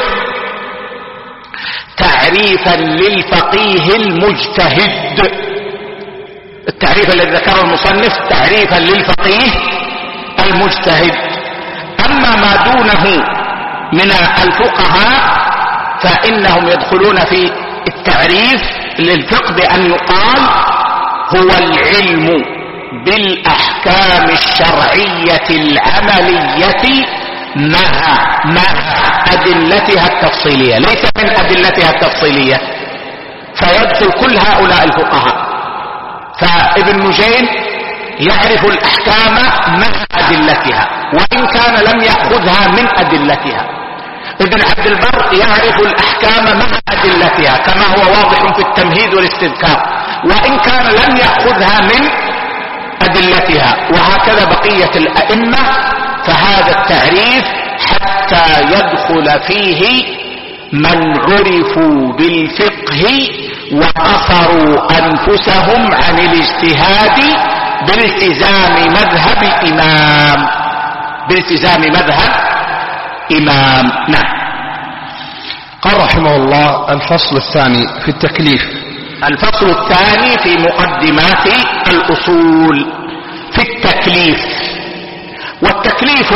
تعريفا للفقيه المجتهد. التعريف الذي ذكره المصنف تعريفا للفقيه المجتهد. أما ما دونه من الفقهاء فإنهم يدخلون في التعريف للفقه بأن يقال هو العلم بالأحكام الشرعية العملية مع مع أدلتها التفصيلية، ليس من أدلتها التفصيلية، فيدخل كل هؤلاء الفقهاء. فابن نجيم يعرف الأحكام مع أدلتها وإن كان لم يأخذها من أدلتها. ابن عبد البر يعرف الأحكام مع أدلتها كما هو واضح في التمهيد والاستذكار، وإن كان لم يأخذها من أدلتها، وهكذا بقية الأئمة. فهذا التعريف حتى يدخل فيه من عرفوا بالفقه وقصروا أنفسهم عن الاجتهاد بالتزام مذهب إمام بالتزام مذهب إمام نعم. قال رحمه الله: الفصل الثاني في التكليف. الفصل الثاني في مقدمات الأصول في التكليف. والتكليف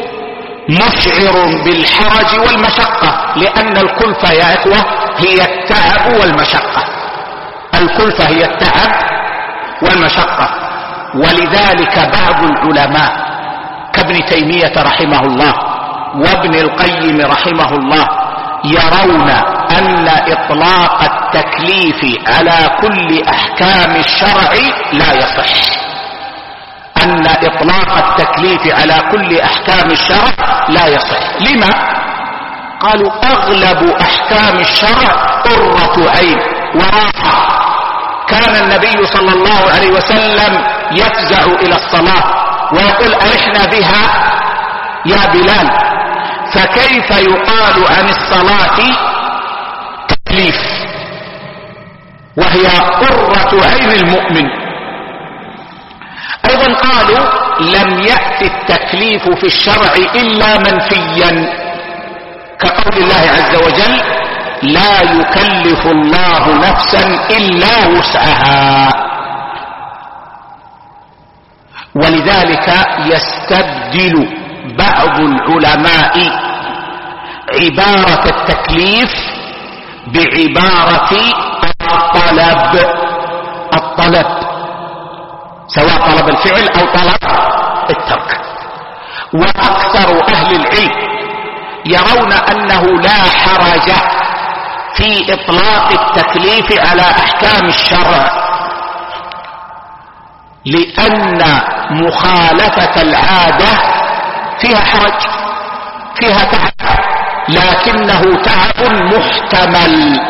مشعر بالحرج والمشقة، لأن الكلفة يا إخوة هي التعب والمشقة. الكلفة هي التعب والمشقة. ولذلك بعض العلماء كابن تيمية رحمه الله وابن القيم رحمه الله يرون أن إطلاق التكليف على كل أحكام الشرع لا يصح. أن إطلاق التكليف على كل أحكام الشرع لا يصح. لما؟ قالوا أغلب أحكام الشرع قرة عين وراحة. كان النبي صلى الله عليه وسلم يفزع إلى الصلاة ويقول: أرحنا بها يا بلال. فكيف يقال عن الصلاة تكليف وهي قرة عين المؤمن؟ أيضا قالوا: لم يأتي التكليف في الشرع إلا منفيا، كقول الله عز وجل: لا يكلف الله نفسا إلا وسعها. ولذلك يستبدل بعض العلماء عبارة التكليف بعبارة الطلب الطلب سواء طلب الفعل أو طلب الترك. وأكثر أهل العلم يرون أنه لا حرج في إطلاق التكليف على أحكام الشرع، لأن مخالفة العادة فيها حرج، فيها تعب، لكنه تعب محتمل.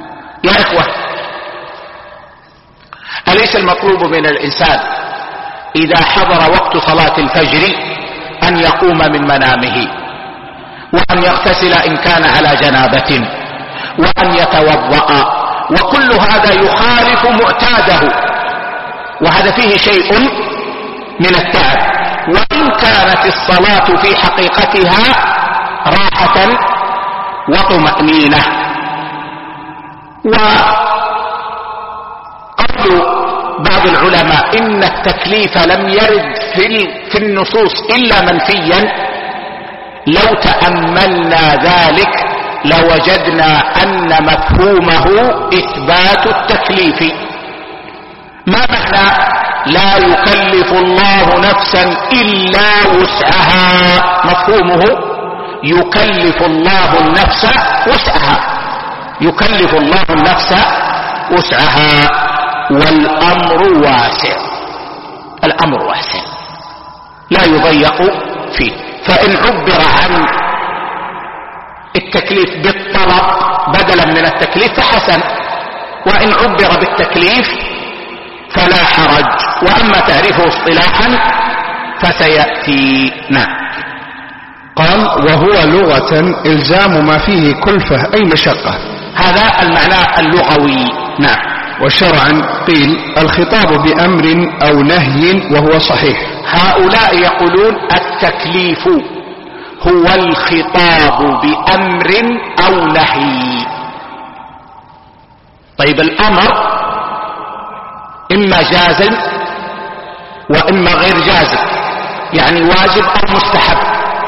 يا إخوة، أليس المطلوب من الإنسان إذا حضر وقت صلاة الفجر أن يقوم من منامه، وأن يغتسل إن كان على جنابة، وأن يتوضأ، وكل هذا يخالف معتاده، وهذا فيه شيء من التعب، وإن كانت الصلاة في حقيقتها راحة وطمأنينة. وقول بعض العلماء إن التكليف لم يرد في النصوص إلا منفيا، لو تأملنا ذلك لوجدنا أن مفهومه إثبات التكليف. ما معنى لا يكلف الله نفسا إلا وسعها؟ مفهومه يكلف الله النفس وسعها، يكلف الله النفس وسعها، والأمر واسع، الأمر واسع لا يضيق فيه. فإن عبر عن التكليف بالطلب بدلا من التكليف فحسن، وإن عبر بالتكليف فلا حرج، وأما تعريفه اصطلاحا فسيأتي. نعم. قال: وهو لغة إلزام ما فيه كلفة أي مشقة، هذا المعنى اللغوي. نعم. وشرعا قيل الخطاب بأمر أو نهي وهو صحيح. هؤلاء يقولون التكليف هو الخطاب بأمر أو نهي. طيب الأمر إما جازم وإما غير جازم، يعني واجب أو مستحب،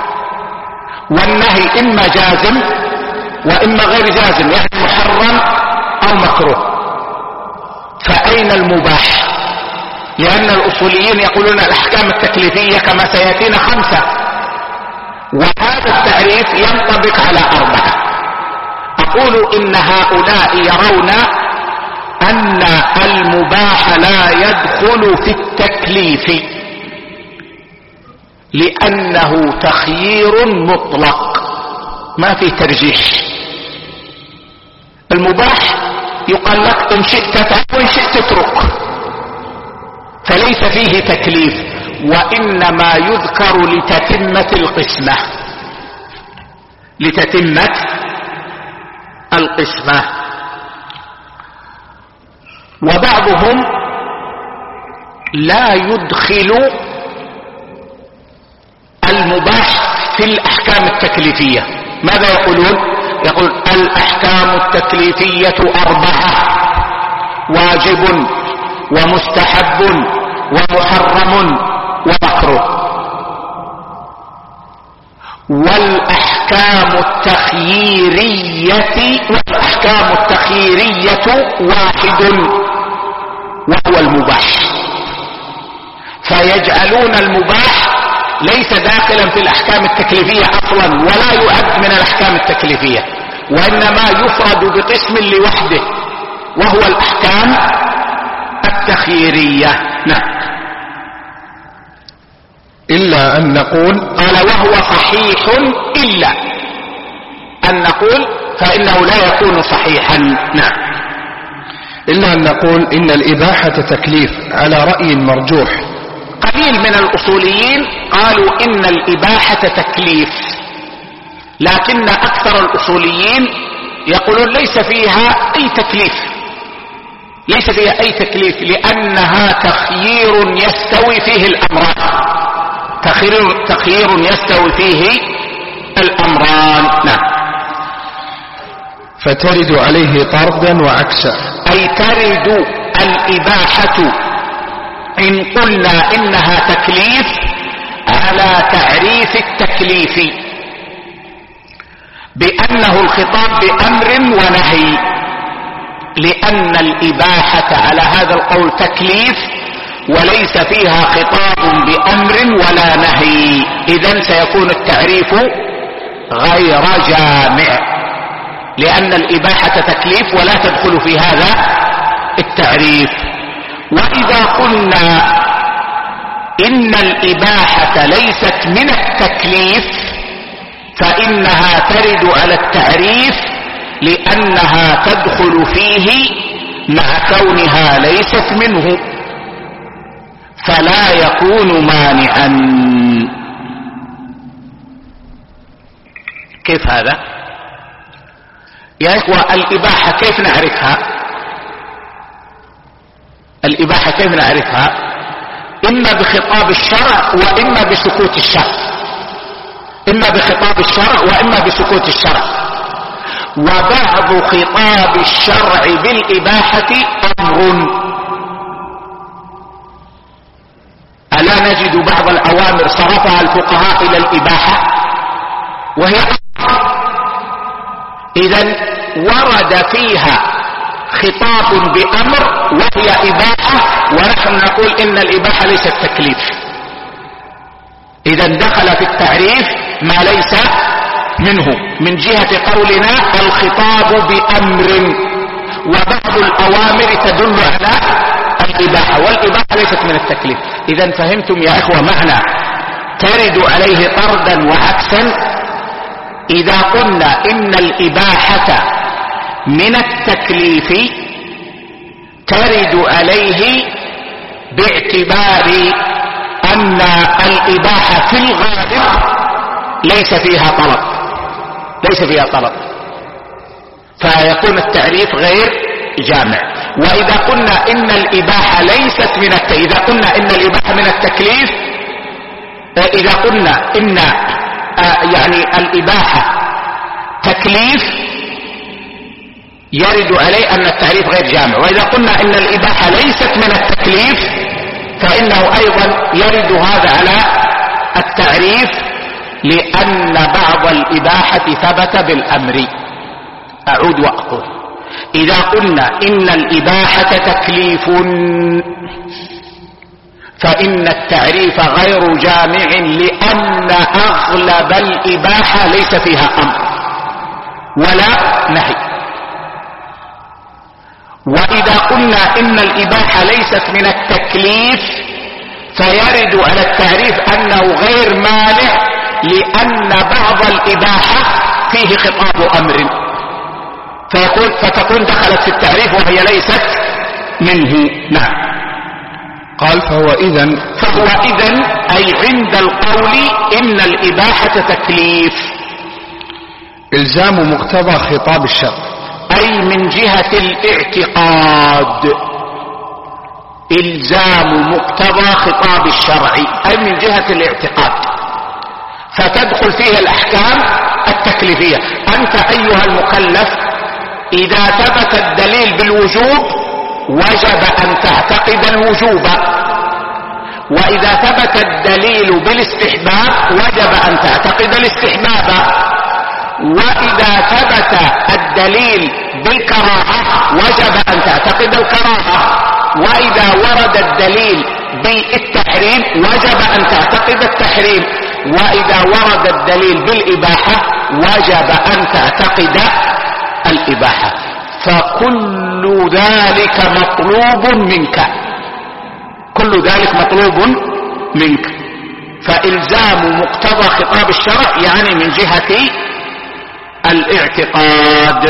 والنهي إما جازم وإما غير جازم، يعني محرم أو مكروه. فأين المباح؟ لأن الأصوليين يقولون الأحكام التكليفية كما سيأتينا خمسة، وهذا التعريف ينطبق على أربعة. أقول إن هؤلاء يرون أن المباح لا يدخل في التكليف لأنه تخيير مطلق ما في ترجيح. المباح يقال لك إن شئت تفعل وإن شئت تترك، فليس فيه تكليف، وإنما يذكر لتتمة القسمة، لتتمة القسمة. وبعضهم لا يدخل المباح في الأحكام التكليفية. ماذا يقولون؟ يقول الأحكام التكليفية أربعة: واجب ومستحب ومحرم ومكروه. والأحكام التخييرية والأحكام التخييرية واحد وهو المباح، فيجعلون المباح ليس داخلا في الأحكام التكليفية أصلا، ولا يعد من الأحكام التكليفية، وإنما يفرد بقسم لوحده وهو الأحكام التخييرية. نعم. إلا أن نقول، قال وهو صحيح إلا أن نقول، فإنه لا يكون صحيحا. نعم. إلا أن نقول إن الإباحة تكليف على رأي مرجوح. قليل من الأصوليين قالوا إن الإباحة تكليف، لكن أكثر الأصوليين يقولون ليس فيها أي تكليف، ليس فيها أي تكليف، لأنها تخيير يستوي فيه الأمران، تخيير, تخيير يستوي فيه الأمران. نعم. فترد عليه طردا وعكسا، أي ترد الإباحة إن قلنا إنها تكليف على تعريف التكليف بأنه الخطاب بأمر ونهي، لأن الإباحة على هذا القول تكليف وليس فيها خطاب بأمر ولا نهي، إذن سيكون التعريف غير جامع، لأن الإباحة تكليف ولا تدخل في هذا التعريف. وإذا قلنا إن الإباحة ليست من التكليف فإنها ترد على التعريف، لأنها تدخل فيه مع كونها ليست منه، فلا يكون مانعا. كيف هذا يا إخوة؟ الإباحة كيف نعرفها؟ الإباحة كيف نعرفها؟ إما بخطاب الشرع وإما بسكوت الشرع، إما بخطاب الشرع وإما بسكوت الشرع. وبعض خطاب الشرع بالإباحة أمر. ألا نجد بعض الأوامر صرفها الفقهاء إلى الإباحة وهي أمر؟ إذن ورد فيها خطاب بأمر وهي إباحة، ونحن نقول إن الإباحة ليست تكليف. إذن دخل في التعريف ما ليس منه من جهة قولنا الخطاب بأمر، وبعض الأوامر تدل على الإباحة، والإباحة ليست من التكليف. إذن فهمتم يا إخوة معنى ترد عليه طردا وعكسا؟ إذا قلنا إن الإباحة من التكليف ترد عليه باعتبار أن الإباحة في الغالب ليس فيها طلب، ليس فيها طلب، فيكون التعريف غير جامع. وإذا قلنا إن الإباحة ليست من الت... إذا قلنا إن الإباحة من التكليف، إذا قلنا إن آه يعني الإباحة تكليف يرد عليه أن التعريف غير جامع. وإذا قلنا إن الإباحة ليست من التكليف فإنه أيضا يرد هذا على التعريف، لأن بعض الإباحة ثبت بالأمر. أعود وأقول إذا قلنا إن الإباحة تكليف فإن التعريف غير جامع، لأن أغلب الإباحة ليس فيها أمر ولا نهي. وإذا قلنا إن الإباحة ليست من التكليف فيرد على التعريف أنه غير مانع، لأن بعض الإباحة فيه خطاب أمر، فيقول فتكون دخلت في التعريف وهي ليست منه. نعم. قال فهو إذن فهو إذن أي عند القول إن الإباحة تكليف إلزام مقتضى خطاب الشرع، أي من جهة الاعتقاد إلزام مقتضى خطاب الشرع، أي من جهة الاعتقاد، فتدخل فيه الأحكام التكليفية. أنت أيها المكلف إذا ثبت الدليل بالوجوب وجب أن تعتقد الوجوب، وإذا ثبت الدليل بالاستحباب وجب أن تعتقد الاستحباب، وإذا ثبت الدليل بالكراهة وجب أن تعتقد الكراهة، وإذا ورد الدليل بالتحريم وجب أن تعتقد التحريم، وإذا ورد الدليل بالإباحة وجب أن تعتقد الإباحة. فكل ذلك مطلوب منك، كل ذلك مطلوب منك. فإلزام مقتضى خطاب الشرع يعني من جهة الاعتقاد.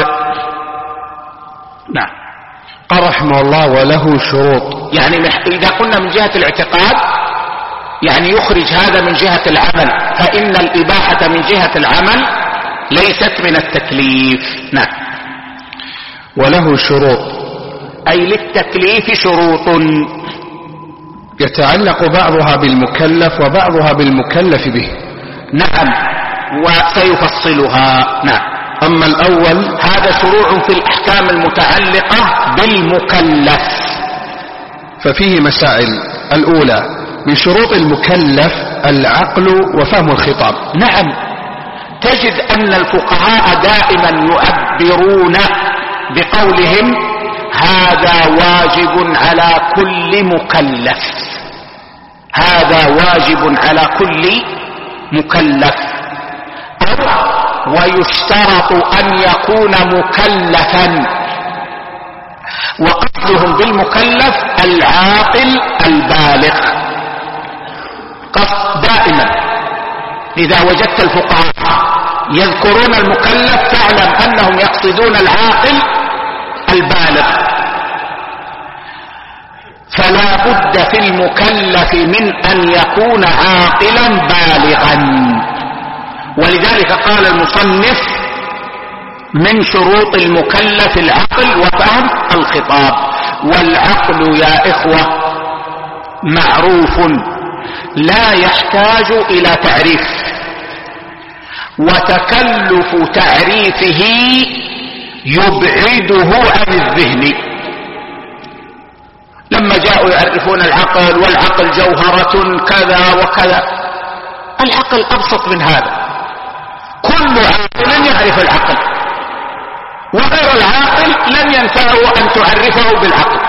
نعم. قال رحمه الله وله شروط، يعني إذا قلنا من جهة الاعتقاد يعني يخرج هذا من جهة العمل، فإن الإباحة من جهة العمل ليست من التكليف. نعم. وله شروط أي للتكليف شروط يتعلق بعضها بالمكلف وبعضها بالمكلف به. نعم، وسيفصلها. نعم. أما الأول هذا شروع في الأحكام المتعلقة بالمكلف، ففيه مسائل. الأولى من شروط المكلف العقل وفهم الخطاب. نعم، تجد أن الفقهاء دائما يعبرون بقولهم هذا واجب على كل مكلف، هذا واجب على كل مكلف، أو ويشترط أن يكون مكلفا، وقصدهم بالمكلف العاقل البالغ. قصد دائما إذا وجدت الفقهاء يذكرون المكلف فاعلم أنهم يقصدون العاقل البالغ. فلا بد في المكلف من أن يكون عاقلا بالغا. ولذلك قال المصنف من شروط المكلف العقل وفهم الخطاب. والعقل يا إخوة معروف لا يحتاج إلى تعريف، وتكلف تعريفه يبعده عن الذهن. لما جاءوا يعرفون العقل والعقل جوهرة كذا وكذا، العقل أبسط من هذا. كل عاقل يعرف العقل، وغير العاقل لن ينفعه أن تعرفه بالعقل.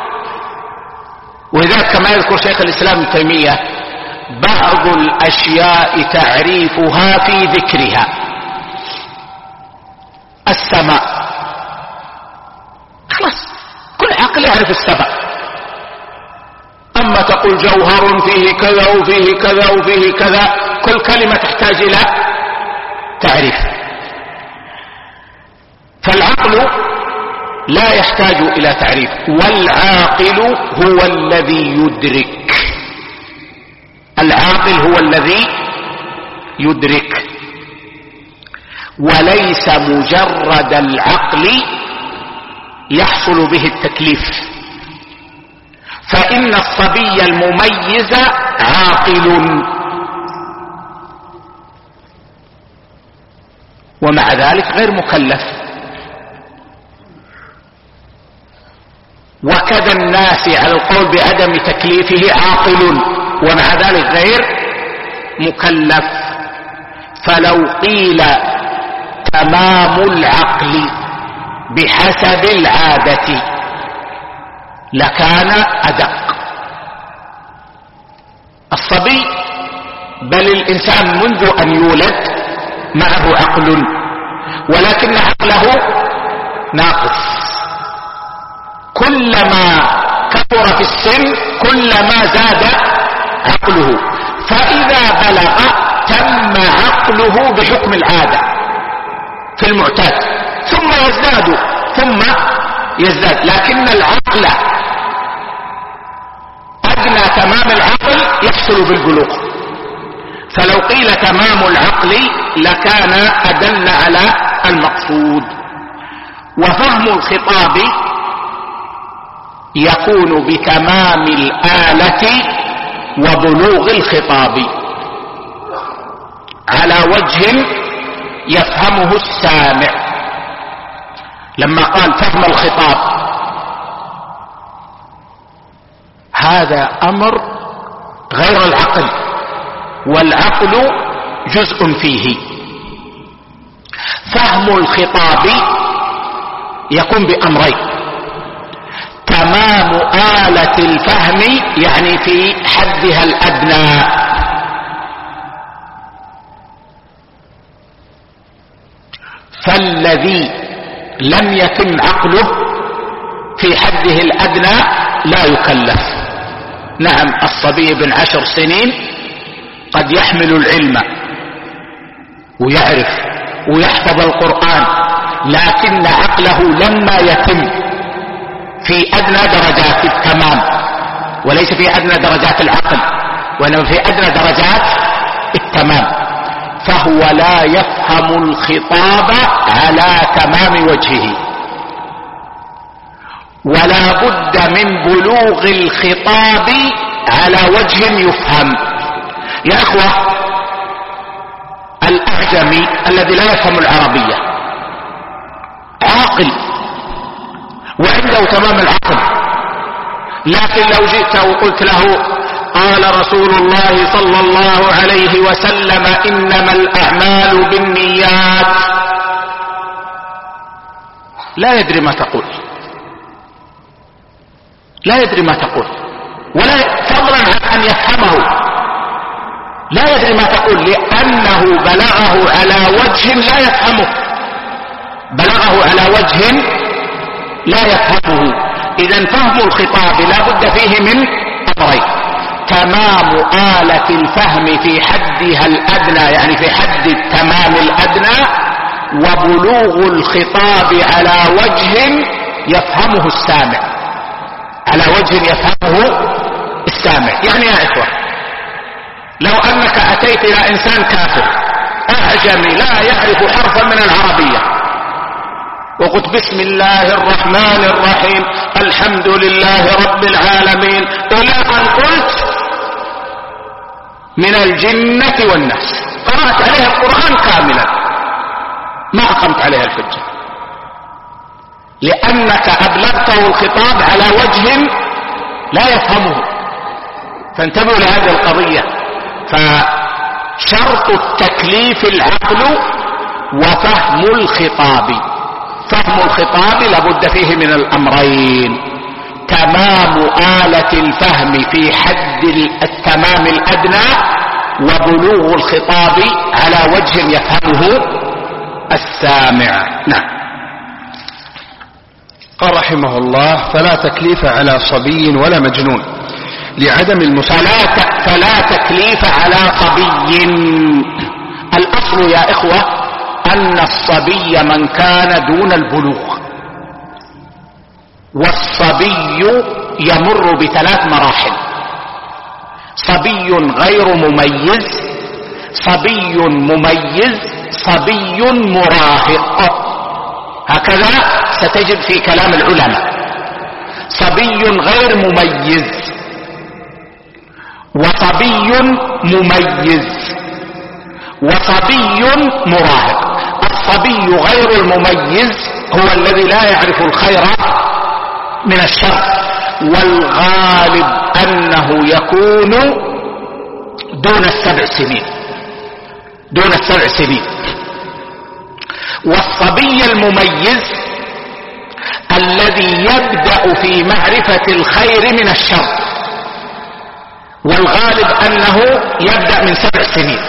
ولذلك كما يذكر شيخ الإسلام ابن تيمية بعض الأشياء تعريفها في ذكرها. السماء، خلاص كل عاقل يعرف السماء. أما تقول جوهر فيه كذا وفيه كذا وفيه كذا، كل كلمة تحتاج إلى تعريف. فالعقل لا يحتاج إلى تعريف. والعاقل هو الذي يدرك، العاقل هو الذي يدرك، وليس مجرد العقل يحصل به التكليف. فإن الصبي المميز عاقل ومع ذلك غير مكلف، وكذا الناس على القول بعدم تكليفه عاقل ومع ذلك غير مكلف. فلو قيل تمام العقل بحسب العادة لكان أدق. الصبي بل الإنسان منذ أن يولد معه عقل، ولكن عقله ناقص. كلما كبر في السن كلما زاد عقله، فإذا بلغ تم عقله بحكم العادة في المعتاد، ثم يزداد ثم يزداد. لكن العقل أدنى تمام العقل يحصل بالبلوغ. فلو قيل تمام العقل لكان أدل على المقصود. وفهم الخطاب يكون بتمام الآلة وبلوغ الخطاب على وجه يفهمه السامع. لما قال فهم الخطاب هذا أمر غير العقل، والعقل جزء فيه. فهم الخطاب يكون بأمرين: تمام آلة الفهم يعني في حدها الأدنى، فالذي لم يتم عقله في حده الأدنى لا يكلف. نعم الصبي بن عشر سنين قد يحمل العلم ويعرف ويحفظ القرآن، لكن عقله لما يتم في أدنى درجات التمام، وليس في أدنى درجات العقل وإنما في أدنى درجات التمام، فهو لا يفهم الخطاب على تمام وجهه. ولا بد من بلوغ الخطاب على وجه يفهم. يا أخوة، الأعجمي الذي لا يفهم العربية عاقل وعنده تمام العقل، لكن لو جئت وقلت له قال رسول الله صلى الله عليه وسلم إنما الأعمال بالنيات، لا يدري ما تقول، لا يدري ما تقول، ولا فضلا عن أن يفهمه لا يدري ما تقول، لأنه بلغه على وجه لا يفهمه، بلغه على وجه لا يفهمه. إذن فهم الخطاب لا بد فيه من أمرين: تمام آلة الفهم في حدها الأدنى يعني في حد التمام الأدنى، وبلوغ الخطاب على وجه يفهمه السامع، على وجه يفهمه السامع. يعني يا إخوة، لو أنك أتيت إلى إنسان كافر أعجمي لا يعرف حرفا من العربية وقلت بسم الله الرحمن الرحيم الحمد لله رب العالمين إلى أن قلت من الجنة والناس، قرأت عليها القرآن كاملا، ما أقمت عليها الحجة، لأنك أبلغته الخطاب على وجه لا يفهمه. فانتبهوا لهذه القضية. فشرط التكليف العقل وفهم الخطاب. فهم الخطاب لابد فيه من الأمرين: تمام آلة الفهم في حد التمام الأدنى، وبلوغ الخطاب على وجه يفهمه السامع. نعم. قال رحمه الله: فلا تكليف على صبي ولا مجنون لعدم المساواة. فلا, فلا تكليف على صبي. الأصل يا إخوة أن الصبي من كان دون البلوغ، والصبي يمر بثلاث مراحل: صبي غير مميز، صبي مميز، صبي مراهق. هكذا ستجد في كلام العلماء: صبي غير مميز، وصبي مميز، وصبي مراهق. الصبي غير المميز هو الذي لا يعرف الخير من الشر، والغالب أنه يكون دون السبع سنين دون السبع سنين والصبي المميز الذي يبدأ في معرفة الخير من الشر، والغالب أنه يبدأ من سبع سنين.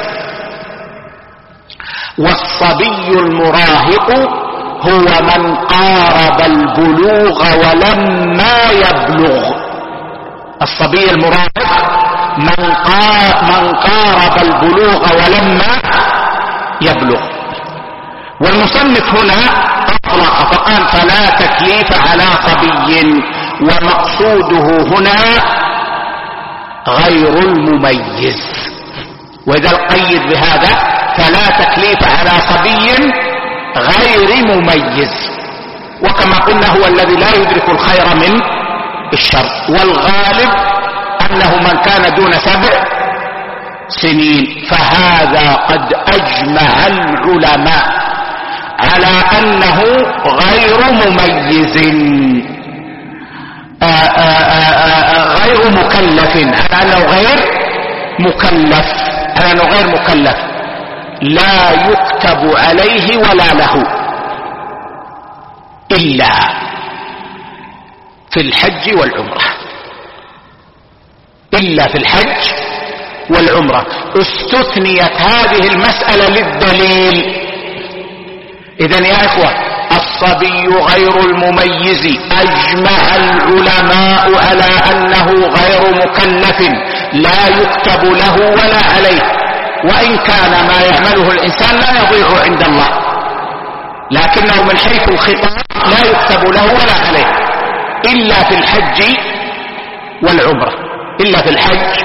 والصبي المراهق هو من قارب البلوغ ولما يبلغ. الصبي المراهق من قارب البلوغ ولما يبلغ. والمصنف هنا أطلق فقال: فلا تكليف على صبي، ومقصوده هنا غير المميز. وإذا قيد بهذا: فلا تكليف على صبي غير مميز. وكما قلنا هو الذي لا يدرك الخير من الشر، والغالب أنه من كان دون سبع سنين. فهذا قد أجمع العلماء على أنه غير مميز، آآ آآ غير مكلف، على أنه غير مكلف على أنه غير مكلف لا يكتب عليه ولا له إلا في الحج والعمرة. إلا في الحج والعمرة. استثنيت هذه المسألة للدليل. إذن يا إخوة، الصبي غير المميز أجمع العلماء على أنه غير مكلف لا يكتب له ولا عليه، وإن كان ما يعمله الإنسان لا يضيع عند الله، لكنه من حيث الخطاب لا يكتب له ولا عليه إلا في الحج والعمرة. إلا في الحج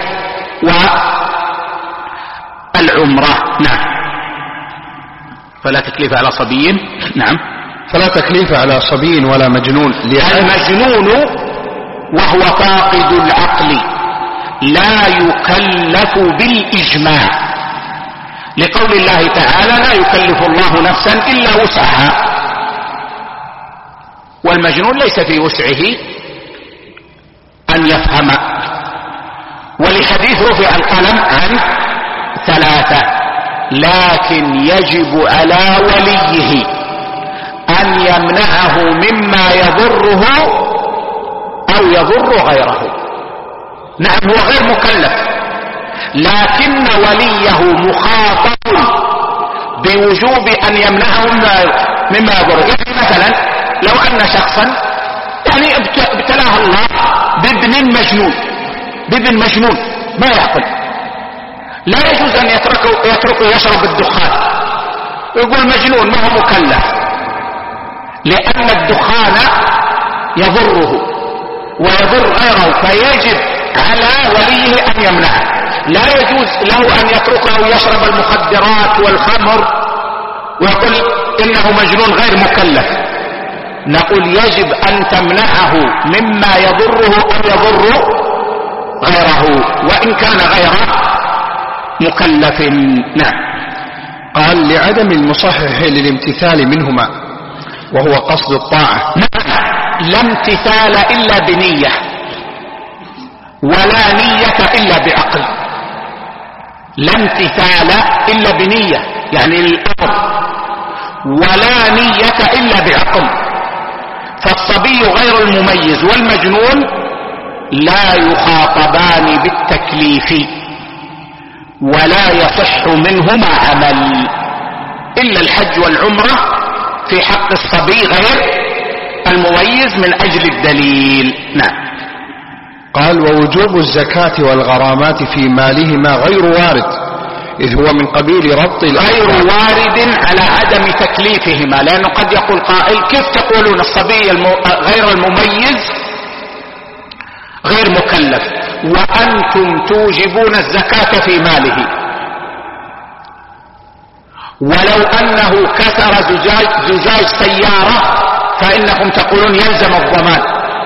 والعمرة. نعم. فلا تكليف على صبي. نعم. فلا تكليف على صبي ولا مجنون. المجنون وهو فاقد العقل لا يكلف بالإجماع، لقول الله تعالى: لا يكلف الله نفسا إلا وسعها. والمجنون ليس في وسعه أن يفهم. ولحديث رفع القلم عن ثلاثة، لكن يجب على وليه أن يمنعه مما يضره أو يضر غيره. نعم، هو غير مكلف، لكن وليه مخاطب بوجوب أن يمنعه مما يضر. يعني مثلا لو أن شخصا يعني ابتلاه الله بابن مجنون بابن مجنون ما يعقل، لا يجوز أن يتركه, يتركه يشرب الدخان ويقول مجنون ما هو مكلف، لأن الدخان يضره ويضر غيره، فيجب على وليه أن يمنعه. لا يجوز له أن يتركه يشرب المخدرات والخمر ويقول إنه مجنون غير مكلف. نقول يجب أن تمنعه مما يضره أو يضر غيره وإن كان غير مكلف. نعم. قال لعدم المصحح للامتثال منهما وهو قصد الطاعة. نعم. لا امتثال إلا بنية ولا نية إلا بعقل. لا امتثال إلا بنية يعني الأمر، ولا نية إلا بعقل. فالصبي غير المميز والمجنون لا يخاطبان بالتكليف ولا يصح منهما عمل إلا الحج والعمرة في حق الصبي غير المميز من أجل الدليل. نعم. قال ووجوب الزكاة والغرامات في مالهما غير وارد إذ هو من قبيل ربط غير وارد على عدم تكليفهما، لأنه قد يقول قائل كيف تقولون الصبي المو... غير المميز غير مكلف وأنتم توجبون الزكاة في ماله، ولو أنه كسر زجاج, زجاج سيارة فإنكم تقولون يلزم الضمان،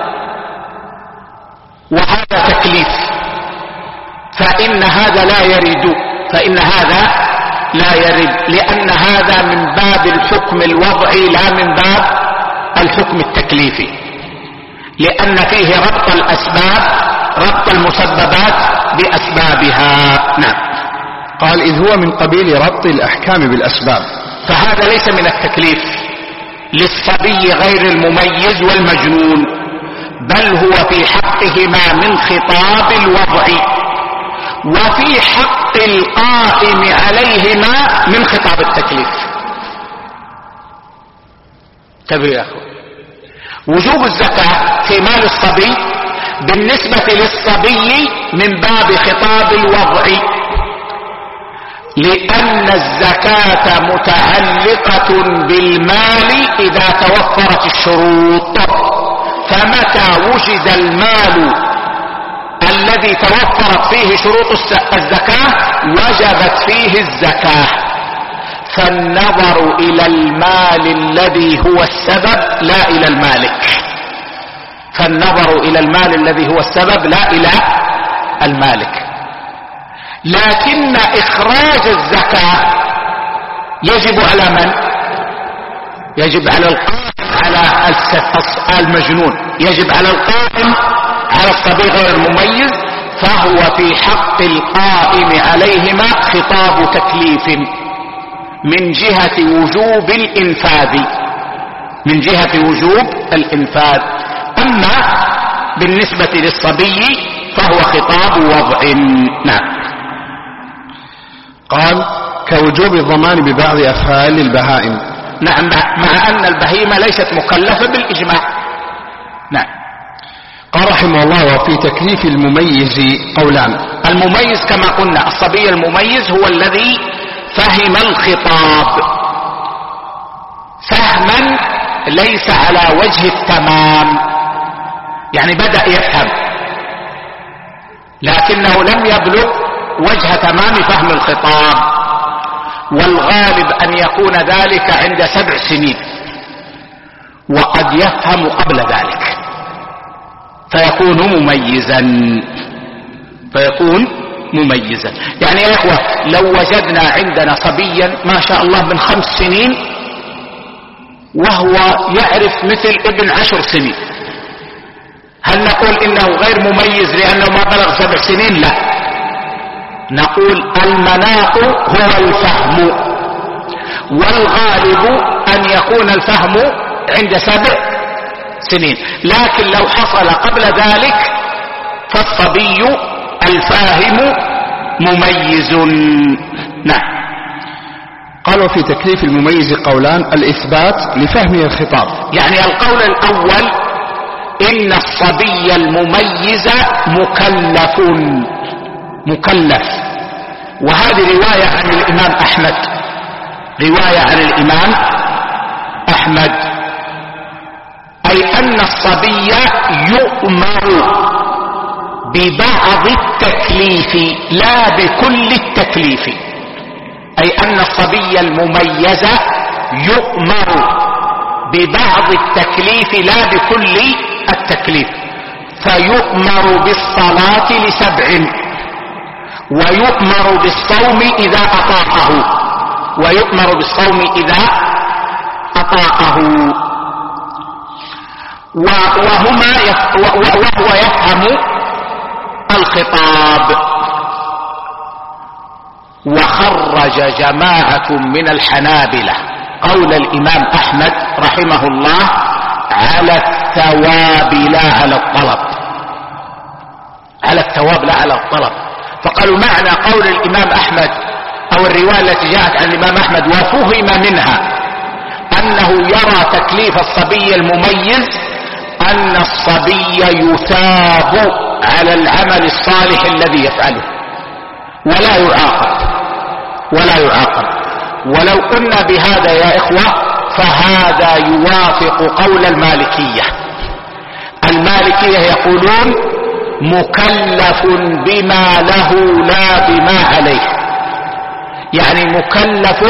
وهذا تكليف، فإن هذا لا يرد فإن هذا لا يرد لأن هذا من باب الحكم الوضعي لا من باب الحكم التكليفي، لأن فيه ربط الأسباب ربط المسببات بأسبابها. نعم. قال إذ هو من قبيل ربط الأحكام بالأسباب، فهذا ليس من التكليف للصبي غير المميز والمجنون، بل هو في حقهما من خطاب الوضع، وفي حق القائم عليهما من خطاب التكليف. انتبهوا يا أخوة. وجوب الزكاة في مال الصبي بالنسبة للصبي من باب خطاب الوضع، لأن الزكاة متعلقة بالمال إذا توفرت الشروط، فمتى وجد المال الذي توفرت فيه شروط الزكاة وجبت فيه الزكاة. فالنظر إلى المال الذي هو السبب لا إلى المالك، فالنظر إلى المال الذي هو السبب لا إلى المالك. لكن إخراج الزكاة يجب على من؟ يجب على القائم على المجنون، يجب على القائم على الصبي غير المميز، فهو في حق القائم عليهما خطاب تكليف من جهة وجوب الإنفاذ من جهة وجوب الإنفاذ. أما بالنسبة للصبي فهو خطاب وضع. نعم. قال كوجوب الضمان ببعض أفعال البهائم. نعم، مع أن البهيمة ليست مكلفة بالإجماع. نعم. قال رحمه الله وفي تكليف المميز قولان. المميز كما قلنا الصبي المميز هو الذي فهم الخطاب فهما ليس على وجه التمام، يعني بدأ يفهم لكنه لم يبلغ وجه تمام فهم الخطاب، والغالب أن يكون ذلك عند سبع سنين، وقد يفهم قبل ذلك فيكون مميزا فيكون مميزا. يعني يا إخوة لو وجدنا عندنا صبيا ما شاء الله من خمس سنين وهو يعرف مثل ابن عشر سنين، هل نقول إنه غير مميز لأنه ما بلغ سبع سنين؟ لا، نقول المناط هو الفهم، والغالب أن يكون الفهم عند سبع سنين، لكن لو حصل قبل ذلك فالصبي الفاهم مميز. نعم. قالوا في تكليف المميز قولان: الإثبات لفهمه الخطاب، يعني القول الأول إن الصبي المميز مكلف مكلف وهذه رواية عن الإمام أحمد رواية عن الإمام أحمد أي أن الصبي يؤمر ببعض التكليف لا بكل التكليف، أي أن الصبي المميز يؤمر ببعض التكليف لا بكل التكليف، فيؤمر بالصلاة لسبع، ويؤمر بالصوم إذا أطاقه، ويؤمر بالصوم إذا أطاقه، وهما وهو يفهم الخطاب. وخرج جماعة من الحنابلة قول الإمام أحمد رحمه الله على الثواب لا على الطلب، على الثواب لا على الطلب. فقالوا معنى قول الإمام أحمد أو الرواية التي جاءت عن الإمام أحمد وفهم منها أنه يرى تكليف الصبي المميز أن الصبي يثاب على العمل الصالح الذي يفعله ولا يعاقب، ولا يعاقب. ولو قلنا بهذا يا إخوة فهذا يوافق قول المالكية. المالكية يقولون مكلف بما له لا بما عليه، يعني مكلف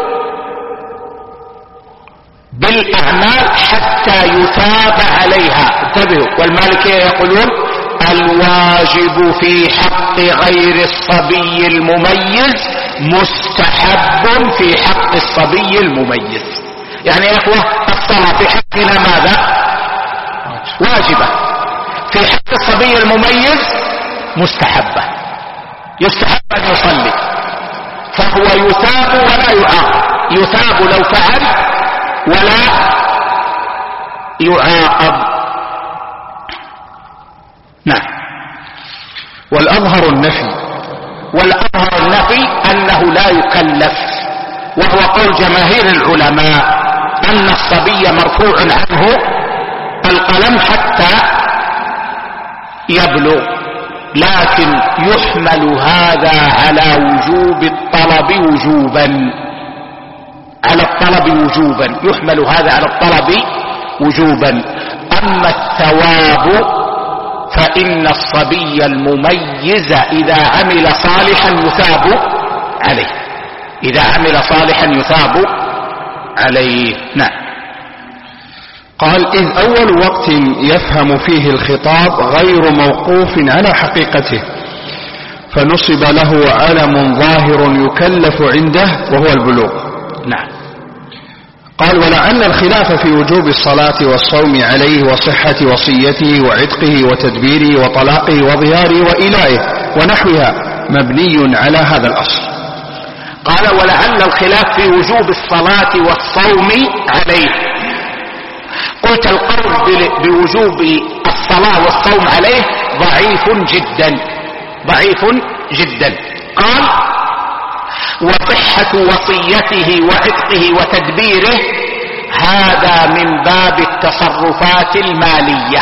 بالأعمال حتى يثاب عليها. انتبهوا، والمالكية يقولون الواجب في حق غير الصبي المميز مستحب في حق الصبي المميز. يعني يا اخوة الصلاة في حقنا ماذا؟ واجبة. في حق الصبي المميز مستحبة، يستحب ان يصلي، فهو يثاب ولا يعاقب، يثاب لو فعل ولا يعاقب. نعم. والأظهر النفي، والأظهر النفي أنه لا يكلف، وهو قول جماهير العلماء أن الصبي مرفوع عنه القلم حتى يبلغ، لكن يحمل هذا على وجوب الطلب وجوبا، على الطلب وجوبا، يحمل هذا على الطلب وجوبا. أما الثواب فإن الصبي المميز إذا عمل صالحا يثاب عليه، إذا عمل صالحا يثاب عليه. نعم. قال إذ أول وقت يفهم فيه الخطاب غير موقوف على حقيقته، فنصب له علم ظاهر يكلف عنده وهو البلوغ. نعم. قال ولعل الخلاف في وجوب الصلاة والصوم عليه وصحة وصيته وعتقه وتدبيره وطلاقه وظهاره وإلائه ونحوها مبني على هذا الأصل. قال ولعل الخلاف في وجوب الصلاة والصوم عليه. قلت القول بوجوب الصلاة والصوم عليه ضعيف جدا، ضعيف جدا. قال وصحة وصيته وعتقه وتدبيره هذا من باب التصرفات المالية،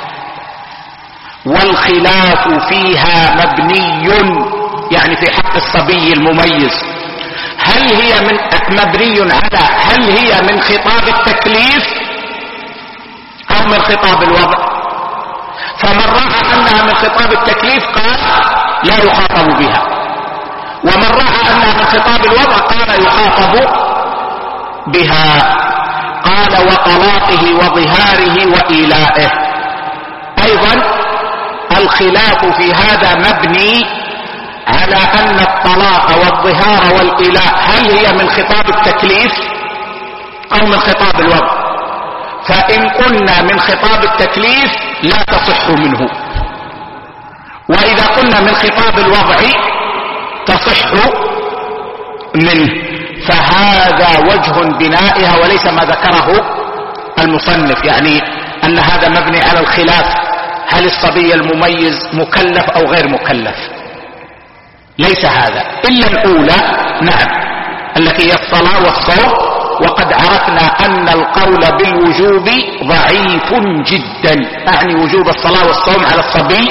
والخلاف فيها مبني يعني في حق الصبي المميز. هل هي من مبني على هل هي من خطاب التكليف أو من خطاب الوضع؟ فمن رأى أنها من خطاب التكليف قال لا يخاطب بها، ومن رأى أنها من خطاب الوضع قال يخاطب بها. قال وطلاقه وظهاره وإيلائه. أيضا الخلاف في هذا مبني على أن الطلاق والظهار والإيلاء هل هي من خطاب التكليف أو من خطاب الوضع؟ فإن قلنا من خطاب التكليف لا تصح منه، وإذا قلنا من خطاب الوضع تصح منه. فهذا وجه بنائها وليس ما ذكره المصنف، يعني أن هذا مبني على الخلاف هل الصبي المميز مكلف أو غير مكلف. ليس هذا إلا الأولى، نعم، التي هي الصلاة والصوم. وقد عرفنا أن القول بالوجوب ضعيف جدا، أعني وجوب الصلاة والصوم على الصبي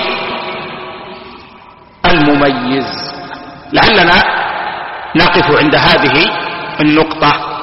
المميز. لعلنا نقف عند هذه النقطة